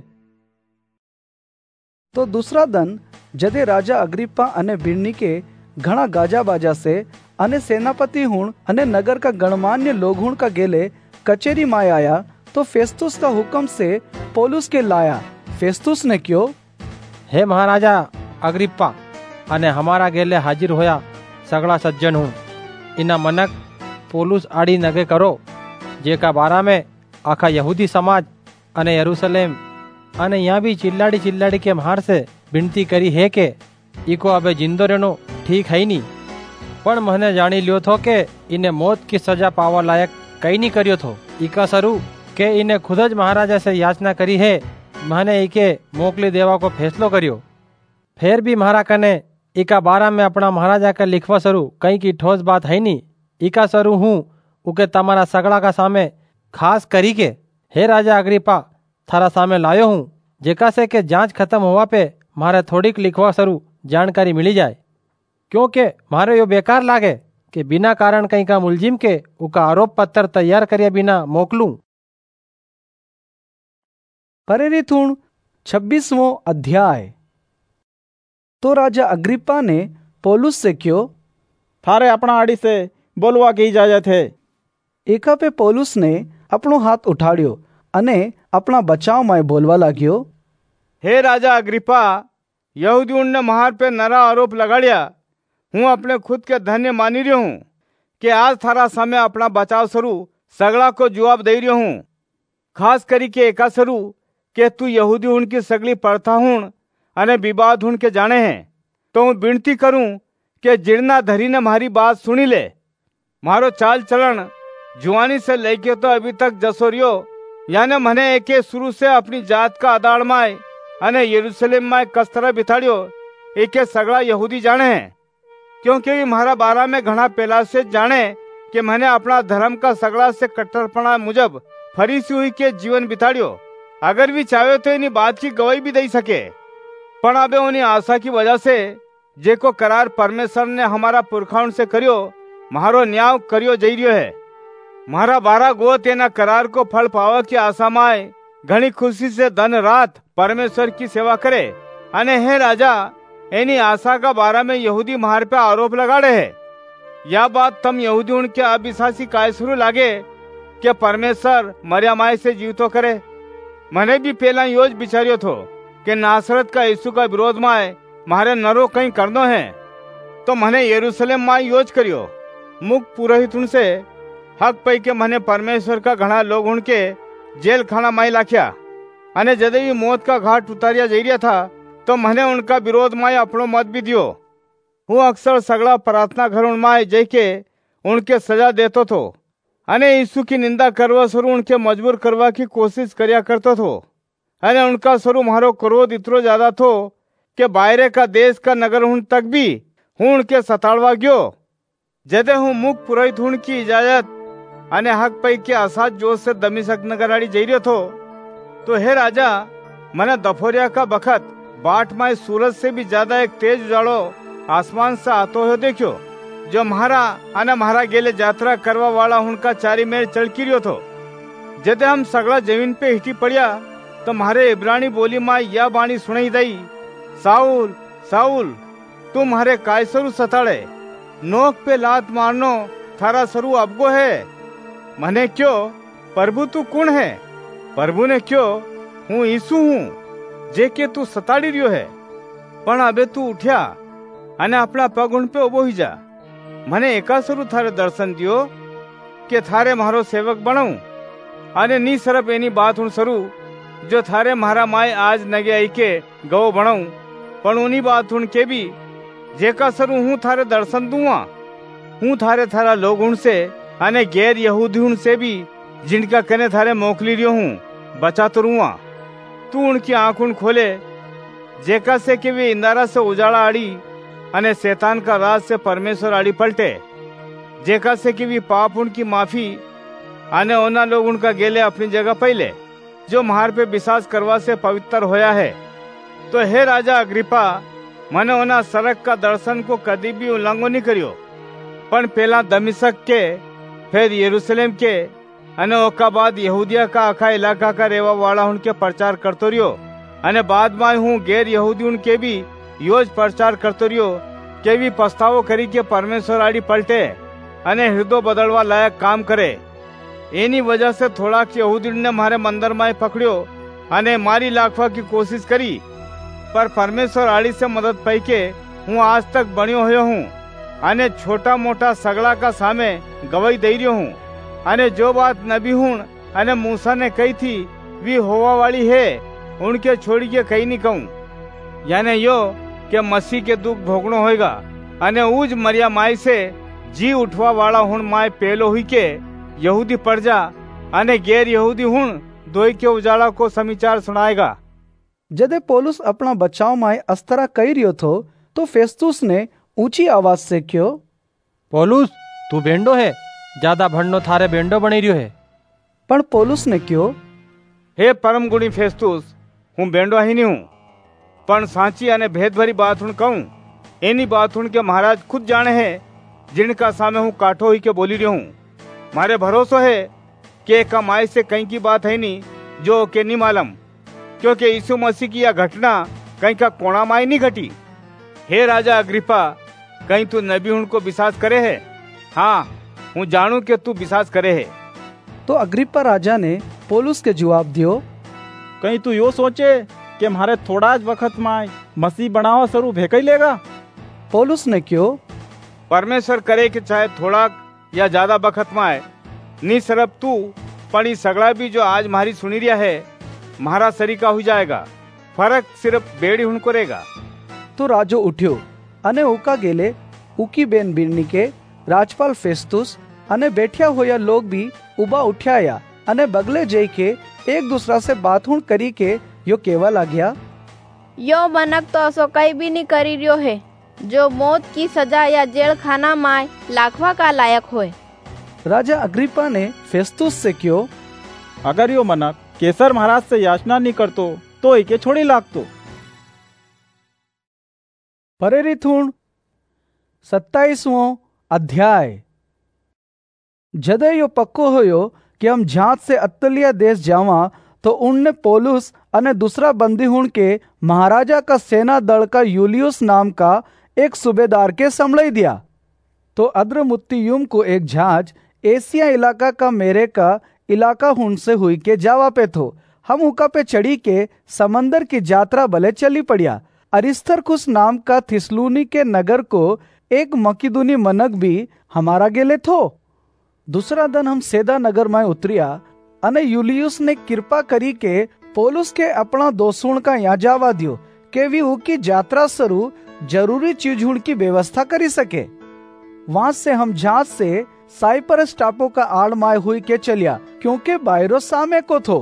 तो दूसरा दिन जदे राजा अग्रिप्पा अने बिरनीके घना गाजा बाजा से अने सेनापति हुण अने नगर का गणमान्य लोग हुण का गेले कचेरी माय आया तो फेस्तुस का हुक्म से पौलुस के लाया। फेस्तुस ने क्यों, हे महाराजा अग्रिप्पा अने हमारा गेले हाजिर होया सगड़ा सज्जन हूँ इना मनक पौलुस आड़ी नगे करो जेका बारा में आखा यहूदी समाज अने यरूशलेम अने यहाँ भी चिल्लाड़ी चिल्लाड़ी के मार से विनती करी है के इको अबे जिंदो रहनो ठीक है नहीं। पण मैंने जानी लियो थो के इन्हें मौत की सजा पावा लायक कहीं नहीं करियो थो। इका सरू के इन्हें खुद ज महाराजा से याचना करी है, मैंने इके मोकली देवा को फैसलो करियो। फिर भी महारा कने इका बारा में अपना महाराजा का लिखवा सरू कहीं की ठोस बात है नहीं। इका सरू हूँ उके तमारा सगड़ा का सामे खास करी के हे राजा अग्रिप्पा थारा सामे लायो हूँ जेका से के जांच खत्म हुआ पे मारे थोड़ीक लिखवा सरू जानकारी मिली जाए, क्योंकि मारे यो बेकार लागे कि बिना कारण कहीं का मुलजिम के उका आरोप पत्र तैयार करिया बिना मोकलूं। प्रेरित हुण 26वां अध्याय। तो राजा अग्रिप्पा ने पौलुस से क्यों, थारे अपना आड़ी से बोलवा की इजाजत है। एका पे पौलुस ने अपनो हाथ उठाड़ियो अने अपना बचाव में बोलवा लाग्यो, हे राजा अग्रिप्पा, यहूदी ने महार पे नरा आरोप लगाड़िया। हूँ अपने खुद के धन्य मानी रही हूँ कि आज थारा समय अपना बचाव सरू सगड़ा को जवाब दे रही हूँ। खास करी के एका सरू के तू यहूदी उनकी सगली प्रथा हुण अने विवाद हुण के जाने हैं। तो हूँ विनती करूँ कि जिरना धरी ने मारी बात सुनी ले। मारो चाल चलन जुआनी से लेके तो अभी तक जसोरियो यानी मने एके शुरू से अपनी जात का आदाड़ माय अने यरूशलेम में कस्तरा बिताड़ियो एके सगड़ा यहूदी जाने हैं, क्योंकि मारा बारा में घना पहला से जाने कि मैंने अपना धर्म का सगड़ा से कट्टरपना मुजब फरीसी हुई के जीवन बिताड़ियो। अगर भी चाहे तो इन्हीं बात की गवाही भी दे सके, पण अबे उन्हीं आशा की वजह से जेको करार परमेश्वर ने हमारा पुरखाउन से करियो मारो न्याय करियो जई रियो है। मारा 12 गोत एना करार को फल पावा की आशा में घनी खुशी से दिन रात परमेश्वर की सेवा करे। अने हे राजा, एनी आशा का बारे में यहूदी महार पे आरोप लगाड़े है। यह बात तम यहूदी उनके अविश्वासी कायसरू लागे कि परमेश्वर मरिया माय से जीवतो करे। मने भी पहला योज बिचारियो थो कि नासरत का यीशु का विरोध माय मारे नरो कहीं करनो है, तो मने यरूशलेम माय योज करियो। मुख पुरोहित उनसे हक पई के मने परमेश्वर का घना लोग उनके जेल खाना माय लाख्या। अने जदे भी मौत का घाट उतारिया जई रहा था, तो मने उनका विरोध माय अपनो मत भी दियो। हूँ अक्सर सगड़ा प्रार्थना घर माय जई के उनके सजा देतो थो, अने यीशु की निंदा करवा स्वरू उनके मजबूर करवा की कोशिश करया करतो थो। अने उनका स्वरू मारो क्रोध इतरो ज्यादा थो कि बाहरे का देश का नगर हूं तक भी हूं उनके सताड़वा गयो। जदे हूँ मुख पुरोहित हूं की इजाजत अने हक पई के असाध जोश से दमिश्क नगर आड़ी जई रह्यो थो, तो हे राजा, मने दफोरिया का बखत बाट माय सूरज से भी ज्यादा एक तेज उजाड़ो आसमान से आतो हो देखो, जो महारा गेले यात्रा करवा वाला उनका चारी मेर चलकी रियो थो। जदे हम सगड़ा जमीन पे हिटी पड़िया, तो मारे इब्रानी बोली मां यह बाणी सुनाई दई, साउल साउल तू मारे कायसरू सताड़े, नोक पे लात मारनो थारा सरू अबगो है। मने क्यों प्रभु तू कौन है? प्रभु ने क्यों हूँ यीशु हूँ जे के तू सताड़ी रियो है। पण अबे तू उठ्या अने अपना पग उन पे उबो ही जा। मने एकासरू थारे दर्शन दियो के थारे मारो सेवक बनाऊं, अने नी सरफ एनी बात उन सरू जो थारे मारा माय आज नगे आई के गवो बनाऊं, पण उनी बात उन के भी जेका सरू हूँ थारे दर्शन दूंगा। हूँ थारा लोग उन से अने गैर यहूदी उन से भी जिनका कने थारे मोकली रियो हूँ बचा तो रुआ। तू उनकी आंख उन खोले जेका से कि वे इंदारा से उजाड़ा आड़ी अने शैतान का राज से परमेश्वर आड़ी पलटे, जेका से कि वे पाप उनकी माफी आने ओना लोग उनका गेले अपनी जगह पहले जो महार पे विश्वास करवा से पवित्र होया है। तो हे राजा अग्रिपा, मने ओना सड़क का दर्शन को कभी भी उल्लंघन नहीं करियो, पण पहला दमिश्क के फिर यरूशलेम के अने ओका बाद यहूदिया का आखा इलाका का रेवा वाला उनके प्रचार करतो रियो, अने बाद में हूँ गैर यहूदी उनके भी योज प्रचार करतो रियो के भी पछतावो करी के परमेश्वर आड़ी पलटे अने हृदय बदलवा लायक काम करे। एनी वजह से थोड़ा यहूदी ने मारे मंदिर में पकड़ियो अने मारी लाखवा की कोशिश करी, पर परमेश्वर आड़ी से मदद पाई के हूँ आज तक बनियो होयो हूँ अने छोटा मोटा सगड़ा का सामे गवाही दे रियो हूँ। अने जो बात नबी हूँ अने मूसा ने कही थी वी होवा वाली है, उनके छोड़ी के कहीं नहीं कहूँ, यानी यो के मसीह के दुख भोगनो होएगा अने उज मरिया माई से जी उठवा वाला हुण माय पहलो हुई के यहूदी प्रजा अने गैर यहूदी हुण दोई के उजाला को समाचार सुनाएगा। जदे पौलुस अपना बचाव माय अस्तरा कही रियो थो, तो फेस्तुस ने ऊंची आवाज से क्यों, पौलुस तू बेंडो है, ज्यादा भंडो थारे बेंडो बने रियो है। पण पौलुस ने क्यों, हे परम गुणी फेस्तुस, हूँ बेंडो ही नहीं हूँ, पण सांची अने भेद भरी बात हूँ कहूँ। एनी बात हूँ के महाराज खुद जाने हैं, जिनका सामे हूँ काठो ही के बोली रही हूँ। मारे भरोसो है कि कमाई से कहीं की बात है नहीं जो के नहीं मालूम, क्योंकि यीशु मसीह की यह घटना कहीं का कोना माई नहीं घटी। हे राजा अग्रिपा, कहीं तू नबी उनको विश्वास करे है? हाँ, हूँ जानू के तू विश्वास करे है। तो अग्रिपा राजा ने पौलुस के जवाब दियो, कहीं तू यो सोचे कि हमारे थोड़ा वक्त में मसीह बनावा स्वरूप है कही लेगा? पौलुस ने क्यों, परमेश्वर करे कि चाहे थोड़ा या ज्यादा वक्त में आए, नी सरब तू पड़ी सगड़ा भी जो आज मारी सुनी रिया है महारा सरीका हो जाएगा, फर्क सिर्फ बेड़ी उनको रहेगा। तो राजो उठ्यो अने उका गेले उकी बेन बिरनी के राजपाल फेस्तुस अने बैठिया होया लोग भी उबा उठ्याया अने बगले जई के एक दूसरा से बात हुण करी के यो केवा लाग्या, यो मनक तो असो कई भी नहीं करी रियो है जो मौत की सजा या जेल खाना माय लाखवा का लायक होए। राजा अग्रिपा ने फेस्तुस से क्यों, अगर यो मनक केसर महाराज से याचना नहीं करतो तो इके छोड़ी लागतो। प्रेरित हुण 27वां अध्याय। जदे यो पक्को होयो कि हम झांत से अत्तलिया देश जावा, तो उनने पौलुस अने दूसरा बंदी हुण के महाराजा का सेना दल का यूलियुस नाम का एक सूबेदार के संभलाई दिया। तो अद्रमुत्तियुम को एक जहाज एशिया इलाका का मेरे का इलाका हुण से हुई के जावा पे थो। हम उका पे चढ़ी के समंदर की यात्रा भले चली पड़िया। अरिस्तर्खुस नाम का थिस्सलुनी के नगर को एक मकिदुनी मनक भी हमारा गेले थो। दूसरा दिन हम सेदा नगर में उतरिया अने यूलियुस ने कृपा करी के पौलुस के अपना दोस्तों का यहाँ जावा दियो के वी उकी यात्रा शुरू जरूरी चीजों की व्यवस्था करी सके। वहां से हम जहाज से साइप्रस टापू का आड़ माय हुई के चलिया क्योंकि बायरो सामे को थो।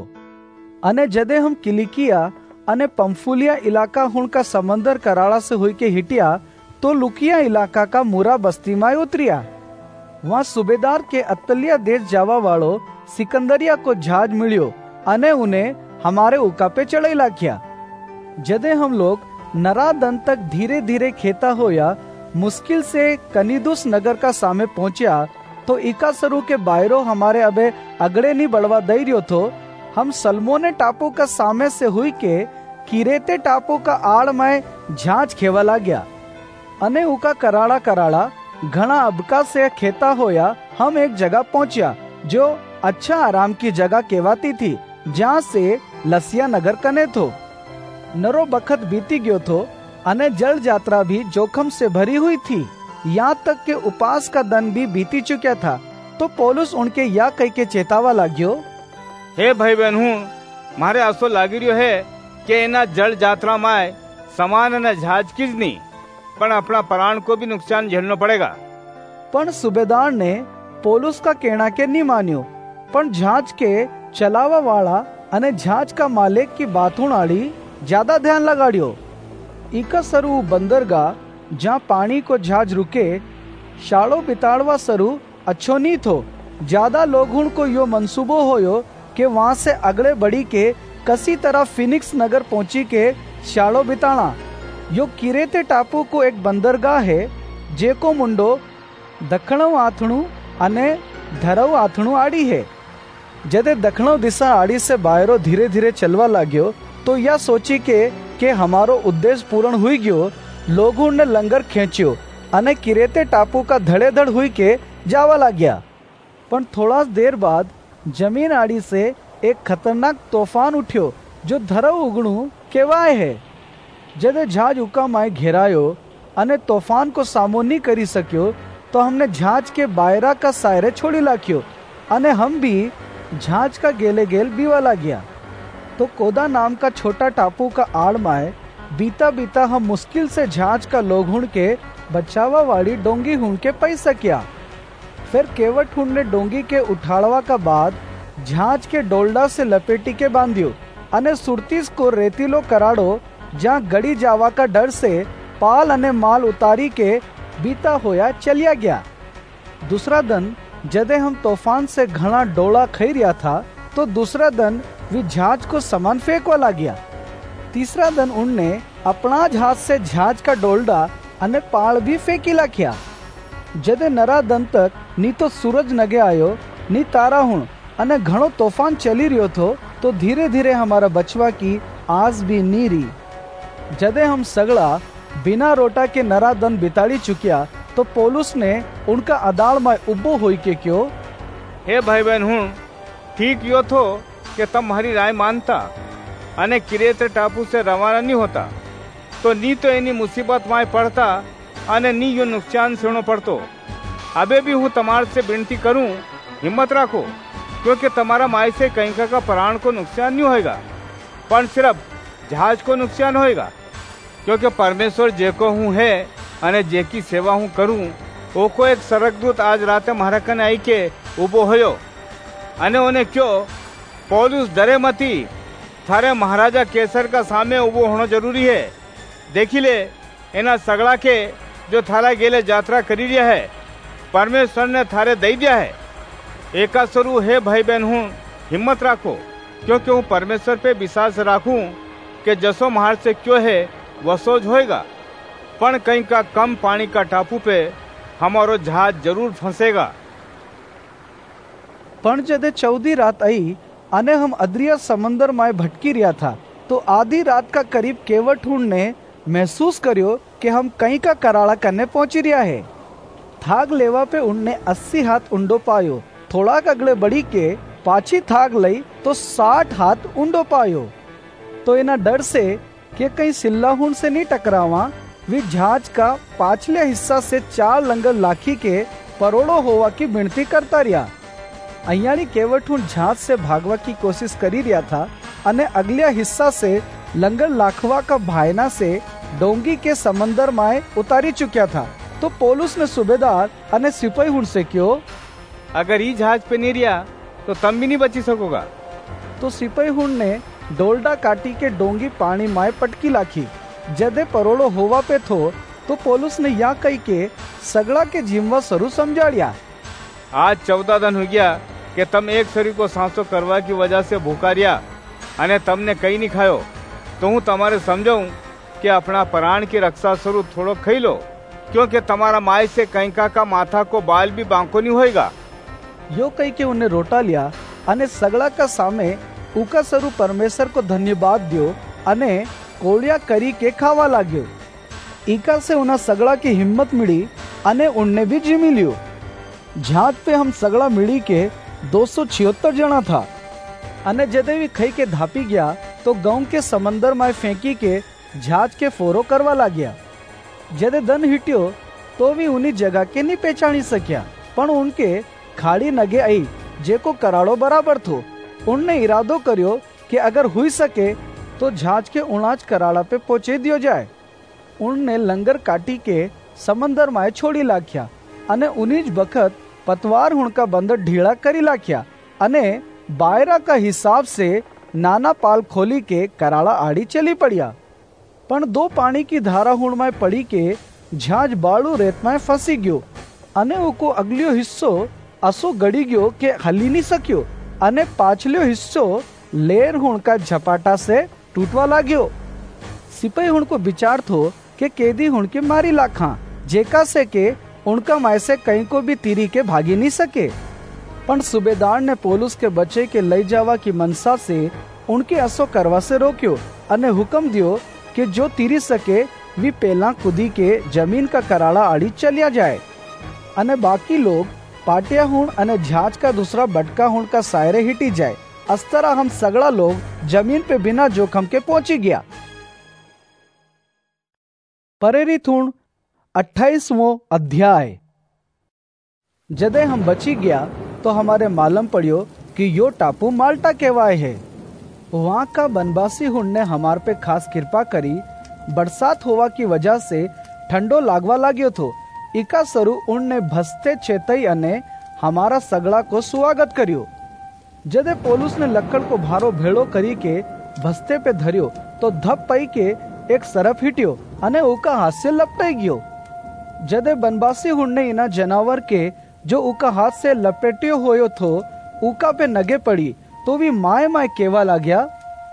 अने जदे हम किलिकिया अने पंफुलिया इलाका हुण का समंदर कराड़ा से हुई के हिटिया तो लुकिया इलाका का मुरा बस्ती माय उतरिया। वहाँ सूबेदार के अतलिया देश जावा वालो सिकंदरिया को जहाज मिलियो अने उन्हें हमारे उका पे चढ़ेला किया। जदे हम लोग नरादन तक धीरे धीरे खेता होया मुश्किल से कनिदुस नगर का सामे पहुंचा तो इका सरू के बायरो हमारे अबे अगड़े नहीं बढ़वा दई रियो थो। हम सलमोने टापू का सामे से हुई के किरेते टापू का आड़ में झांच खेवला गया अने उका कराड़ा कराड़ा घना अबका से खेता होया हम एक जगह पहुंचा जो अच्छा आराम की जगह कहवाती थी जहाँ से लसिया नगर कने थो। नरो बखत बीती गयो थो अने जल यात्रा भी जोखम से भरी हुई थी। यहाँ तक के उपास का दिन भी बीती चुका था। तो पौलुस उनके या कह के चेतावा लाग्यो, हे भाई बहन मारे आसो लागी रियो है कि एना जल यात्रा में सामान न जहाज की नहीं पण अपना प्राण को भी नुकसान झेलना पड़ेगा। पण सूबेदार ने पौलुस का कहना के नहीं मान्यो पण जहाज के चलावा वाला अने जहाज का मालिक की बातों आड़ी ज्यादा ध्यान लगाड़ियो। इका सरू बंदरगाह जहाँ पानी को जहाज रुके शालो बिताड़वा सरू अच्छो नहीं थो। ज्यादा लोगों को यो मंसूबो होयो कि वहाँ से अगले बड़ी के कसी तरह फिनिक्स नगर पहुंची के शालो बिताना। यो किरेते टापू को एक बंदरगाह है जेको मुंडो दक्षिणव आथणु अने धरव आथणु आड़ी है। जदे दक्षिणव दिशा आड़ी से बायरो धीरे धीरे चलवा लाग्यो तो यह सोची के हमारो उद्देश्य पूर्ण हुई गयो। लोगों ने लंगर खेच्यो अने किरेते टापू का धड़ेधड़ हुई के जावा लाग्या। पण थोड़ा देर बाद जमीन आड़ी से एक खतरनाक तूफान उठ्यो जो धरव उगणु केवाय है। जदे जहाज उका माय घेरायो अने तूफान को सामो नहीं करी सक्यो तो हमने जहाज के बायरा का सायरे छोड़ी लाख्यो अने हम भी जहाज का गेले गेल बीवा लाग्या। तो कोदा नाम का छोटा टापू का आड़ माय बीता बीता हम मुश्किल से जहाज का लोग हुण के बचावा वाली डोंगी हुण के पै सकिया। फिर केवट हुण ने डोंगी के उठाड़वा का बाद जहाज के डोल्डा से लपेटी के बांधियो अने सुरतीस को रेतीलो कराड़ो जहाँ गड़ी जावा का डर से पाल अने माल उतारी के बीता होया चलिया गया। दूसरा दिन जदे हम तूफान से घना डोला खई रिया था तो दूसरा दिन वे जहाज को सामान फेंकवा लाग्या। तीसरा दिन उनने अपना जहाज से जहाज का डोल्डा अने पाल भी फेंकी लाख्या। जदे नरा दिन तक नी तो सूरज नगे आयो नी तारा हुण अने घणो तूफान चली रियो थो तो धीरे धीरे हमारा बचवा की आस भी नी रही। जदे हम सगड़ा बिना रोटा के नरा दिन बिताड़ी चुकिया तो पौलुस ने उनका अदाल में उब्बो होई के क्यों, हे भाई बहन हूँ ठीक यो थो कि तम हमारी राय मानता अने किरेते टापू से रवाना नहीं होता तो नी तो इनी मुसीबत में पड़ता अने नी यो नुकसान सहनो पड़तो। अबे भी हूँ तमार से विनती करूँ हिम्मत रखो क्योंकि तुम्हारा माई से कहीं का प्राण को नुकसान नहीं होएगा पर सिर्फ जहाज को नुकसान होएगा क्योंकि परमेश्वर जेको हूँ है अने जेकी सेवा हूँ करूँ वो को एक सरकदूत आज रात मारा कने आई के उबो होयो अने उन्हें क्यों पौलुस डरे मती थारे महाराजा केसर का सामने उबो होना जरूरी है। देखी ले इना सगड़ा के जो थारा गेले यात्रा करी रिया है परमेश्वर ने थारे दई दिया है। एका स्वरू है भाई बहन हूँ हिम्मत रखो क्योंकि हूँ परमेश्वर पे विश्वास राखूं कि जसो महार से क्यों है वह सोच होएगा पण कहीं का कम पानी का टापू पे हमारो जहाज जरूर फंसेगा। पण जदे चौदी रात आई अने हम अद्रिया समंदर माय भटकी रिया था। तो आधी रात का करीब केवटून ने महसूस करियो कि हम कहीं का कराला करने पहुंची रिया है। थाग लेवा पे उनने 80 हाथ ऊंडो पायो। थोड़ा अगले बड़ी के पाछी थाग लई तो 60 हाथ ऊंडो पायो। तो इना डर से कि कहीं सिल्लाहुन से नहीं टकरावा, वे जहाज का पाछले हिस्सा से 4 लंगर लाखी के परोड़ो होवा की विनती करता रिया। अयाणी केवटून जहाज से भागवा की कोशिश करी रिया था अने अगले हिस्सा से लंगर लाखवा का भाईना से डोंगी के समंदर में उतारी चुक्या था। तो पौलुस ने सूबेदार अने सिपाही हुन से क्यों, अगर ये जहाज पे नहीं रिया तो तुम भी नहीं बची सकोगा। तो सिपाही हुन ने डोलडा काटी के डोंगी पानी माए पटकी लाखी। जदे परोड़ो होवा पे थो तो पौलुस ने या कही के सगड़ा के जीववा सरू समझाड़िया। आज 14 दिन हो गया कि तुम एक शरीर को सांसो करवा की वजह से भूखा रिया अने तुमने कहीं नहीं खायो। तो हूँ तुम्हारे समझाऊं कि अपना प्राण की रक्षा स्वरूप थोड़ो खाई लो, क्योंकि तुम्हारा माई से कहीं का माथा को बाल भी बांको नहीं होएगा। यो कही के उन्हें रोटा लिया अने सगड़ा का सामे उका सरू परमेश्वर को धन्यवाद दियो अने कोलिया करी के खावा लाग्यो। इका से उन्हें सगड़ा की हिम्मत मिली अने उनने भी जिमी लियो। जहाज पे हम सगड़ा मिली के 276 जना था। अने जदे भी खई के धापी गया तो गांव के समंदर में फेंकी के जहाज के फोरो करवा ला गया। जदे दन हिटियो तो भी उन्हीं जगह के नहीं पहचानी सकिया, पण उनके खाड़ी नगे आई जेको कराड़ो बराबर थो। उनने इरादो करियो कि अगर हुई सके तो जहाज के उणाच कराड़ा पे पहुंचे दियो जाए। उनने लंगर काटी के समंदर में छोड़ी लाख्या अने उन्हीं बखत पतवार हुणका बंदर ढीला करी लाख्या अने बायरा का हिसाब से नाना पाल खोली के कराड़ा आड़ी चली पड़िया। पण 2 पानी की धारा हुण में पड़ी के जहाज बाळू रेत में फंसी गयो अने उको अगलियो हिस्सो असो गड़ी गयो के हली नहीं सक्यो अने पाछलियो हिस्सो लेर हुण का झपाटा से टूटवा लाग्यो। सिपाही हुण को विचार थो के कैदी हुण के मारी लाखा, जेका से के उनका माय से कहीं को भी तीरी के भागी नहीं सके। पण सूबेदार ने पौलुस के बच्चे के लई जावा की मनसा से उनके असो करवा से रोक्यो अने हुक्म दियो कि जो तीरी सके वी पहला कुदी के जमीन का कराड़ा आड़ी चलिया जाए अने बाकी लोग पाटिया हुण अने जहाज का दूसरा बटका हुण का सायरे हिटी जाए। इस तरह हम सगड़ा लोग जमीन पे बिना जोखम के पहुंची गया। प्रेरित हुण 28वां अध्याय। जदे हम बची गया तो हमारे मालूम पड़ियो कि यो टापू माल्टा कहवाए है। वहाँ का बनवासी हुण ने हमार पे खास कृपा करी। बरसात होवा की वजह से ठंडो लागवा लाग्यो थो। इका सरू उनने भसते चेतई अने हमारा सगड़ा को स्वागत करियो। जदे पौलुस ने लक्कड़ को भारो भेड़ो करी के भसते पे धरियो तो धप पई के एक सरफ हिटियो अने उका हाथ से लपटाई गयो। जदे बनवासी हुण ने इना जनावर के जो उका हाथ से लपेटियो होयो थो उका पे नगे पड़ी तो भी माय माय केवा लाग्या,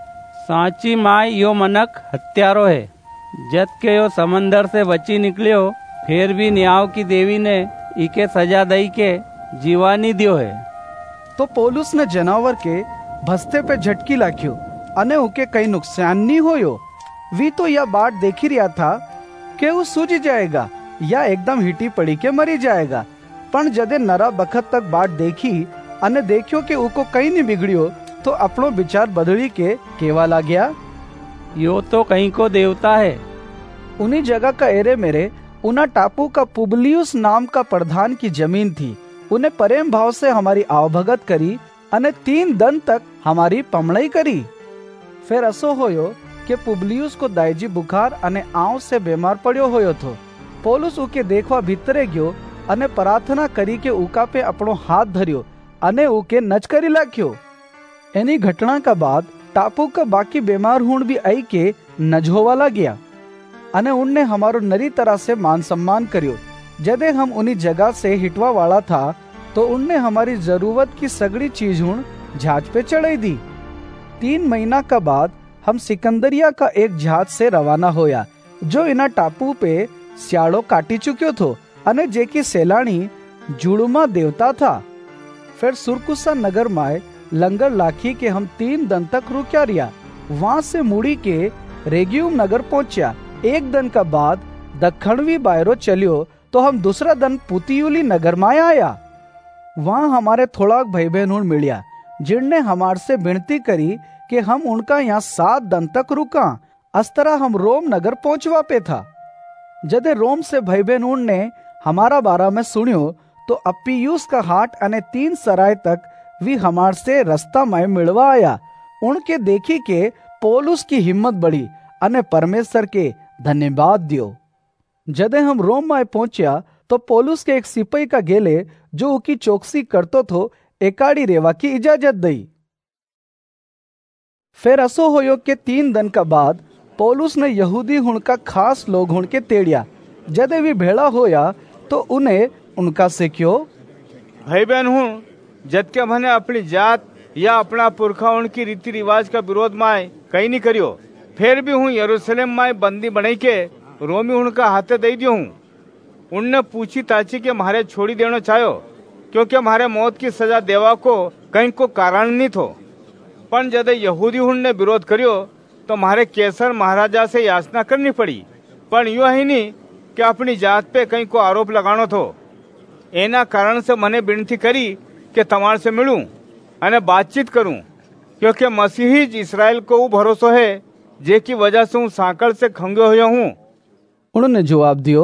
साची माय यो मनक हत्यारो है। जद के यो समंदर से बची निकलियो फिर भी न्याव की देवी ने इके सजा दई के जीवानी दियो है। तो पौलुस ने जनावर के भस्ते पे झटकी लाख्यो अने उके कई नुकसान नहीं होयो। वी तो यह बात देखी रिया था कि वो सूझ जाएगा या एकदम हिटी पड़ी के मरी जाएगा। पण जदे नरा बखत तक बात देखी अने देखियो कि उको कहीं नहीं बिगड़ियो तो अपनो विचार बदली के केवा ला गया, यो तो कहीं को देवता है। उन्हीं जगह का एरे मेरे उना टापू का पुबलियुस नाम का प्रधान की जमीन थी। उन्हें प्रेम भाव से हमारी आवभगत करी अने 3 दिन तक हमारी पमड़ई करी। फिर असो होयो कि पुबलियुस को दायजी बुखार अने आंव से बीमार पड़ियो होयो थो। पौलुस उके देखवा भीतरे गयो अने प्रार्थना करी के उका पे अपनो हाथ धरियो अने उके नच करी लाख्यो। एनी घटना का बाद टापू का बाकी बीमार हुण भी आई के नजहोवा ला गया अने उनने हमारो नरी तरह से मान सम्मान करियो। जदे हम उन्हीं जगह से हिटवा वाला था तो उनने हमारी जरूरत की सगड़ी चीज हुण जहाज पे चढ़ाई दी। 3 महीना का बाद हम सिकंदरिया का एक जहाज से रवाना होया जो इना टापू पे स्याड़ो काटी चुक्यो थो अने जेकी सैलानी जुड़ुमा देवता था। फिर सुरकुसा नगर में लंगर लाखी के हम 3 दिन तक रुक्या रिया। वहां से मुड़ी के रेगियुम नगर पहुंचा। 1 दिन का बाद दक्षिणवी बायरो चलियो तो हम दूसरा दिन पुतियुली नगर में आया। वहां हमारे थोड़ा भाई बहन मिलिया, जिनने हमार से विनती करी कि हम उनका यहाँ 7 दिन तक रुका। इस तरह हम रोम नगर पहुंचवा पे था। जदे रोम से भाई बहन ने हमारा बारा में सुनियो तो अप्पियुस का हाट अने 3 सराय तक भी हमार से रास्ता में मिलवा आया। उनके देखी के पौलुस की हिम्मत बढ़ी अने परमेश्वर के धन्यवाद दियो। जदे हम रोम में पहुंचा तो पौलुस के एक सिपाही का गेले जो उकी चौकसी करतो थो एकाड़ी रेवा की इजाजत दई। फिर असो होयो के 3 दिन का बाद पौलुस ने यहूदी हुण का खास लोग हुण के तेड़िया। जदे भी भेड़ा होया तो उन्हें उनका से क्यों भाई बहन हूँ, जद के मैंने अपनी जात या अपना पुरखा उनकी रीति रिवाज का विरोध में कहीं नहीं करियो। फिर भी हूँ यरूशलेम में बंदी बनाई के रोमी उनका हाथे दे दियो हूँ। उनने पूछी ताची के मारे छोड़ी देना चाहो, क्योंकि हमारे मौत की सजा देवा को कहीं को कारण नहीं थो। पर जब यहूदी ने विरोध करियो तो हमारे कैसर महाराजा से याचना करनी पड़ी। पर यो ही नहीं कि अपनी जात पे कहीं को आरोप लगानो थो। एना कारण से मैंने विनती करी कि तमार से मिलूं अने बातचीत करूं, क्योंकि मसीही इसराइल को वो भरोसो है जे की वजह से हूँ सांकल से खंगे हुए हूँ। उन्होंने जवाब दियो,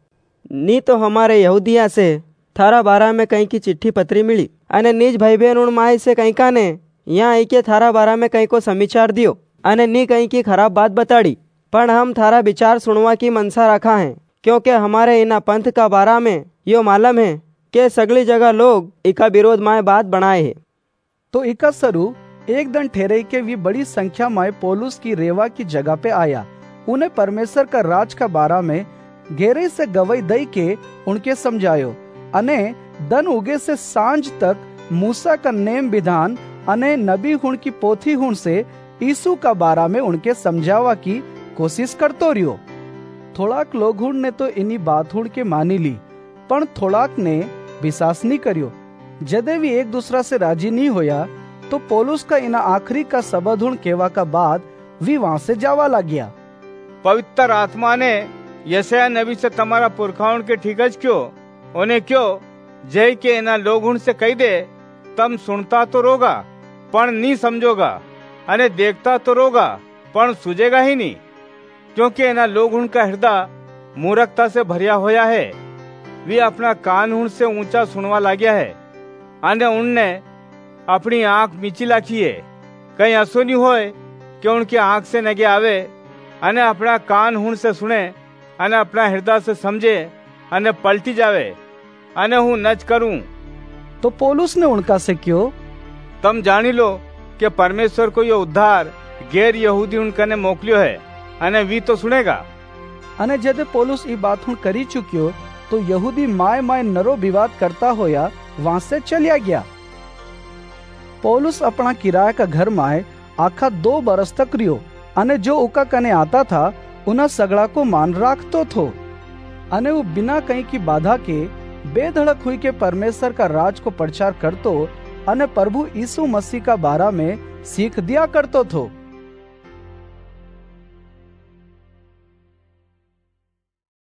नी तो हमारे यहूदिया से थारा बारा में कहीं की चिट्ठी पत्री मिली अने निज भाई बहन उन माई से कहीं का ने यहाँ आई के थारा बारा में कहीं को समाचार दियो अने नी कहीं की खराब बात बताड़ी। पर हम थारा विचार सुनवा की मनसा रखा है, क्योंकि हमारे इना पंथ का बारा में यो मालूम है कि सगली जगह लोग इका विरोध में बात बनाए है। तो इका सरू एक दिन ठहरे के भी बड़ी संख्या में पौलुस की रेवा की जगह पे आया। उन्हें परमेश्वर का राज का बारा में गहरे से गवाही दई के उनके समझायो अने दन उगे से सांझ तक मूसा का नेम विधान अने नबी हुण की पोथी हुण से यीशु का बारा में उनके समझावा की कोशिश करतो रियो। थोड़ाक लोग हुण ने तो इन्हीं बात हुण के मानी ली, पर थोड़ाक ने विश्वास नहीं करियो। जदे भी एक दूसरा से राजी नहीं होया तो पौलुस का इना आखिरी का शब्द हुण केवा का बाद भी वहां से जावा लग गया। पवित्र आत्मा ने यशायाह नबी से तुम्हारा पुरखाओं के ठीकज क्यों उन्हें क्यों जय के इना लोग उनसे कही दे, तम सुनता तो रोगा पर नहीं समझोगा, अने देखता तो रोगा पर सुझेगा ही नहीं, क्योंकि इना लोग उनका हृदय मूर्खता से भरिया होया है। वे अपना कान उनसे ऊंचा सुनवा लाग्या है अने उनने अपनी आंख मीची लाखी है। कहीं ऐसो नहीं होए कि उनकी आंख से नगे आवे अने अपना कान हुण से सुने अने अपना हृदय से समझे अने पलटी जावे अने हूँ नच करूं। तो पौलुस ने उनका से क्यों, तम जानी लो कि परमेश्वर को ये उद्धार गैर यहूदी उनकने मोकलियो है अने वी तो सुनेगा। अने जदे पौलुस ई बात हुण करी चुकियो तो यहूदी माय माय नरो विवाद करता होया वहां से चलिया गया। पौलुस अपना किराया का घर माए आखा 2 बरस तक रियो अने जो उका कने आता था उना सगड़ा को मान राखतो थो अने वो बिना कहीं की बाधा के बेधड़क हुई के परमेश्वर का राज को प्रचार करतो अने प्रभु यीशु मसीह का बारा में सीख दिया करतो थो।